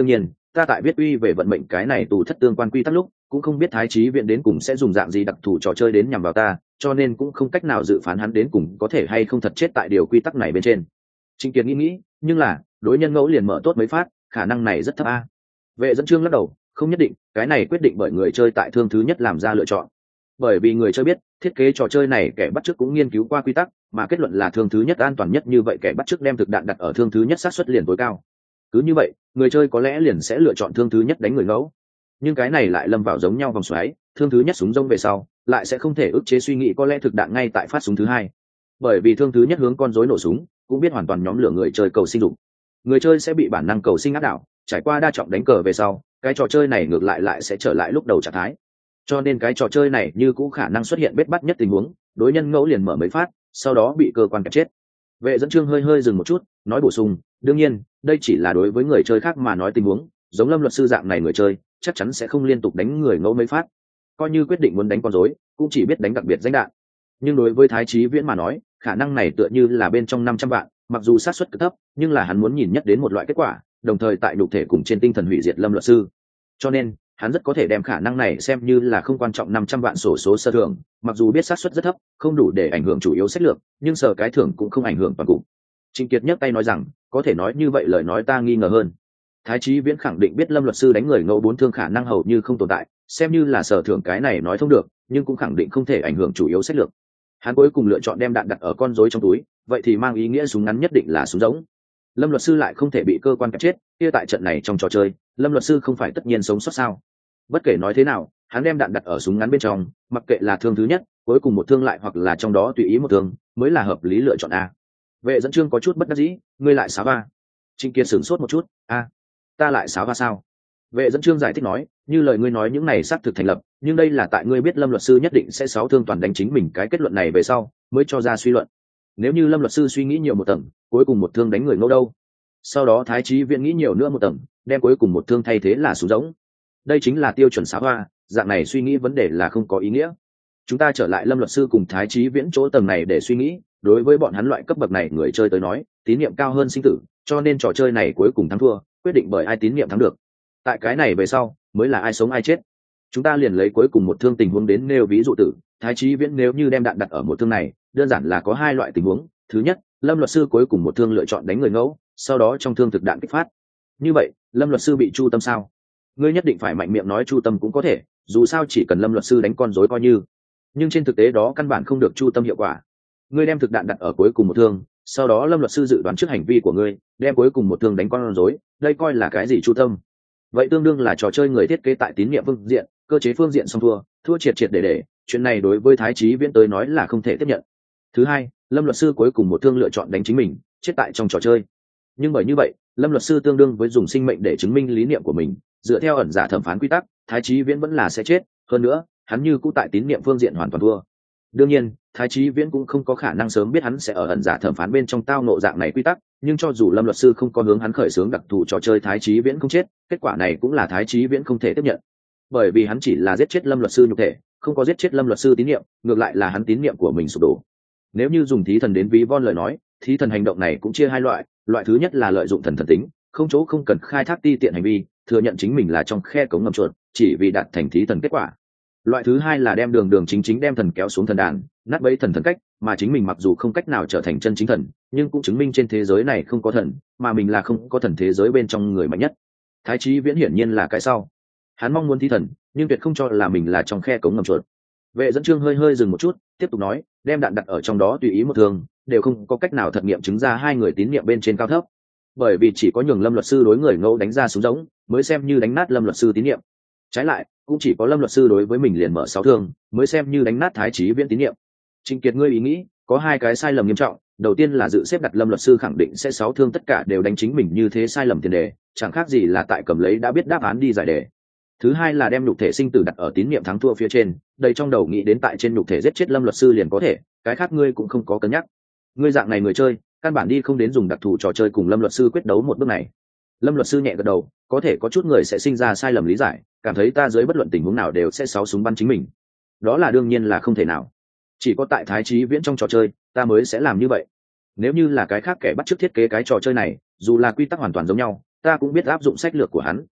ta tại viết uy về vận mệnh cái này tù thất tương quan quy tắc lúc cũng không biết thái trí viện đến cùng sẽ dùng dạng gì đặc thù trò chơi đến nhằm vào ta, cho nên cũng không cách nào dự phán hắn đến cùng có thể hay không thật chết tại điều quy tắc này bên trên. Trịnh Kiệt nghĩ, nhưng là đối nhân ngẫu liền mở tốt mấy phát, khả năng này rất thấp a. Vệ dẫn chương lắc đầu, không nhất định, cái này quyết định bởi người chơi tại thương thứ nhất làm ra lựa chọn. Bởi vì người chơi biết, thiết kế trò chơi này kẻ bắt chước cũng nghiên cứu qua quy tắc, mà kết luận là thương thứ nhất an toàn nhất, như vậy kẻ bắt chước đem thực đạn đặt ở thương thứ nhất xác suất liền tối cao. Cứ như vậy, người chơi có lẽ liền sẽ lựa chọn thương thứ nhất đánh người ngẫu. Nhưng cái này lại lâm vào giống nhau vòng xoáy, thương thứ nhất súng rông về sau, lại sẽ không thể ức chế suy nghĩ có lẽ thực đạn ngay tại phát súng thứ hai. Bởi vì thương thứ nhất hướng con rối nổ súng, cũng biết hoàn toàn nhóm lửa người chơi cầu sinh dục. Người chơi sẽ bị bản năng cầu sinh áp đảo, trải qua đa trọng đánh cờ về sau, cái trò chơi này ngược lại sẽ trở lại lúc đầu trạng thái. Cho nên cái trò chơi này như cũ khả năng xuất hiện bết bắt nhất tình huống, đối nhân ngẫu liền mở mấy phát, sau đó bị cơ quan kẹp chết. Vệ dẫn chương hơi dừng một chút, nói bổ sung, đương nhiên đây chỉ là đối với người chơi khác mà nói tình huống, giống Lâm luật sư dạng này người chơi chắc chắn sẽ không liên tục đánh người ngẫu mấy phát, coi như quyết định muốn đánh con rối cũng chỉ biết đánh đặc biệt danh đạn. Nhưng đối với Thái Chí Viễn mà nói, khả năng này tựa như là bên trong 500 vạn, mặc dù xác suất cực thấp, nhưng là hắn muốn nhìn nhất đến một loại kết quả, đồng thời tại nhục thể cùng trên tinh thần hủy diệt Lâm luật sư. Cho nên hắn rất có thể đem khả năng này xem như là không quan trọng 500 vạn sổ số sơ thưởng, mặc dù biết xác suất rất thấp, không đủ để ảnh hưởng chủ yếu sách lược, nhưng sở cái thưởng cũng không ảnh hưởng toàn cục. Trịnh Kiệt nhấc tay nói rằng, có thể nói như vậy lời nói ta nghi ngờ hơn. Thái Chí Viễn khẳng định biết Lâm luật sư đánh người ngẫu 4 thương khả năng hầu như không tồn tại, xem như là sở thưởng cái này nói thông được, nhưng cũng khẳng định không thể ảnh hưởng chủ yếu sách lược. Hắn cuối cùng lựa chọn đem đạn đặt ở con rối trong túi, vậy thì mang ý nghĩa súng ngắn nhất định là súng rỗng. Lâm luật sư lại không thể bị cơ quan kẹp chết, kia tại trận này trong trò chơi, Lâm luật sư không phải tất nhiên sống sót sao? Bất kể nói thế nào, hắn đem đạn đặt ở súng ngắn bên trong, mặc kệ là thương thứ nhất, cuối cùng một thương lại hoặc là trong đó tùy ý một thương, mới là hợp lý lựa chọn a. Vệ dẫn chương có chút bất đắc dĩ, ngươi lại xáo va. Trịnh Kiệt sửng sốt một chút, a, ta lại xáo va sao? Vệ dẫn chương giải thích nói, như lời ngươi nói những này xác thực thành lập, nhưng đây là tại ngươi biết Lâm luật sư nhất định sẽ sáu thương toàn đánh chính mình cái kết luận này về sau, mới cho ra suy luận. Nếu như Lâm luật sư suy nghĩ nhiều một tầng, cuối cùng một thương đánh người ngẫu đâu? Sau đó Thái Chí Viễn nghĩ nhiều nữa một tầng, đem cuối cùng một thương thay thế là súng rỗng. Đây chính là tiêu chuẩn xáo hoa, dạng này suy nghĩ vấn đề là không có ý nghĩa. Chúng ta trở lại Lâm luật sư cùng Thái Chí Viễn chỗ tầng này để suy nghĩ, đối với bọn hắn loại cấp bậc này người chơi tới nói, tín niệm cao hơn sinh tử, cho nên trò chơi này cuối cùng thắng thua, quyết định bởi ai tín niệm thắng được. Tại cái này về sau, mới là ai sống ai chết. Chúng ta liền lấy cuối cùng một thương tình huống đến nêu ví dụ tử, Thái Chí Viễn nếu như đem đạn đặt ở một thương này, đơn giản là có hai loại tình huống. Thứ nhất, Lâm luật sư cuối cùng một thương lựa chọn đánh người ngẫu, sau đó trong thương thực đạn kích phát. Như vậy, Lâm luật sư bị chu tâm sao? Ngươi nhất định phải mạnh miệng nói chu tâm cũng có thể, dù sao chỉ cần Lâm luật sư đánh con rối coi như. Nhưng trên thực tế đó căn bản không được chu tâm hiệu quả. Ngươi đem thực đạn đặt ở cuối cùng một thương, sau đó Lâm luật sư dự đoán trước hành vi của ngươi, đem cuối cùng một thương đánh con rối, đây coi là cái gì chu tâm? Vậy tương đương là trò chơi người thiết kế tại tín nhiệm phương diện, cơ chế phương diện xong thua triệt để, chuyện này đối với Thái Chí Viễn tới nói là không thể tiếp nhận. Thứ hai, Lâm luật sư cuối cùng một thương lựa chọn đánh chính mình, chết tại trong trò chơi. Nhưng bởi như vậy, Lâm luật sư tương đương với dùng sinh mệnh để chứng minh lý niệm của mình, dựa theo ẩn giả thẩm phán quy tắc, Thái Chí Viễn vẫn là sẽ chết, hơn nữa, hắn như cũ tại tín niệm phương diện hoàn toàn thua. Đương nhiên, Thái Chí Viễn cũng không có khả năng sớm biết hắn sẽ ở ẩn giả thẩm phán bên trong tao nộ dạng này quy tắc, nhưng cho dù Lâm luật sư không có hướng hắn khởi xướng đặc thù trò chơi Thái Chí Viễn không chết, kết quả này cũng là Thái Chí Viễn không thể tiếp nhận. Bởi vì hắn chỉ là giết chết Lâm luật sư nhục thể, không có giết chết Lâm luật sư tín niệm, ngược lại là hắn tín niệm của mình sụp đổ. Nếu như dùng thí thần đến ví von lời nói, thí thần hành động này cũng chia hai loại, loại thứ nhất là lợi dụng thần tính, không chỗ không cần khai thác ti tiện hành vi, thừa nhận chính mình là trong khe cống ngầm chuột, chỉ vì đạt thành thí thần kết quả. Loại thứ hai là đem đường chính đem thần kéo xuống thần đàn, nát bấy thần cách, mà chính mình mặc dù không cách nào trở thành chân chính thần, nhưng cũng chứng minh trên thế giới này không có thần, mà mình là không có thần thế giới bên trong người mạnh nhất. Thái Chí Viễn hiển nhiên là cái sau. Hắn mong muốn thí thần, nhưng tuyệt không cho là mình là trong khe cống ngầm chuột. Vệ dẫn chương hơi dừng một chút, tiếp tục nói, đem đạn đặt ở trong đó tùy ý một thương, đều không có cách nào thật nghiệm chứng ra hai người tín niệm bên trên cao thấp. Bởi vì chỉ có nhường Lâm luật sư đối người ngẫu đánh ra súng giống, mới xem như đánh nát Lâm luật sư tín niệm. Trái lại, cũng chỉ có Lâm luật sư đối với mình liền mở 6 thương, mới xem như đánh nát Thái Chí Viễn tín niệm. Trịnh Kiệt ngươi ý nghĩ, có hai cái sai lầm nghiêm trọng, đầu tiên là dự xếp đặt Lâm luật sư khẳng định sẽ 6 thương tất cả đều đánh chính mình như thế sai lầm tiền đề, chẳng khác gì là tại cầm lấy đã biết đáp án đi giải đề. Thứ hai là đem nhục thể sinh tử đặt ở tín niệm thắng thua phía trên, đây trong đầu nghĩ đến tại trên nhục thể giết chết Lâm luật sư liền có thể, cái khác ngươi cũng không có cân nhắc. Ngươi dạng này người chơi, căn bản đi không đến dùng đặc thù trò chơi cùng Lâm luật sư quyết đấu một bước này. Lâm luật sư nhẹ gật đầu, có thể có chút người sẽ sinh ra sai lầm lý giải, cảm thấy ta dưới bất luận tình huống nào đều sẽ sáu súng bắn chính mình. Đó là đương nhiên là không thể nào. Chỉ có tại Thái Chí Viễn trong trò chơi, ta mới sẽ làm như vậy. Nếu như là cái khác kẻ bắt chước thiết kế cái trò chơi này, dù là quy tắc hoàn toàn giống nhau, ta cũng biết áp dụng sách lược của hắn.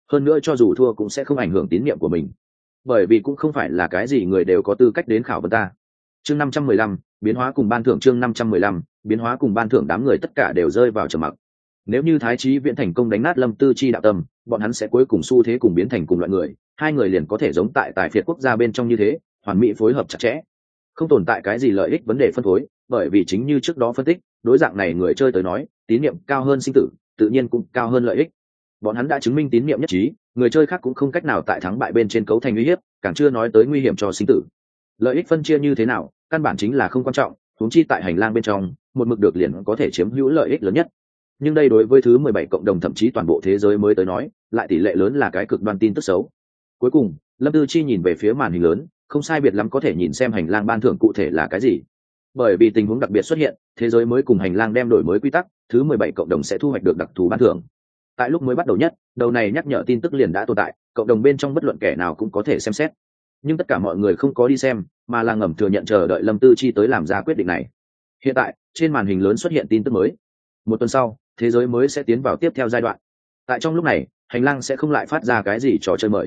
hơn nữa cho dù thua cũng sẽ không ảnh hưởng tín nhiệm của mình, bởi vì cũng không phải là cái gì người đều có tư cách đến khảo vấn ta. Chương 515, biến hóa cùng ban thưởng. Chương 515, biến hóa cùng ban thưởng. Đám người tất cả đều rơi vào trầm mặc. Nếu như Thái Chí Viễn thành công đánh nát Lâm Tư Chi đạo tâm, bọn hắn sẽ cuối cùng xu thế cùng biến thành cùng loại người, hai người liền có thể giống tại tài phiệt quốc gia bên trong như thế, hoàn mỹ phối hợp chặt chẽ, không tồn tại cái gì lợi ích vấn đề phân phối, bởi vì chính như trước đó phân tích, đối dạng này người chơi tới nói, tín niệm cao hơn sinh tử, tự nhiên cũng cao hơn lợi ích. Bọn hắn đã chứng minh tín niệm nhất trí, người chơi khác cũng không cách nào tại thắng bại bên trên cấu thành uy hiếp, càng chưa nói tới nguy hiểm cho sinh tử. Lợi ích phân chia như thế nào, căn bản chính là không quan trọng, huống chi tại hành lang bên trong, một mực được liền có thể chiếm hữu lợi ích lớn nhất. Nhưng đây đối với thứ 17 cộng đồng thậm chí toàn bộ thế giới mới tới nói, lại tỷ lệ lớn là cái cực đoan tin tức xấu. Cuối cùng, Lâm Tư Chi nhìn về phía màn hình lớn, không sai biệt lắm có thể nhìn xem hành lang ban thưởng cụ thể là cái gì. Bởi vì tình huống đặc biệt xuất hiện, thế giới mới cùng hành lang đem đổi mới quy tắc, thứ 17 cộng đồng sẽ thu hoạch được đặc thù ban thưởng. Tại lúc mới bắt đầu nhất, đầu này nhắc nhở tin tức liền đã tồn tại, cộng đồng bên trong bất luận kẻ nào cũng có thể xem xét. Nhưng tất cả mọi người không có đi xem, mà là ngầm thừa nhận chờ đợi Lâm Tư Chi tới làm ra quyết định này. Hiện tại, trên màn hình lớn xuất hiện tin tức mới. Một tuần sau, thế giới mới sẽ tiến vào tiếp theo giai đoạn. Tại trong lúc này, hành lang sẽ không lại phát ra cái gì trò chơi mời.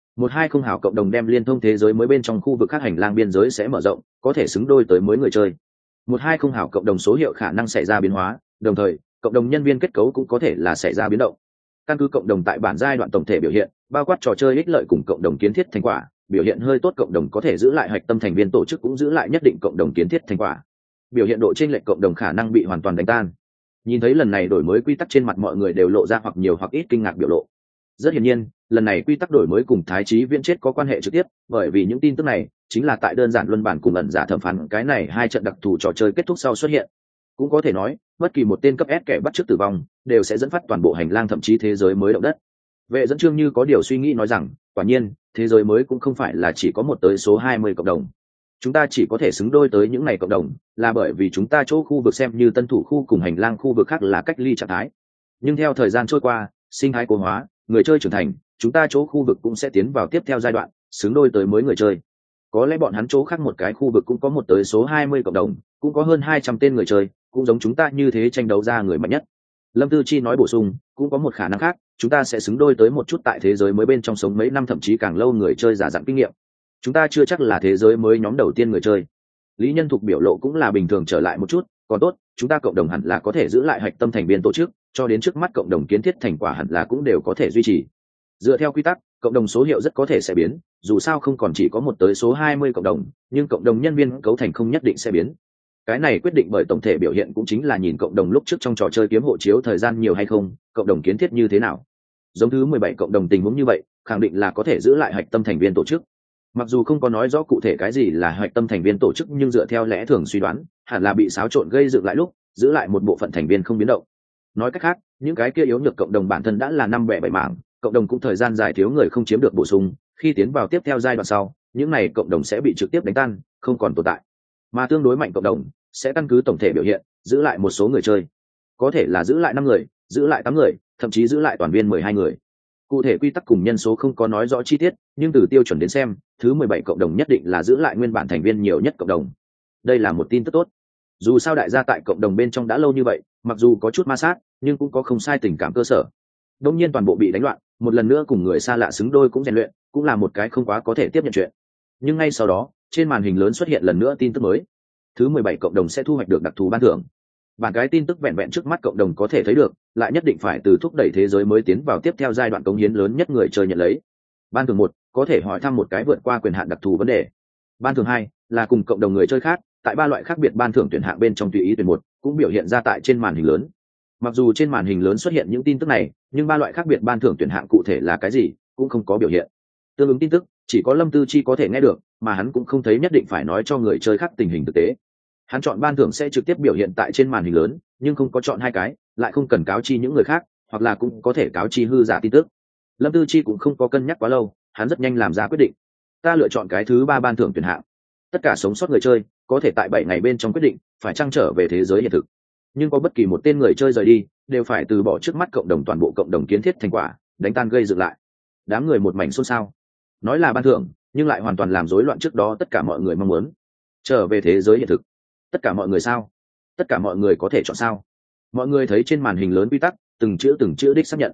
120 hảo cộng đồng đem liên thông thế giới mới bên trong khu vực khác hành lang biên giới sẽ mở rộng, có thể xứng đôi tới mới người chơi. 120 hảo cộng đồng số hiệu khả năng xảy ra biến hóa, đồng thời, cộng đồng nhân viên kết cấu cũng có thể là xảy ra biến động. Căn cứ cộng đồng tại bản giai đoạn tổng thể biểu hiện, bao quát trò chơi ích lợi cùng cộng đồng kiến thiết thành quả, biểu hiện hơi tốt cộng đồng có thể giữ lại hạch tâm thành viên tổ chức cũng giữ lại nhất định cộng đồng kiến thiết thành quả. Biểu hiện độ chênh lệch cộng đồng khả năng bị hoàn toàn đánh tan. Nhìn thấy lần này đổi mới quy tắc, trên mặt mọi người đều lộ ra hoặc nhiều hoặc ít kinh ngạc biểu lộ. Rất hiển nhiên, lần này quy tắc đổi mới cùng Thái Chí Viễn chết có quan hệ trực tiếp, bởi vì những tin tức này chính là tại đơn giản luân bản cùng ẩn giả thẩm phán cái này hai trận đặc thù trò chơi kết thúc sau xuất hiện. Cũng có thể nói, bất kỳ một tên cấp S kẻ bắt chước tử vong đều sẽ dẫn phát toàn bộ hành lang thậm chí thế giới mới động đất. Vệ dẫn chương như có điều suy nghĩ nói rằng, quả nhiên, thế giới mới cũng không phải là chỉ có một tới số 20 cộng đồng. Chúng ta chỉ có thể xứng đôi tới những này cộng đồng, là bởi vì chúng ta chỗ khu vực xem như tân thủ khu cùng hành lang khu vực khác là cách ly trạng thái. Nhưng theo thời gian trôi qua, sinh thái cố hóa, người chơi trưởng thành, chúng ta chỗ khu vực cũng sẽ tiến vào tiếp theo giai đoạn, xứng đôi tới mới người chơi. Có lẽ bọn hắn chỗ khác một cái khu vực cũng có một tới số 20 cộng đồng, cũng có hơn 200 tên người chơi, cũng giống chúng ta như thế tranh đấu ra người mạnh nhất. Lâm Tư Chi nói bổ sung, cũng có một khả năng khác, chúng ta sẽ xứng đôi tới một chút tại thế giới mới bên trong sống mấy năm thậm chí càng lâu người chơi giả dặn kinh nghiệm. Chúng ta chưa chắc là thế giới mới nhóm đầu tiên người chơi. Lý Nhân Thục biểu lộ cũng là bình thường trở lại một chút, còn tốt, chúng ta cộng đồng hẳn là có thể giữ lại hạch tâm thành viên tổ chức, cho đến trước mắt cộng đồng kiến thiết thành quả hẳn là cũng đều có thể duy trì. Dựa theo quy tắc, cộng đồng số hiệu rất có thể sẽ biến, dù sao không còn chỉ có một tới số 20 cộng đồng, nhưng cộng đồng nhân viên cấu thành không nhất định sẽ biến. Cái này quyết định bởi tổng thể biểu hiện cũng chính là nhìn cộng đồng lúc trước trong trò chơi kiếm hộ chiếu thời gian nhiều hay không, cộng đồng kiến thiết như thế nào. Giống thứ 17 cộng đồng tình huống như vậy, khẳng định là có thể giữ lại hạch tâm thành viên tổ chức. Mặc dù không có nói rõ cụ thể cái gì là hạch tâm thành viên tổ chức, nhưng dựa theo lẽ thường suy đoán, hẳn là bị xáo trộn gây dựng lại lúc, giữ lại một bộ phận thành viên không biến động. Nói cách khác, những cái kia yếu nhược cộng đồng bản thân đã là 5 bẻ 7 mảng, cộng đồng cũng thời gian dài thiếu người không chiếm được bổ sung, khi tiến vào tiếp theo giai đoạn sau, những này cộng đồng sẽ bị trực tiếp đánh tan, không còn tồn tại. Mà tương đối mạnh cộng đồng sẽ căn cứ tổng thể biểu hiện, giữ lại một số người chơi. Có thể là giữ lại 5 người, giữ lại 8 người, thậm chí giữ lại toàn viên 12 người. Cụ thể quy tắc cùng nhân số không có nói rõ chi tiết, nhưng từ tiêu chuẩn đến xem, thứ 17 cộng đồng nhất định là giữ lại nguyên bản thành viên nhiều nhất cộng đồng. Đây là một tin tức tốt. Dù sao đại gia tại cộng đồng bên trong đã lâu như vậy, mặc dù có chút ma sát, nhưng cũng có không sai tình cảm cơ sở. Đương nhiên toàn bộ bị đánh loạn, một lần nữa cùng người xa lạ xứng đôi cũng rèn luyện, cũng là một cái không quá có thể tiếp nhận chuyện. Nhưng ngay sau đó, trên màn hình lớn xuất hiện lần nữa tin tức mới. Thứ 17 cộng đồng sẽ thu hoạch được đặc thù ban thưởng. Bản cái tin tức vẹn vẹn trước mắt cộng đồng có thể thấy được, lại nhất định phải từ thúc đẩy thế giới mới tiến vào tiếp theo giai đoạn cống hiến lớn nhất người chơi nhận lấy. Ban thưởng 1, có thể hỏi thăm một cái vượt qua quyền hạn đặc thù vấn đề. Ban thưởng 2, là cùng cộng đồng người chơi khác, tại 3 loại khác biệt ban thưởng tuyển hạng bên trong tùy ý tuyển một, cũng biểu hiện ra tại trên màn hình lớn. Mặc dù trên màn hình lớn xuất hiện những tin tức này, nhưng 3 loại khác biệt ban thưởng tuyển hạng cụ thể là cái gì, cũng không có biểu hiện. Tương ứng tin tức, chỉ có Lâm Tư Chi có thể nghe được, mà hắn cũng không thấy nhất định phải nói cho người chơi khác tình hình thực tế. Hắn chọn ban thưởng sẽ trực tiếp biểu hiện tại trên màn hình lớn, nhưng không có chọn 2 cái, lại không cần cáo chi những người khác, hoặc là cũng có thể cáo chi hư giả tin tức. Lâm Tư Chi cũng không có cân nhắc quá lâu, hắn rất nhanh làm ra quyết định. Ta lựa chọn cái thứ 3 ban thưởng tuyển hạng. Tất cả sống sót người chơi có thể tại 7 ngày bên trong quyết định phải trang trở về thế giới hiện thực. Nhưng có bất kỳ một tên người chơi rời đi, đều phải từ bỏ trước mắt cộng đồng toàn bộ cộng đồng kiến thiết thành quả, đánh tan gây dựng lại. Đám người một mảnh xôn xao. Nói là ban thưởng, nhưng lại hoàn toàn làm rối loạn trước đó tất cả mọi người mong muốn. Trở về thế giới hiện thực. Tất cả mọi người sao? Tất cả mọi người có thể chọn sao? Mọi người thấy trên màn hình lớn quy tắc, từng chữ đích xác nhận.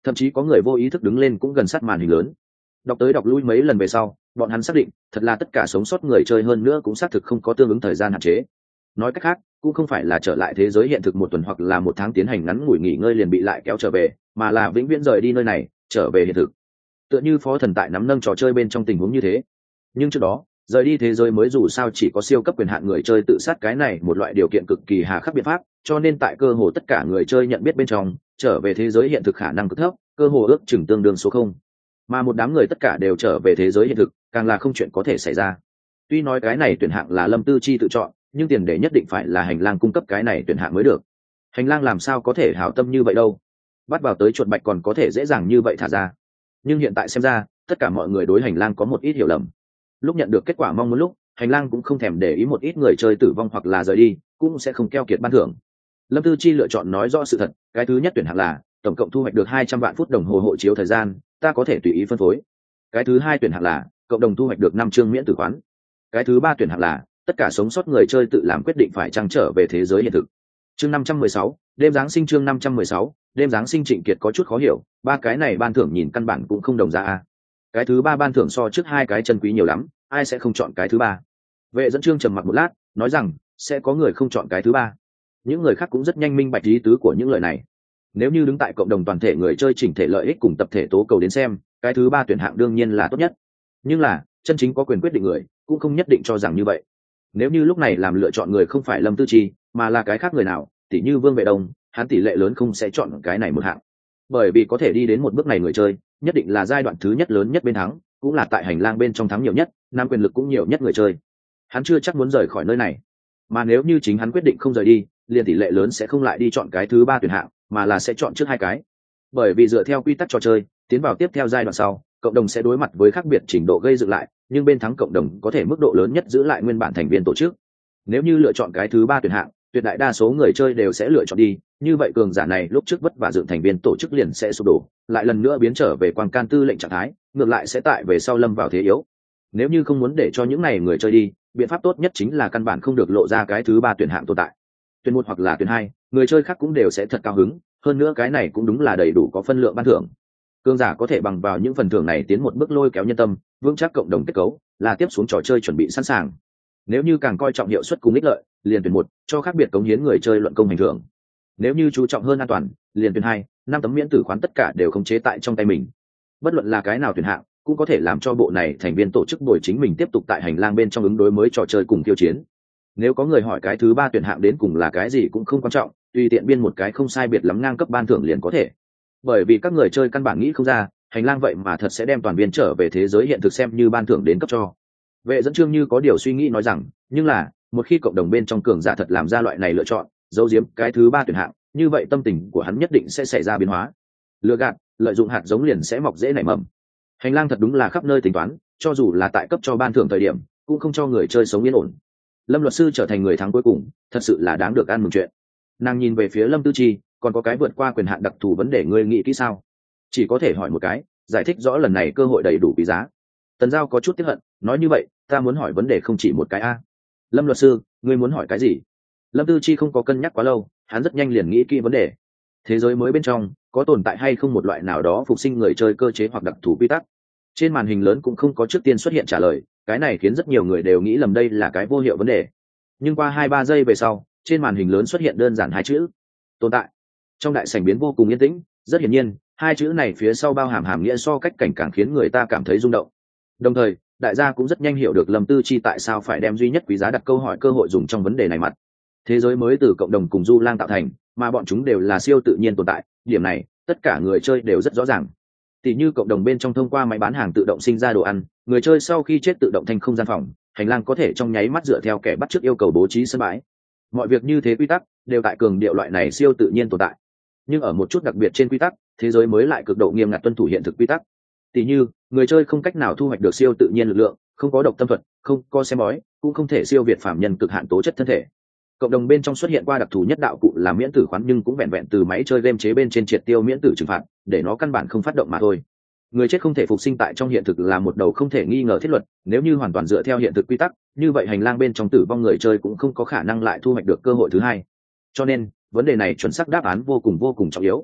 thậm chí có người vô ý thức đứng lên cũng gần sát màn hình lớn. Đọc tới đọc lui mấy lần về sau, bọn hắn xác định thật là tất cả sống sót người chơi hơn nữa cũng xác thực không có tương ứng thời gian hạn chế. Nói cách khác, cũng không phải là trở lại thế giới hiện thực một tuần hoặc là một tháng tiến hành ngắn ngủi nghỉ ngơi liền bị lại kéo trở về, mà là vĩnh viễn rời đi nơi này, trở về hiện thực. Tựa như Phó Thần tại nắm nâng trò chơi bên trong tình huống như thế. Nhưng trước đó, rời đi thế giới mới dù sao chỉ có siêu cấp quyền hạn người chơi tự sát cái này một loại điều kiện cực kỳ hà khắc biện pháp, cho nên tại cơ hồ tất cả người chơi nhận biết bên trong, trở về thế giới hiện thực khả năng cực thấp, cơ hồ ước chừng tương đương số 0. Mà một đám người tất cả đều trở về thế giới hiện thực, càng là không chuyện có thể xảy ra. Tuy nói cái này tuyển hạng là Lâm Tư Chi tự chọn, nhưng tiền đề nhất định phải là hành lang cung cấp cái này tuyển hạng mới được. Hành lang làm sao có thể hảo tâm như vậy đâu, bắt vào tới chuột bạch còn có thể dễ dàng như vậy thả ra. Nhưng hiện tại xem ra, tất cả mọi người đối hành lang có một ít hiểu lầm. Lúc nhận được kết quả mong muốn lúc, hành lang cũng không thèm để ý một ít người chơi tử vong hoặc là rời đi, cũng sẽ không keo kiệt ban thưởng. Lâm Tư Chi lựa chọn nói rõ sự thật, cái thứ nhất tuyển hạng là tổng cộng thu hoạch được 200 vạn phút đồng hồ hộ chiếu thời gian, ta có thể tùy ý phân phối. Cái thứ hai tuyển hạng là cộng đồng thu hoạch được 5 chương miễn tử khoán. Cái thứ ba tuyển hạng là tất cả sống sót người chơi tự làm quyết định phải trang trở về thế giới hiện thực. Chương 516, đêm giáng sinh. Chương 516, đêm giáng sinh. Trịnh Kiệt có chút khó hiểu, ba cái này ban thưởng nhìn căn bản cũng không đồng giá a. Cái thứ ba ban thưởng so trước hai cái chân quý nhiều lắm, ai sẽ không chọn cái thứ ba? Vệ dẫn Chương trầm mặc một lát, nói rằng sẽ có người không chọn cái thứ ba. Những người khác cũng rất nhanh minh bạch ý tứ của những lời này. Nếu như đứng tại cộng đồng toàn thể người chơi chỉnh thể lợi ích cùng tập thể tố cầu đến xem, cái thứ ba tuyển hạng đương nhiên là tốt nhất. Nhưng là chân chính có quyền quyết định người cũng không nhất định cho rằng như vậy. Nếu như lúc này làm lựa chọn người không phải Lâm Tư Chi mà là cái khác người nào, tỉ như Vương Vệ Đông, hắn tỷ lệ lớn không sẽ chọn cái này một hạng. Bởi vì có thể đi đến một bước này người chơi nhất định là giai đoạn thứ nhất lớn nhất bên thắng, cũng là tại hành lang bên trong thắng nhiều nhất, nam quyền lực cũng nhiều nhất người chơi. Hắn chưa chắc muốn rời khỏi nơi này, mà nếu như chính hắn quyết định không rời đi, liền tỷ lệ lớn sẽ không lại đi chọn cái thứ ba tuyển hạng, mà là sẽ chọn trước hai cái. Bởi vì dựa theo quy tắc trò chơi, tiến vào tiếp theo giai đoạn sau, cộng đồng sẽ đối mặt với khác biệt trình độ gây dựng lại, nhưng bên thắng cộng đồng có thể mức độ lớn nhất giữ lại nguyên bản thành viên tổ chức. Nếu như lựa chọn cái thứ ba tuyển hạng, tuyệt đại đa số người chơi đều sẽ lựa chọn đi, như vậy cường giả này lúc trước vất vả dựng thành viên tổ chức liền sẽ sụp đổ, lại lần nữa biến trở về quan can tư lệnh trạng thái, ngược lại sẽ tại về sau lâm vào thế yếu. Nếu như không muốn để cho những này người chơi đi, biện pháp tốt nhất chính là căn bản không được lộ ra cái thứ ba tuyển hạng tồn tại. Tuyển một hoặc là tuyển hai, người chơi khác cũng đều sẽ thật cao hứng, hơn nữa cái này cũng đúng là đầy đủ có phân lượng ban thưởng. Cường giả có thể bằng vào những phần thưởng này tiến một bước lôi kéo nhân tâm, vững chắc cộng đồng kết cấu, là tiếp xuống trò chơi chuẩn bị sẵn sàng. Nếu như càng coi trọng hiệu suất cùng ích lợi, liền tuyển một, cho khác biệt cống hiến người chơi luận công hành thưởng. Nếu như chú trọng hơn an toàn, liền tuyển hai, 5 tấm miễn tử khoán tất cả đều khống chế tại trong tay mình. Bất luận là cái nào tuyển hạng, cũng có thể làm cho bộ này thành viên tổ chức bồi chính mình tiếp tục tại hành lang bên trong ứng đối mới trò chơi cùng tiêu chiến. Nếu có người hỏi cái thứ ba tuyển hạng đến cùng là cái gì cũng không quan trọng, tùy tiện biên một cái không sai biệt lắm ngang cấp ban thưởng liền có thể. Bởi vì các người chơi căn bản nghĩ không ra, hành lang vậy mà thật sẽ đem toàn viên trở về thế giới hiện thực xem như ban thưởng đến cấp cho. Vệ dẫn Chương như có điều suy nghĩ nói rằng, nhưng là một khi cộng đồng bên trong cường giả thật làm ra loại này lựa chọn, giấu giếm cái thứ ba tuyển hạng, như vậy tâm tình của hắn nhất định sẽ xảy ra biến hóa. Lừa gạt, lợi dụng hạt giống liền sẽ mọc dễ nảy mầm. Hành lang thật đúng là khắp nơi tính toán, cho dù là tại cấp cho ban thưởng thời điểm, cũng không cho người chơi sống yên ổn. Lâm luật sư trở thành người thắng cuối cùng, thật sự là đáng được ăn mừng chuyện. Nàng nhìn về phía Lâm Tư Chi, còn có cái vượt qua quyền hạn đặc thù vấn đề ngươi nghĩ kỹ sao? Chỉ có thể hỏi một cái, giải thích rõ lần này cơ hội đầy đủ quý giá. Tần Giao có chút tiếc hận, nói như vậy, ta muốn hỏi vấn đề không chỉ một cái a. Lâm luật sư, ngươi muốn hỏi cái gì? Lâm Tư Chi không có cân nhắc quá lâu, hắn rất nhanh liền nghĩ kỹ vấn đề. Thế giới mới bên trong, có tồn tại hay không một loại nào đó phục sinh người chơi cơ chế hoặc đặc thù quy tắc? Trên màn hình lớn cũng không có trước tiên xuất hiện trả lời, cái này khiến rất nhiều người đều nghĩ lầm đây là cái vô hiệu vấn đề. Nhưng qua 2-3 giây về sau, trên màn hình lớn xuất hiện đơn giản hai chữ: tồn tại. Trong đại sảnh biến vô cùng yên tĩnh, rất hiển nhiên, hai chữ này phía sau bao hàm hàm nghĩa so cách cảnh càng khiến người ta cảm thấy rung động. Đồng thời, đại gia cũng rất nhanh hiểu được Lâm Tư Chi tại sao phải đem duy nhất quý giá đặt câu hỏi cơ hội dùng trong vấn đề này mặt. Thế giới mới từ cộng đồng cùng Du Lang tạo thành, mà bọn chúng đều là siêu tự nhiên tồn tại, điểm này tất cả người chơi đều rất rõ ràng. Tỷ như cộng đồng bên trong thông qua máy bán hàng tự động sinh ra đồ ăn, người chơi sau khi chết tự động thành không gian phòng, hành lang có thể trong nháy mắt dựa theo kẻ bắt chước yêu cầu bố trí sân bãi. Mọi việc như thế quy tắc đều tại cường điệu loại này siêu tự nhiên tồn tại. Nhưng ở một chút đặc biệt trên quy tắc, thế giới mới lại cực độ nghiêm ngặt tuân thủ hiện thực quy tắc. Tỷ như, người chơi không cách nào thu hoạch được siêu tự nhiên lực lượng, không có độc tâm thuật, không có xem bói, cũng không thể siêu việt phạm nhân cực hạn tố chất thân thể. Cộng đồng bên trong xuất hiện qua đặc thù nhất đạo cụ là miễn tử khoán, nhưng cũng vẹn vẹn từ máy chơi game chế bên trên triệt tiêu miễn tử trừng phạt, để nó căn bản không phát động mà thôi. Người chết không thể phục sinh tại trong hiện thực là một đầu không thể nghi ngờ thiết luật, nếu như hoàn toàn dựa theo hiện thực quy tắc, như vậy hành lang bên trong tử vong người chơi cũng không có khả năng lại thu hoạch được cơ hội thứ hai. Cho nên, vấn đề này chuẩn xác đáp án vô cùng trọng yếu.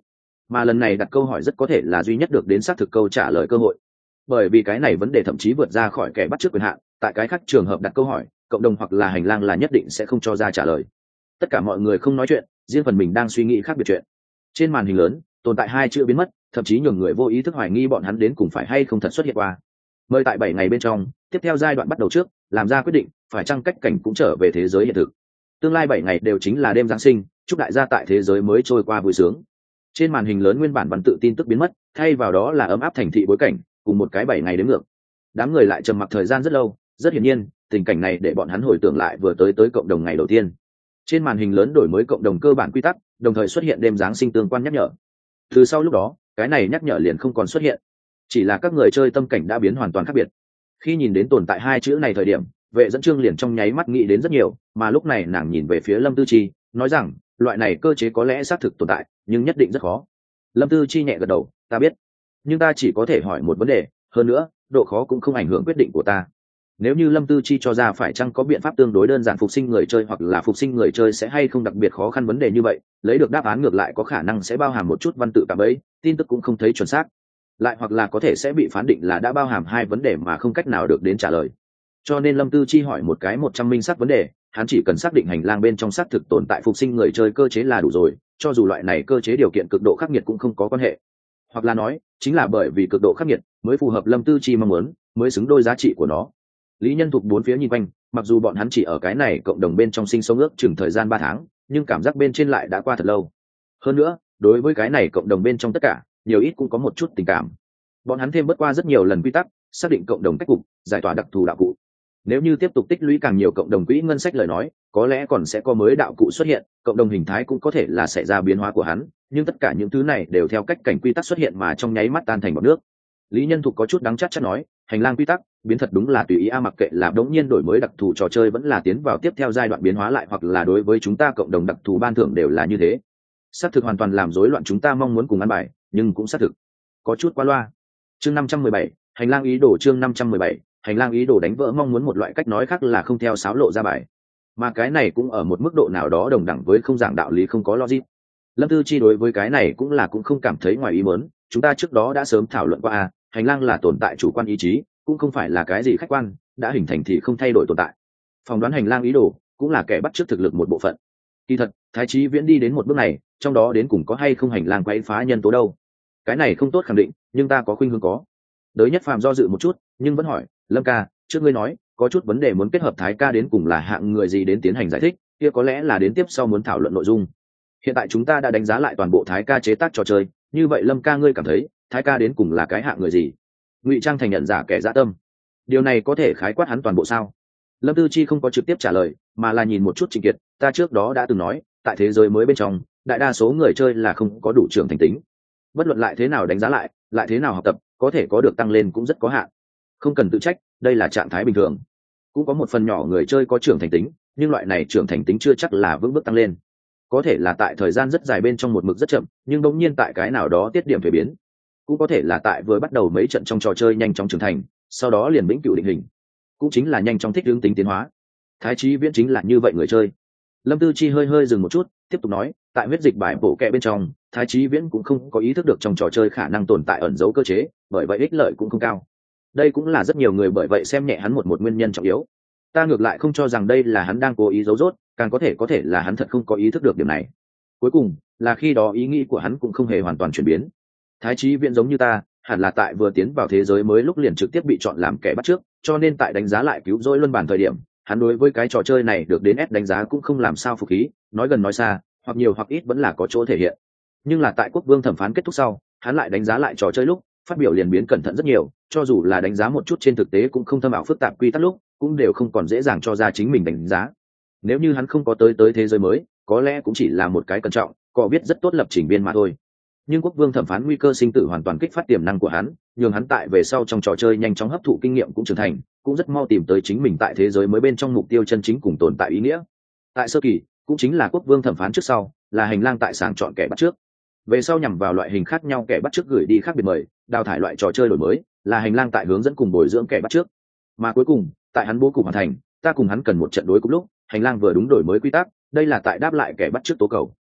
mà lần này đặt câu hỏi rất có thể là duy nhất được đến xác thực câu trả lời cơ hội, bởi vì cái này vấn đề thậm chí vượt ra khỏi kẻ bắt chước quyền hạn. Tại cái khác trường hợp đặt câu hỏi, cộng đồng hoặc là hành lang là nhất định sẽ không cho ra trả lời. Tất cả mọi người không nói chuyện, riêng phần mình đang suy nghĩ khác biệt chuyện. Trên màn hình lớn tồn tại hai chữ biến mất, thậm chí nhường người vô ý thức hoài nghi bọn hắn đến cùng phải hay không thật xuất hiện qua. Mời tại 7 ngày bên trong tiếp theo giai đoạn bắt đầu trước làm ra quyết định phải chăng cách cảnh cũng trở về thế giới hiện thực. Tương lai 7 ngày đều chính là đêm Giáng sinh, chúc đại gia tại thế giới mới trôi qua vui sướng. Trên màn hình lớn nguyên bản văn tự tin tức biến mất, thay vào đó là ấm áp thành thị bối cảnh cùng một cái 7 ngày đến ngược. Đám người lại trầm mặc thời gian rất lâu, rất hiển nhiên tình cảnh này để bọn hắn hồi tưởng lại vừa tới cộng đồng ngày đầu tiên. Trên màn hình lớn đổi mới cộng đồng cơ bản quy tắc, đồng thời xuất hiện đêm Giáng sinh tương quan nhắc nhở. Từ sau lúc đó cái này nhắc nhở liền không còn xuất hiện, chỉ là các người chơi tâm cảnh đã biến hoàn toàn khác biệt. Khi nhìn đến tồn tại hai chữ này thời điểm, Vệ Dẫn Chương liền trong nháy mắt nghĩ đến rất nhiều, mà lúc này nàng nhìn về phía Lâm Tư Chi nói rằng loại này cơ chế có lẽ xác thực tồn tại nhưng nhất định rất khó. Lâm Tư Chi nhẹ gật đầu, ta biết, nhưng ta chỉ có thể hỏi một vấn đề, hơn nữa độ khó cũng không ảnh hưởng quyết định của ta. Nếu như Lâm Tư Chi cho ra phải chăng có biện pháp tương đối đơn giản phục sinh người chơi hoặc là phục sinh người chơi sẽ hay không đặc biệt khó khăn vấn đề như vậy, lấy được đáp án ngược lại có khả năng sẽ bao hàm một chút văn tự cảm ấy, tin tức cũng không thấy chuẩn xác, lại hoặc là có thể sẽ bị phán định là đã bao hàm hai vấn đề mà không cách nào được đến trả lời. Cho nên Lâm Tư Chi hỏi một cái 100 minh xác vấn đề, hắn chỉ cần xác định hành lang bên trong xác thực tồn tại phục sinh người chơi cơ chế là đủ rồi, cho dù loại này cơ chế điều kiện cực độ khắc nghiệt cũng không có quan hệ. Hoặc là nói, chính là bởi vì cực độ khắc nghiệt mới phù hợp Lâm Tư Chi mong muốn, mới xứng đôi giá trị của nó. Lý Nhân Thục bốn phía nhìn quanh, mặc dù bọn hắn chỉ ở cái này cộng đồng bên trong sinh sống ước chừng thời gian 3 tháng, nhưng cảm giác bên trên lại đã qua thật lâu. Hơn nữa, đối với cái này cộng đồng bên trong tất cả, nhiều ít cũng có một chút tình cảm. Bọn hắn thêm bớt qua rất nhiều lần quy tắc, xác định cộng đồng cách cục, giải tỏa đặc thù đạo cụ. Nếu như tiếp tục tích lũy càng nhiều cộng đồng quỹ ngân sách lời nói, có lẽ còn sẽ có mới đạo cụ xuất hiện, cộng đồng hình thái cũng có thể là xảy ra biến hóa của hắn, nhưng tất cả những thứ này đều theo cách cảnh quy tắc xuất hiện mà trong nháy mắt tan thành bọt nước. Lý Nhân Thục có chút đắng chát chát nói, hành lang quy tắc biến thật đúng là tùy ý a, mặc kệ là đống nhiên đổi mới đặc thù trò chơi vẫn là tiến vào tiếp theo giai đoạn biến hóa lại hoặc là đối với chúng ta cộng đồng đặc thù ban thưởng đều là như thế. Xác thực hoàn toàn làm rối loạn chúng ta mong muốn cùng ăn bài, nhưng cũng xác thực có chút quá loa. Chương 517, hành lang ý đồ. Chương 517, hành lang ý đồ đánh vỡ mong muốn một loại cách nói khác là không theo sáo lộ ra bài, mà cái này cũng ở một mức độ nào đó đồng đẳng với không giảng đạo lý không có logic. Lâm Tư Chi đối với cái này cũng không cảm thấy ngoài ý muốn, chúng ta trước đó đã sớm thảo luận qua a, hành lang là tồn tại chủ quan ý chí, cũng không phải là cái gì khách quan, đã hình thành thì không thay đổi tồn tại. Phỏng đoán hành lang ý đồ cũng là kẻ bắt chước thực lực một bộ phận. Kỳ thật, Thái Chí Viễn đi đến một bước này, trong đó đến cùng có hay không hành lang quấy phá nhân tố đâu? Cái này không tốt khẳng định, nhưng ta có khuynh hướng có. Đới Nhất Phàm do dự một chút, nhưng vẫn hỏi, Lâm ca, trước ngươi nói có chút vấn đề muốn kết hợp Thái ca đến cùng là hạng người gì đến tiến hành giải thích, kia có lẽ là đến tiếp sau muốn thảo luận nội dung. Hiện tại chúng ta đã đánh giá lại toàn bộ Thái ca chế tác trò chơi, như vậy Lâm ca ngươi cảm thấy Thái ca đến cùng là cái hạng người gì? Ngụy Trang thành nhận giả kẻ dã tâm, điều này có thể khái quát hắn toàn bộ sao? Lâm Tư Chi không có trực tiếp trả lời, mà là nhìn một chút Trịnh Kiệt, ta trước đó đã từng nói, tại thế giới mới bên trong, đại đa số người chơi là không có đủ trưởng thành tính. Bất luận lại thế nào đánh giá lại thế nào học tập, có thể có được tăng lên cũng rất có hạn. Không cần tự trách, đây là trạng thái bình thường. Cũng có một phần nhỏ người chơi có trưởng thành tính, nhưng loại này trưởng thành tính chưa chắc là vững bước tăng lên. Có thể là tại thời gian rất dài bên trong một mực rất chậm, nhưng đột nhiên tại cái nào đó tiết điểm thay biến. Cũng có thể là tại vừa bắt đầu mấy trận trong trò chơi nhanh chóng trưởng thành, sau đó liền vĩnh cửu định hình. Cũng chính là nhanh chóng thích ứng tính tiến hóa. Thái Chí Viễn chính là như vậy người chơi. Lâm Tư Chi hơi dừng một chút, tiếp tục nói, tại huyết dịch bài bổ kẹ bên trong, Thái Chí Viễn cũng không có ý thức được trong trò chơi khả năng tồn tại ẩn dấu cơ chế, bởi vậy ích lợi cũng không cao. Đây cũng là rất nhiều người bởi vậy xem nhẹ hắn một nguyên nhân trọng yếu. Ta ngược lại không cho rằng đây là hắn đang cố ý giấu giốt, càng có thể là hắn thật không có ý thức được điểm này. Cuối cùng, là khi đó ý nghĩ của hắn cũng không hề hoàn toàn chuyển biến. Thái Chí Viễn giống như ta, hẳn là tại vừa tiến vào thế giới mới lúc liền trực tiếp bị chọn làm kẻ bắt trước, cho nên tại đánh giá lại cứu rỗi luân bản thời điểm, hắn đối với cái trò chơi này được đến S đánh giá cũng không làm sao phục khí, nói gần nói xa, hoặc nhiều hoặc ít vẫn là có chỗ thể hiện. Nhưng là tại Quốc Vương thẩm phán kết thúc sau, hắn lại đánh giá lại trò chơi lúc, phát biểu liền biến cẩn thận rất nhiều, cho dù là đánh giá một chút trên thực tế cũng không thâm ảo phức tạp quy tắc lúc, cũng đều không còn dễ dàng cho ra chính mình đánh giá. Nếu như hắn không có tới thế giới mới, có lẽ cũng chỉ là một cái cẩn trọng, có biết rất tốt lập trình viên mà thôi. Nhưng Quốc Vương thẩm phán nguy cơ sinh tử hoàn toàn kích phát tiềm năng của hắn, nhường hắn tại về sau trong trò chơi nhanh chóng hấp thụ kinh nghiệm cũng trưởng thành, cũng rất mau tìm tới chính mình tại thế giới mới bên trong mục tiêu chân chính cùng tồn tại ý nghĩa. Tại sơ kỳ, cũng chính là Quốc Vương thẩm phán trước sau, là hành lang tại sàng chọn kẻ bắt trước. Về sau nhằm vào loại hình khác nhau kẻ bắt trước gửi đi khác biệt mời, đào thải loại trò chơi đổi mới, là hành lang tại hướng dẫn cùng bồi dưỡng kẻ bắt trước. Mà cuối cùng, tại hắn bố cục hoàn thành, ta cùng hắn cần một trận đối cục lúc, hành lang vừa đúng đổi mới quy tắc, đây là tại đáp lại kẻ bắt trước tố cầu.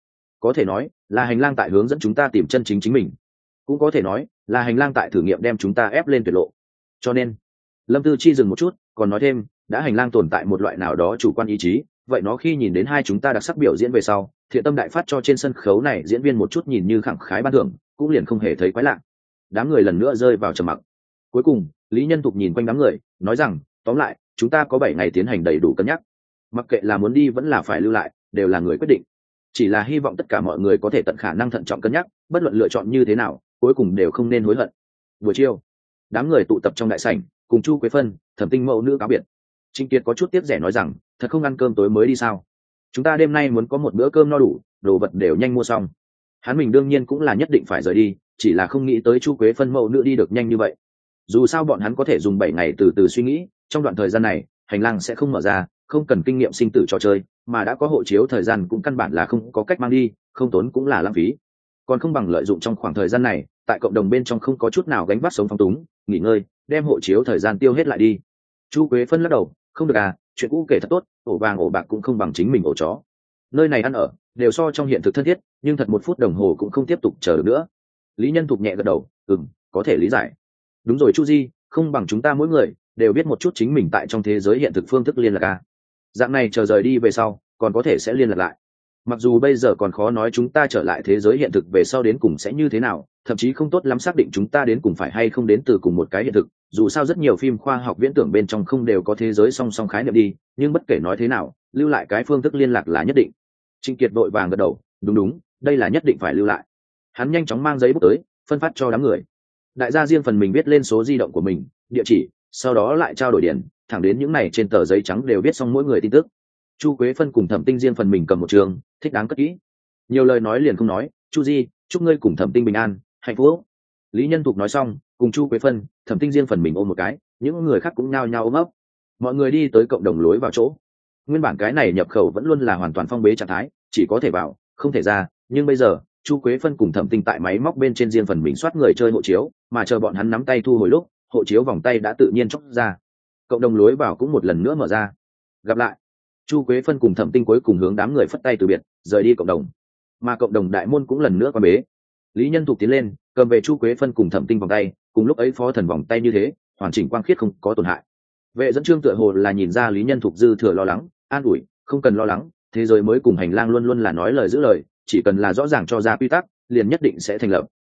có thể nói là hành lang tại hướng dẫn chúng ta tìm chân chính chính mình, cũng có thể nói là hành lang tại thử nghiệm đem chúng ta ép lên tuyệt lộ. Cho nên Lâm Tư Chi dừng một chút còn nói thêm, đã hành lang tồn tại một loại nào đó chủ quan ý chí, vậy nó khi nhìn đến hai chúng ta đặc sắc biểu diễn về sau, thiện tâm đại phát cho trên sân khấu này diễn viên một chút nhìn như khẳng khái ban thưởng, cũng liền không hề thấy quái lạ. Đám người lần nữa rơi vào trầm mặc. Cuối cùng Lý Nhân Thục nhìn quanh đám người nói rằng, tóm lại chúng ta có 7 ngày tiến hành đầy đủ cân nhắc, mặc kệ là muốn đi vẫn là phải lưu lại đều là người quyết định, chỉ là hy vọng tất cả mọi người có thể tận khả năng thận trọng cân nhắc, bất luận lựa chọn như thế nào cuối cùng đều không nên hối hận. Buổi chiều đám người tụ tập trong đại sảnh, cùng Chu Quế Phân, Thẩm Tinh mẫu nữ cáo biệt. Trịnh Kiệt có chút tiếc rẻ nói rằng, thật không ăn cơm tối mới đi sao? Chúng ta đêm nay muốn có một bữa cơm no đủ, đồ vật đều nhanh mua xong. Hắn mình đương nhiên cũng là nhất định phải rời đi, chỉ là không nghĩ tới Chu Quế Phân mẫu nữ đi được nhanh như vậy. Dù sao bọn hắn có thể dùng 7 ngày từ từ suy nghĩ, trong đoạn thời gian này hành lang sẽ không mở ra, không cần kinh nghiệm sinh tử trò chơi, mà đã có hộ chiếu thời gian cũng căn bản là không có cách mang đi, không tốn cũng là lãng phí. Còn không bằng lợi dụng trong khoảng thời gian này, tại cộng đồng bên trong không có chút nào gánh vác sống phong túng, nghỉ ngơi, đem hộ chiếu thời gian tiêu hết lại đi. Chu Quế Phân lắc đầu, không được à, chuyện cũ kể thật tốt, ổ vàng ổ bạc cũng không bằng chính mình ổ chó. Nơi này ăn ở đều so trong hiện thực thân thiết, nhưng thật 1 phút đồng hồ cũng không tiếp tục chờ được nữa. Lý Nhân Thục nhẹ gật đầu, có thể lý giải. Đúng rồi Chu Di, không bằng chúng ta mỗi người đều biết một chút chính mình tại trong thế giới hiện thực phương thức liên lạc à. Dạng này chờ rời đi về sau còn có thể sẽ liên lạc lại. Mặc dù bây giờ còn khó nói chúng ta trở lại thế giới hiện thực về sau đến cùng sẽ như thế nào, thậm chí không tốt lắm xác định chúng ta đến cùng phải hay không đến từ cùng một cái hiện thực, dù sao rất nhiều phim khoa học viễn tưởng bên trong không đều có thế giới song song khái niệm đi, nhưng bất kể nói thế nào lưu lại cái phương thức liên lạc là nhất định. Trịnh Kiệt vội vàng gật đầu, đúng, đây là nhất định phải lưu lại. Hắn nhanh chóng mang giấy bút tới phân phát cho đám người, đại gia riêng phần mình viết lên số di động của mình, địa chỉ, sau đó lại trao đổi điện, thẳng đến những này trên tờ giấy trắng đều viết xong mỗi người tin tức. Chu Quế Phân cùng Thẩm Tinh riêng phần mình cầm một trường, thích đáng cất kỹ. Nhiều lời nói liền không nói, Chu Di, chúc ngươi cùng Thẩm Tinh bình an, hạnh phúc. Lý Nhân Thục nói xong, cùng Chu Quế Phân, Thẩm Tinh riêng phần mình ôm một cái, những người khác cũng nhao nhao ôm ấp. Mọi người đi tới cộng đồng lối vào chỗ. Nguyên bản cái này nhập khẩu vẫn luôn là hoàn toàn phong bế trạng thái, chỉ có thể vào, không thể ra, nhưng bây giờ Chu Quế Phân cùng Thẩm Tinh tại máy móc bên trên riêng phần mình soát người chơi hộ chiếu, mà chờ bọn hắn nắm tay thu hồi lúc, hộ chiếu vòng tay đã tự nhiên chốc ra. Cộng đồng lối vào cũng một lần nữa mở ra. Gặp lại. Chu Quế Phân cùng Thẩm Tinh cuối cùng hướng đám người phất tay từ biệt, rời đi cộng đồng. Mà cộng đồng đại môn cũng lần nữa quan bế. Lý Nhân Thục tiến lên, cầm về Chu Quế Phân cùng Thẩm Tinh vòng tay, cùng lúc ấy phó thần vòng tay như thế, hoàn chỉnh quang khiết không có tổn hại. Vệ dẫn chương tựa hồ là nhìn ra Lý Nhân Thục dư thừa lo lắng, an ủi, không cần lo lắng, thế giới mới cùng hành lang luôn luôn là nói lời giữ lời, chỉ cần là rõ ràng cho ra quy tắc, liền nhất định sẽ thành lập.